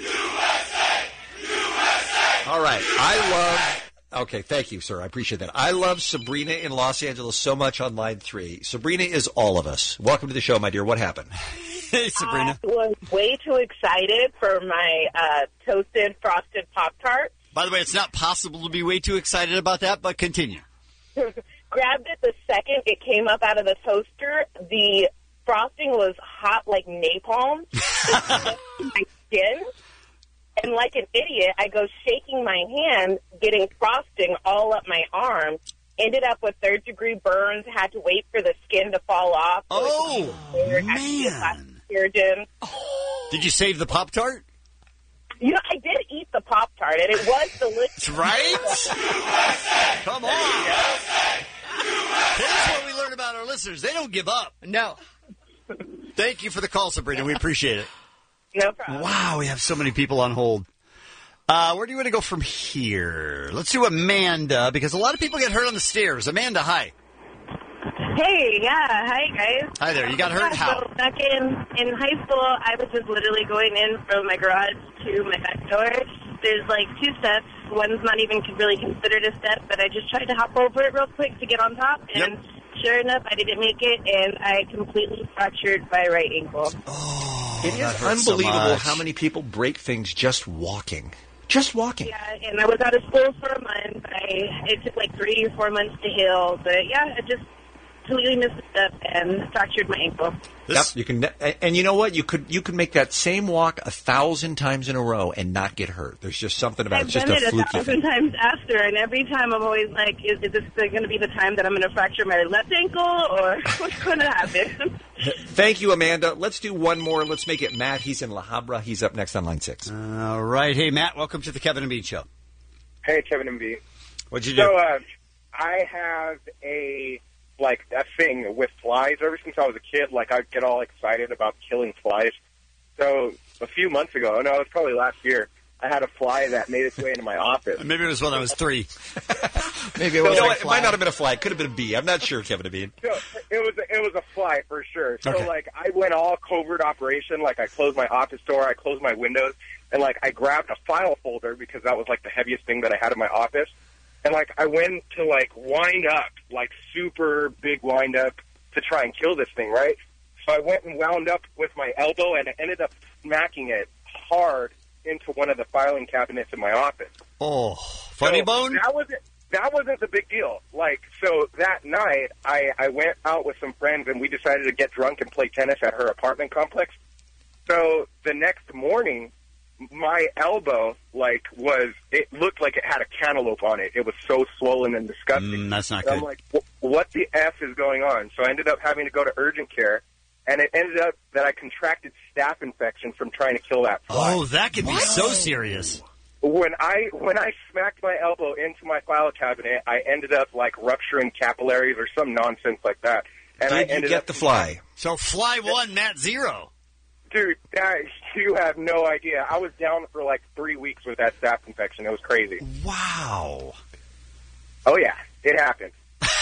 All right. I love... Okay, thank you, sir. I appreciate that. I love Sabrina in Los Angeles so much on line three. Sabrina is all of us. Welcome to the show, my dear. What happened? Hey, Sabrina. I was way too excited for my uh, toasted frosted Pop-Tart. By the way, it's not possible to be way too excited about that, but continue. Grabbed it the second it came up out of the toaster. The frosting was hot like napalm. My skin. And like an idiot, I go shaking my hand, getting frosting all up my arm. Ended up with third-degree burns, had to wait for the skin to fall off. Oh, man. Surgeon. Did you save the Pop-Tart? You know, I did eat the Pop-Tart, and it was delicious. Right? Come on. Here's what we learn about our listeners. They don't give up. No. Thank you for the call, Sabrina. We appreciate it. No problem. Wow, we have so many people on hold. Uh, where do you want to go from here? Let's do Amanda, because a lot of people get hurt on the stairs. Amanda, hi. Hey, yeah, hi guys. Hi there. You got hurt? Yeah, How? So back in, in high school, I was just literally going in from my garage to my back door. There's like two steps. One's not even really considered a step, but I just tried to hop over it real quick to get on top, and yep. sure enough, I didn't make it, and I completely fractured my right ankle. Oh, it is unbelievable so how many people break things just walking. Just walking. Yeah, and I was out of school for a month. I, it took like three or four months to heal, but yeah, I just completely missed a step and fractured my ankle. Yep, you can, and you know what? You could you could make that same walk a thousand times in a row and not get hurt. There's just something about I've it. It's just done a it fluky a thousand thing. times after, and every time I'm always like, is, is this going to be the time that I'm going to fracture my left ankle, or what's going to happen? Thank you, Amanda. Let's do one more. Let's make it Matt. He's in La Habra. He's up next on line six. All right. Hey, Matt, welcome to the Kevin and Bean Show. Hey, Kevin and B. What'd you do? So, uh, I have a, like, a thing with flies. Ever since I was a kid, like, I'd get all excited about killing flies. So, a few months ago, no, it was probably last year, I had a fly that made its way into my office. Maybe it was when I was three. Maybe it was So, a it fly. It might not have been a fly. It could have been a bee. I'm not sure, Kevin and Bean. So, it was it was a fly for sure. So, Okay. like, I went all covert operation. Like, I closed my office door, I closed my windows, and, like, I grabbed a file folder because that was, like, the heaviest thing that I had in my office. And, like, I went to, like, wind up, like, super big wind up to try and kill this thing, right? So I went and wound up with my elbow, and I ended up smacking it hard into one of the filing cabinets in my office. Oh, funny So bone? That wasn't, that wasn't the big deal. Like, so that night, I, I went out with some friends, and we decided to get drunk and play tennis at her apartment complex. So the next morning, my elbow, like, was, it looked like it had a cantaloupe on it. It was so swollen and disgusting. Mm, that's not And I'm good. like, "Wh- what the F is going on? So I ended up having to go to urgent care, and it ended up that I contracted staph infection from trying to kill that fly. Oh, that could be so serious. When I when I smacked my elbow into my file cabinet, I ended up, like, rupturing capillaries or some nonsense like that. And I Did you ended get up the fly? So fly one, Matt zero. Dude, that, you have no idea. I was down for like three weeks with that staph infection. It was crazy. Wow. Oh, yeah. It happened.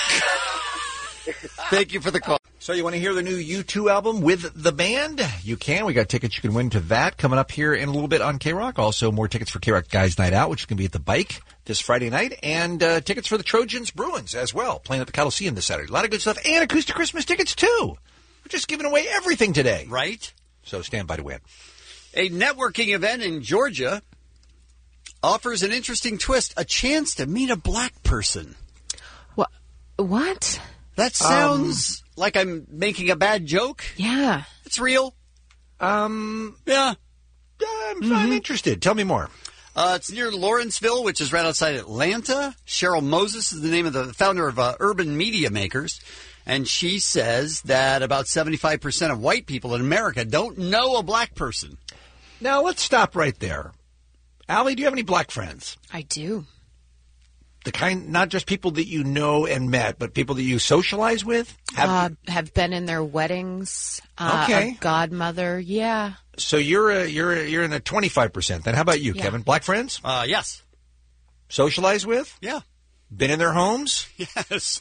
Thank you for the call. So you want to hear the new U two album with the band? You can. We got tickets you can win to that coming up here in a little bit on K-Rock. Also, more tickets for K-Rock Guys Night Out, which is going to be at the Bike this Friday night. And uh, tickets for the Trojans Bruins as well, playing at the Coliseum this Saturday. A lot of good stuff. And Acoustic Christmas tickets, too. We're just giving away everything today. Right? So stand by to win. A networking event in Georgia offers an interesting twist, a chance to meet a black person. What? What? That sounds um, like I'm making a bad joke. Yeah. It's real. Um, yeah. I'm, mm-hmm. I'm interested. Tell me more. Uh, it's near Lawrenceville, which is right outside Atlanta. Cheryl Moses is the name of the founder of uh, Urban Media Makers. And she says that about seventy-five percent of white people in America don't know a black person. Now, let's stop right there. Allie, do you have any black friends? I do. The kind, not just people that you know and met, but people that you socialize with? Have, uh, have been in their weddings. Uh, Okay. A godmother, yeah. so you're a, you're a, you're in the twenty-five percent. Then how about you, Yeah. Kevin? Black friends? Uh, yes. Socialize with? Yeah. Been in their homes? Yes.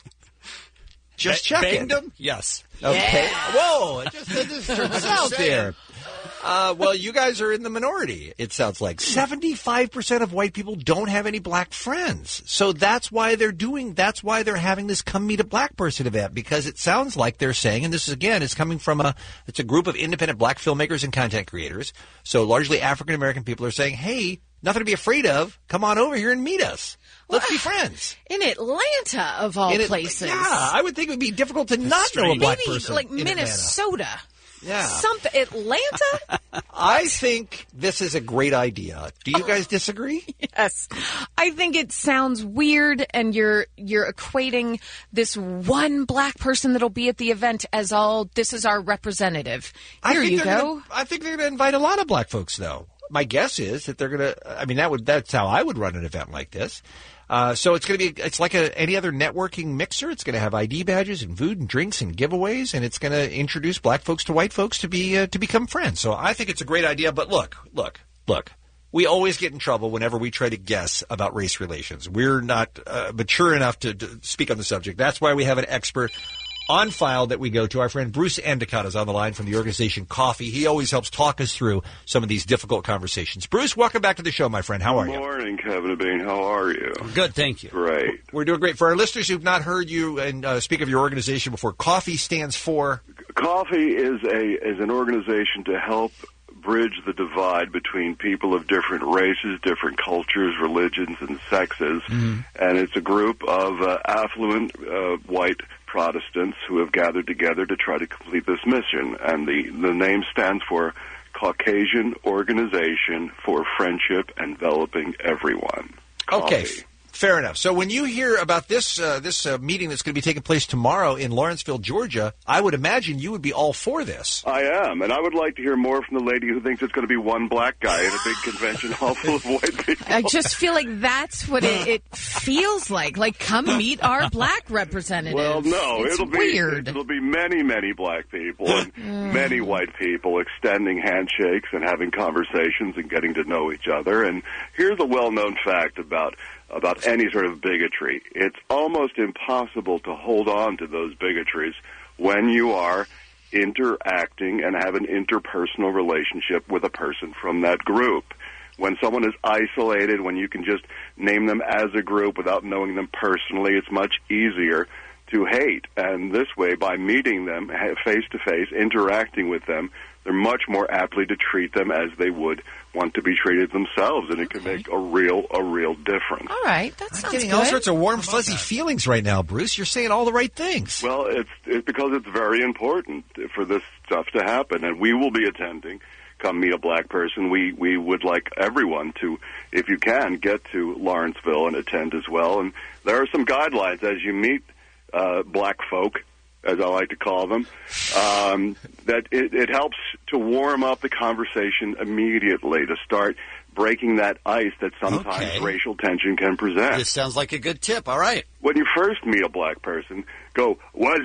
Just Ba- checking. banged them? Yes. Okay. Whoa, it just, it just turns out there. Uh, well, you guys are in the minority, it sounds like. seventy-five percent of white people don't have any black friends. So that's why they're doing, that's why they're having this Come Meet a Black Person event, because it sounds like they're saying, and this is, again, is coming from a, it's a group of independent black filmmakers and content creators. So largely African-American people are saying, hey, nothing to be afraid of. Come on over here and meet us. Let's be friends. In Atlanta, of all In it- places. Yeah, I would think it would be difficult to not know a black Maybe person. like in Atlanta. Minnesota. Yeah. Something. Atlanta? I think this is a great idea. Do you guys disagree? Yes. I think it sounds weird, and you're you're equating this one black person that'll be at the event as all, this is our representative. I Here think you they're go. Gonna, I think they're going to invite a lot of black folks, though. My guess is that they're going to. I mean, that would that's how I would run an event like this. Uh, so it's going to be. It's like a, any other networking mixer. It's going to have I D badges and food and drinks and giveaways, and it's going to introduce black folks to white folks to be uh, to become friends. So I think it's a great idea. But look, look, look. We always get in trouble whenever we try to guess about race relations. We're not uh, mature enough to, to speak on the subject. That's why we have an expert on file that we go to. Our friend Bruce Endicott is on the line from the organization Coffee. He always helps talk us through some of these difficult conversations. Bruce, welcome back to the show, my friend. How are Good you? morning, Kevin and Bean. How are you? Good, thank you. Great. We're doing great. For our listeners who've not heard you and uh, speak of your organization before, Coffee stands for? Coffee is a is an organization to help bridge the divide between people of different races, different cultures, religions, and sexes. Mm-hmm. And it's a group of uh, affluent uh, white Protestants who have gathered together to try to complete this mission. And the, the name stands for Caucasian Organization for Friendship Enveloping Everyone. Okay, Coffee. fair enough. So when you hear about this uh, this uh, meeting that's going to be taking place tomorrow in Lawrenceville, Georgia, I would imagine you would be all for this. I am, and I would like to hear more from the lady who thinks it's going to be one black guy at a big convention hall full of white people. I just feel like that's what it, it feels like. Like, come meet our black representative. Well, no, it's it'll be weird. it'll be many, many black people and many white people extending handshakes and having conversations and getting to know each other. And here's a well-known fact about about any sort of bigotry. It's almost impossible to hold on to those bigotries when you are interacting and have an interpersonal relationship with a person from that group. When someone is isolated, when you can just name them as a group without knowing them personally, it's much easier to hate. And this way, by meeting them face-to-face, interacting with them, they're much more aptly to treat them as they would want to be treated themselves, and it can make a real, a real difference. All right, that sounds I'm getting good. all sorts of warm, fuzzy feelings right now, Bruce. You're saying all the right things. Well, it's, it's because it's very important for this stuff to happen, and we will be attending. Come meet a black person. We we would like everyone to, if you can, get to Lawrenceville and attend as well. And there are some guidelines as you meet uh, black folk, as I like to call them, um, that it, it helps to warm up the conversation immediately, to start breaking that ice that sometimes Okay. racial tension can present. This sounds like a good tip. All right. When you first meet a black person, go, what's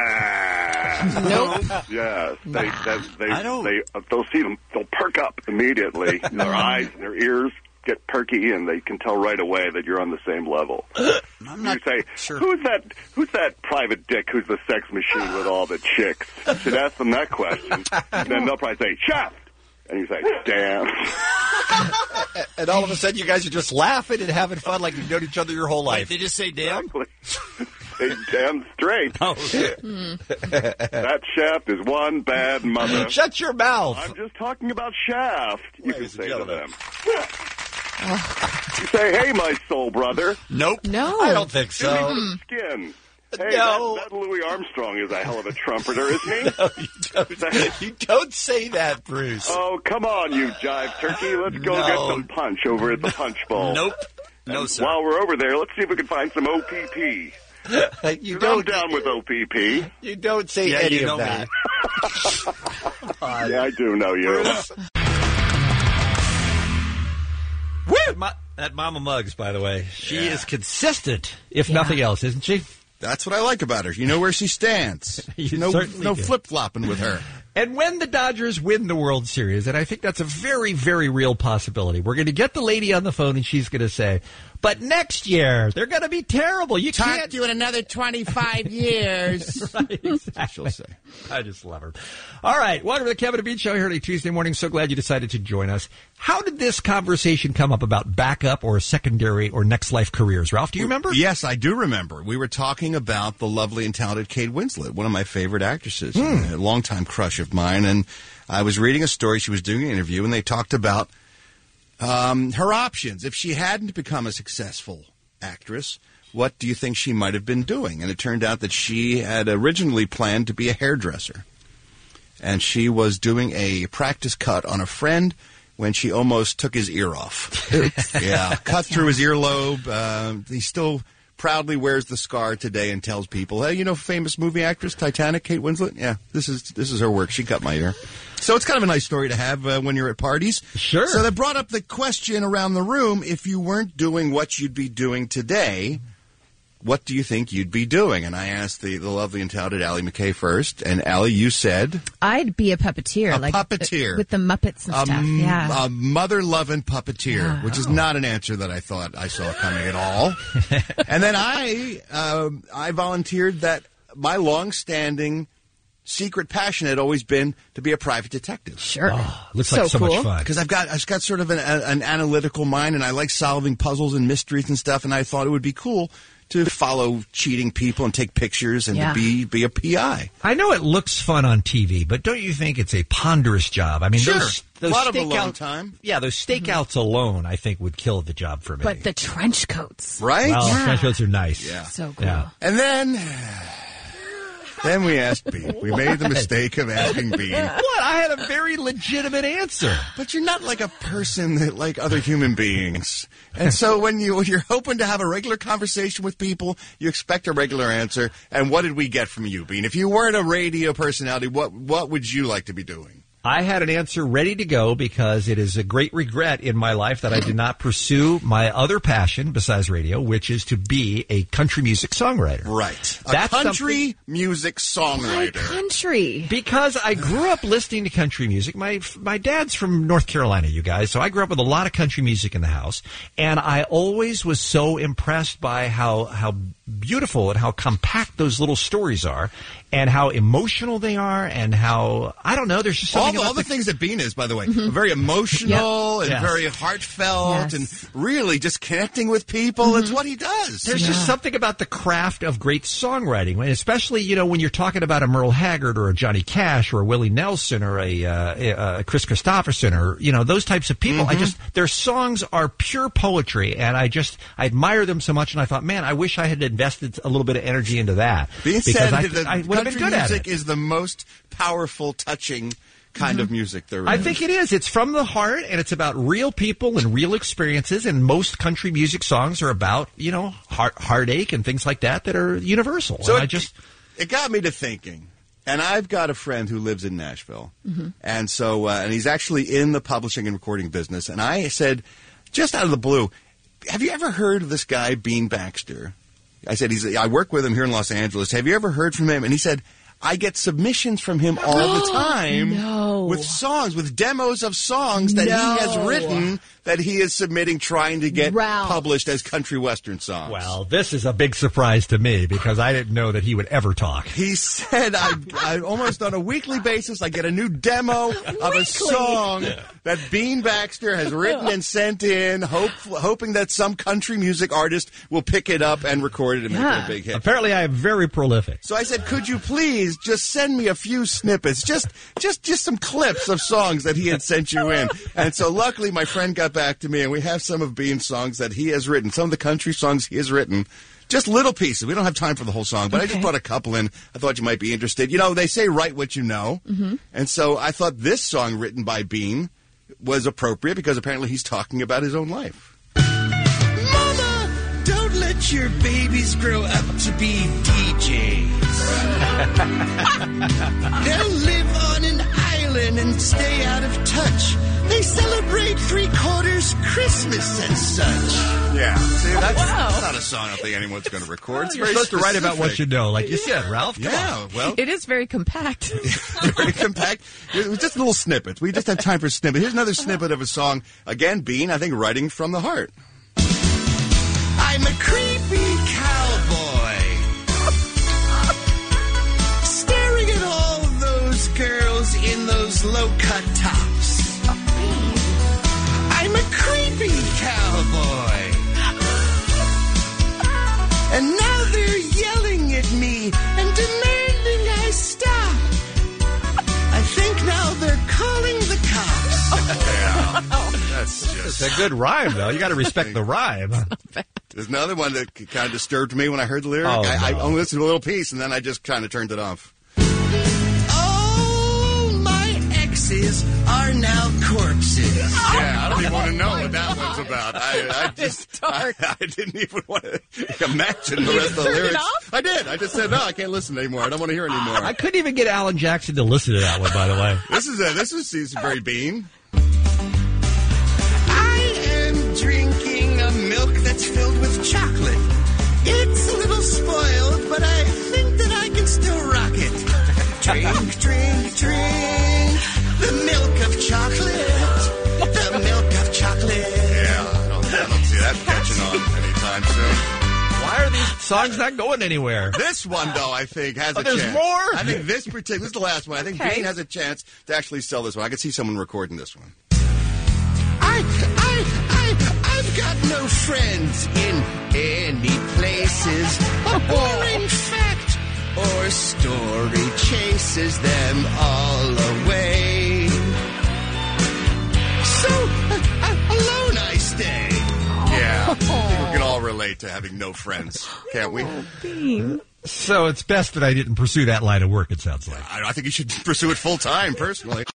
that? Nope. Yes. They, that, they, I don't- they, uh, they'll see them, they'll perk up immediately. Their eyes and their ears get perky, and they can tell right away that you're on the same level. I'm You not say, sure. who's that Who's that private dick who's the sex machine with all the chicks? You should ask them that question. And then they'll probably say, Shaft! And you say, damn. And all of a sudden, you guys are just laughing and having fun like you've known each other your whole Wait, life. they just say damn? Say damn straight. Oh, That Shaft is one bad mother. Shut your mouth. I'm just talking about Shaft. You can Ladies and say to gentlemen. them. You say, hey, my soul brother. Nope. No. I don't think Give me so. some skin. Hey, No. that, that Louis Armstrong is a hell of a trumpeter, isn't he? No, you don't. You don't say that, Bruce. Oh, come on, you jive turkey. Let's go No. get some punch over at the punch bowl. Nope. And No, sir. while we're over there, let's see if we can find some O P P. You 'Cause I'm don't. down with O P P. You don't say Yeah, any you know of that. Yeah, I do know you. Bruce. Woo! That, Ma- that Mama Muggs, by the way, she yeah. is consistent, if yeah. nothing else, isn't she? That's what I like about her. You know where she stands. you no no do. flip-flopping with her. And when the Dodgers win the World Series, and I think that's a very, very real possibility, we're going to get the lady on the phone and she's going to say, but next year, they're going to be terrible. You Talk can't to you in another twenty-five years. Right, exactly. She'll say. I just love her. All right, welcome to the Kevin and Bean Show here on a Tuesday morning. So glad you decided to join us. How did this conversation come up about backup or secondary or next life careers? Ralph, do you remember? Yes, I do remember. We were talking about the lovely and talented Kate Winslet, one of my favorite actresses, mm. a longtime crush of mine. And I was reading a story. She was doing an interview, and they talked about um, her options. If she hadn't become a successful actress, what do you think she might have been doing? And it turned out that she had originally planned to be a hairdresser. And she was doing a practice cut on a friend when she almost took his ear off. yeah, cut through his earlobe. Uh, he still proudly wears the scar today and tells people, hey, you know, famous movie actress, Titanic, Kate Winslet? Yeah, this is this is her work. She cut my ear. So it's kind of a nice story to have uh, when you're at parties. Sure. So that brought up the question around the room, if you weren't doing what you'd be doing today, what do you think you'd be doing? And I asked the, the lovely and talented Allie McKay first. And Allie, you said? I'd be a puppeteer. A like puppeteer. With the Muppets and a, stuff, yeah. A mother-loving puppeteer, yeah. which is not an answer that I thought I saw coming at all. And then I, uh, I volunteered that my long-standing secret passion had always been to be a private detective. Sure. Oh, looks so like so cool. much fun. Because I've got, I've got sort of an, an analytical mind, and I like solving puzzles and mysteries and stuff, and I thought it would be cool to follow cheating people and take pictures and yeah. to be be a P I. I know it looks fun on T V, but don't you think it's a ponderous job? I mean, sure. those, those a lot of stakeout, alone time. Yeah, those stakeouts mm-hmm. alone, I think, would kill the job for me. But the trench coats. Right? Well, yeah. trench coats are nice. Yeah. So cool. Yeah. And then... Then we asked Bean. We made the mistake of asking Bean. What? I had a very legitimate answer. But you're not like a person that like other human beings. And so when, you, when you're hoping to have a regular conversation with people, you expect a regular answer. And what did we get from you, Bean? If you weren't a radio personality, what what would you like to be doing? I had an answer ready to go because it is a great regret in my life that I did not pursue my other passion besides radio, which is to be a country music songwriter. Right. A That's country music songwriter. Why country? Because I grew up listening to country music. My my dad's from North Carolina, you guys, so I grew up with a lot of country music in the house, and I always was so impressed by how how beautiful and how compact those little stories are, and how emotional they are, and how, I don't know, there's just something all, about all the, the things that Bean is, by the way, very emotional yep. and yes. very heartfelt yes. and really just connecting with people. Mm-hmm. It's what he does. There's yeah. just something about the craft of great songwriting, and especially, you know, when you're talking about a Merle Haggard or a Johnny Cash or a Willie Nelson or a, uh, a, a Chris Christopherson or, you know, those types of people. Mm-hmm. I just, their songs are pure poetry, and I just, I admire them so much, and I thought, man, I wish I had invested a little bit of energy into that. Being said, I, the I would have been country good at music it. is the most powerful, touching kind Mm-hmm. of music there is. I think it is. It's from the heart, and it's about real people and real experiences, and most country music songs are about, you know, heart, heartache and things like that that are universal. So and it, I just... it got me to thinking. And I've got a friend who lives in Nashville. Mm-hmm. And so, uh, and he's actually in the publishing and recording business. And I said, just out of the blue, have you ever heard of this guy, Bean Baxter? I said, he's. I work with him here in Los Angeles. Have you ever heard from him? And he said, I get submissions from him all the time no. with songs, with demos of songs that no. he has written that he is submitting, trying to get Ralph. published as country western songs. Well, this is a big surprise to me because I didn't know that he would ever talk. He said, I, I almost on a weekly basis, I get a new demo of a song that Bean Baxter has written and sent in, hope, hoping that some country music artist will pick it up and record it and Yeah. make it a big hit. Apparently, I am very prolific. So I said, could you please just send me a few snippets, just just just some clips of songs that he had sent you in. And so luckily my friend got back to me, and we have some of Bean's songs that he has written, some of the country songs he has written, just little pieces. We don't have time for the whole song, but okay. I just brought a couple in. I thought you might be interested. You know, they say write what you know. Mm-hmm. And so I thought this song written by Bean was appropriate because apparently he's talking about his own life. Mama, don't let your babies grow up to be D Js. They'll live on an island and stay out of touch. They celebrate three quarters Christmas and such. Yeah. See, that's, Wow. that's not a song I don't think anyone's going to record. It's You're very supposed to write about what specific. you know, like you said, Ralph. Come Yeah, on. well, It is very compact. very compact. It was just little snippets. We just have time for snippets. Here's another snippet of a song. Again, Bean, I think, writing from the heart. I'm a creepy cowboy. Staring at all those girls in those low-cut tops. I'm a creepy cowboy. And now they're yelling at me and demanding I stop. I think now they're calling the cops. Yeah. That's just... It's a good rhyme, though. You got to respect the rhyme. There's another one that kind of disturbed me when I heard the lyric. Oh, I, I no. only listened to a little piece, and then I just kind of turned it off. Oh, my exes are now corpses. Yeah, I don't even want to know what that one's about. I, I just, I, I didn't even want to imagine the rest of the turn it lyrics. off? I did. I just said, no, I can't listen anymore. I don't want to hear anymore. I couldn't even get Alan Jackson to listen to that one, by the way. This is a, this is he's very Bean. I am drinking a milk that's filled with chocolate. It's a little spoiled, but I think that I can still rock it. Drink, drink, drink the milk of chocolate. The milk of chocolate. Yeah, I don't, I don't see that catching on anytime soon. Why are these songs not going anywhere? This one, though, I think has Oh, a there's chance. more? I think this particular, this is the last one. I think Okay. Bean has a chance to actually sell this one. I could see someone recording this one. I, I, I, I've got no friends in any places. A boring fact or story chases them all away. So, uh, uh, alone I stay. Yeah, I think we can all relate to having no friends, can't we? So it's best that I didn't pursue that line of work, it sounds like. I, I think you should pursue it full time, personally.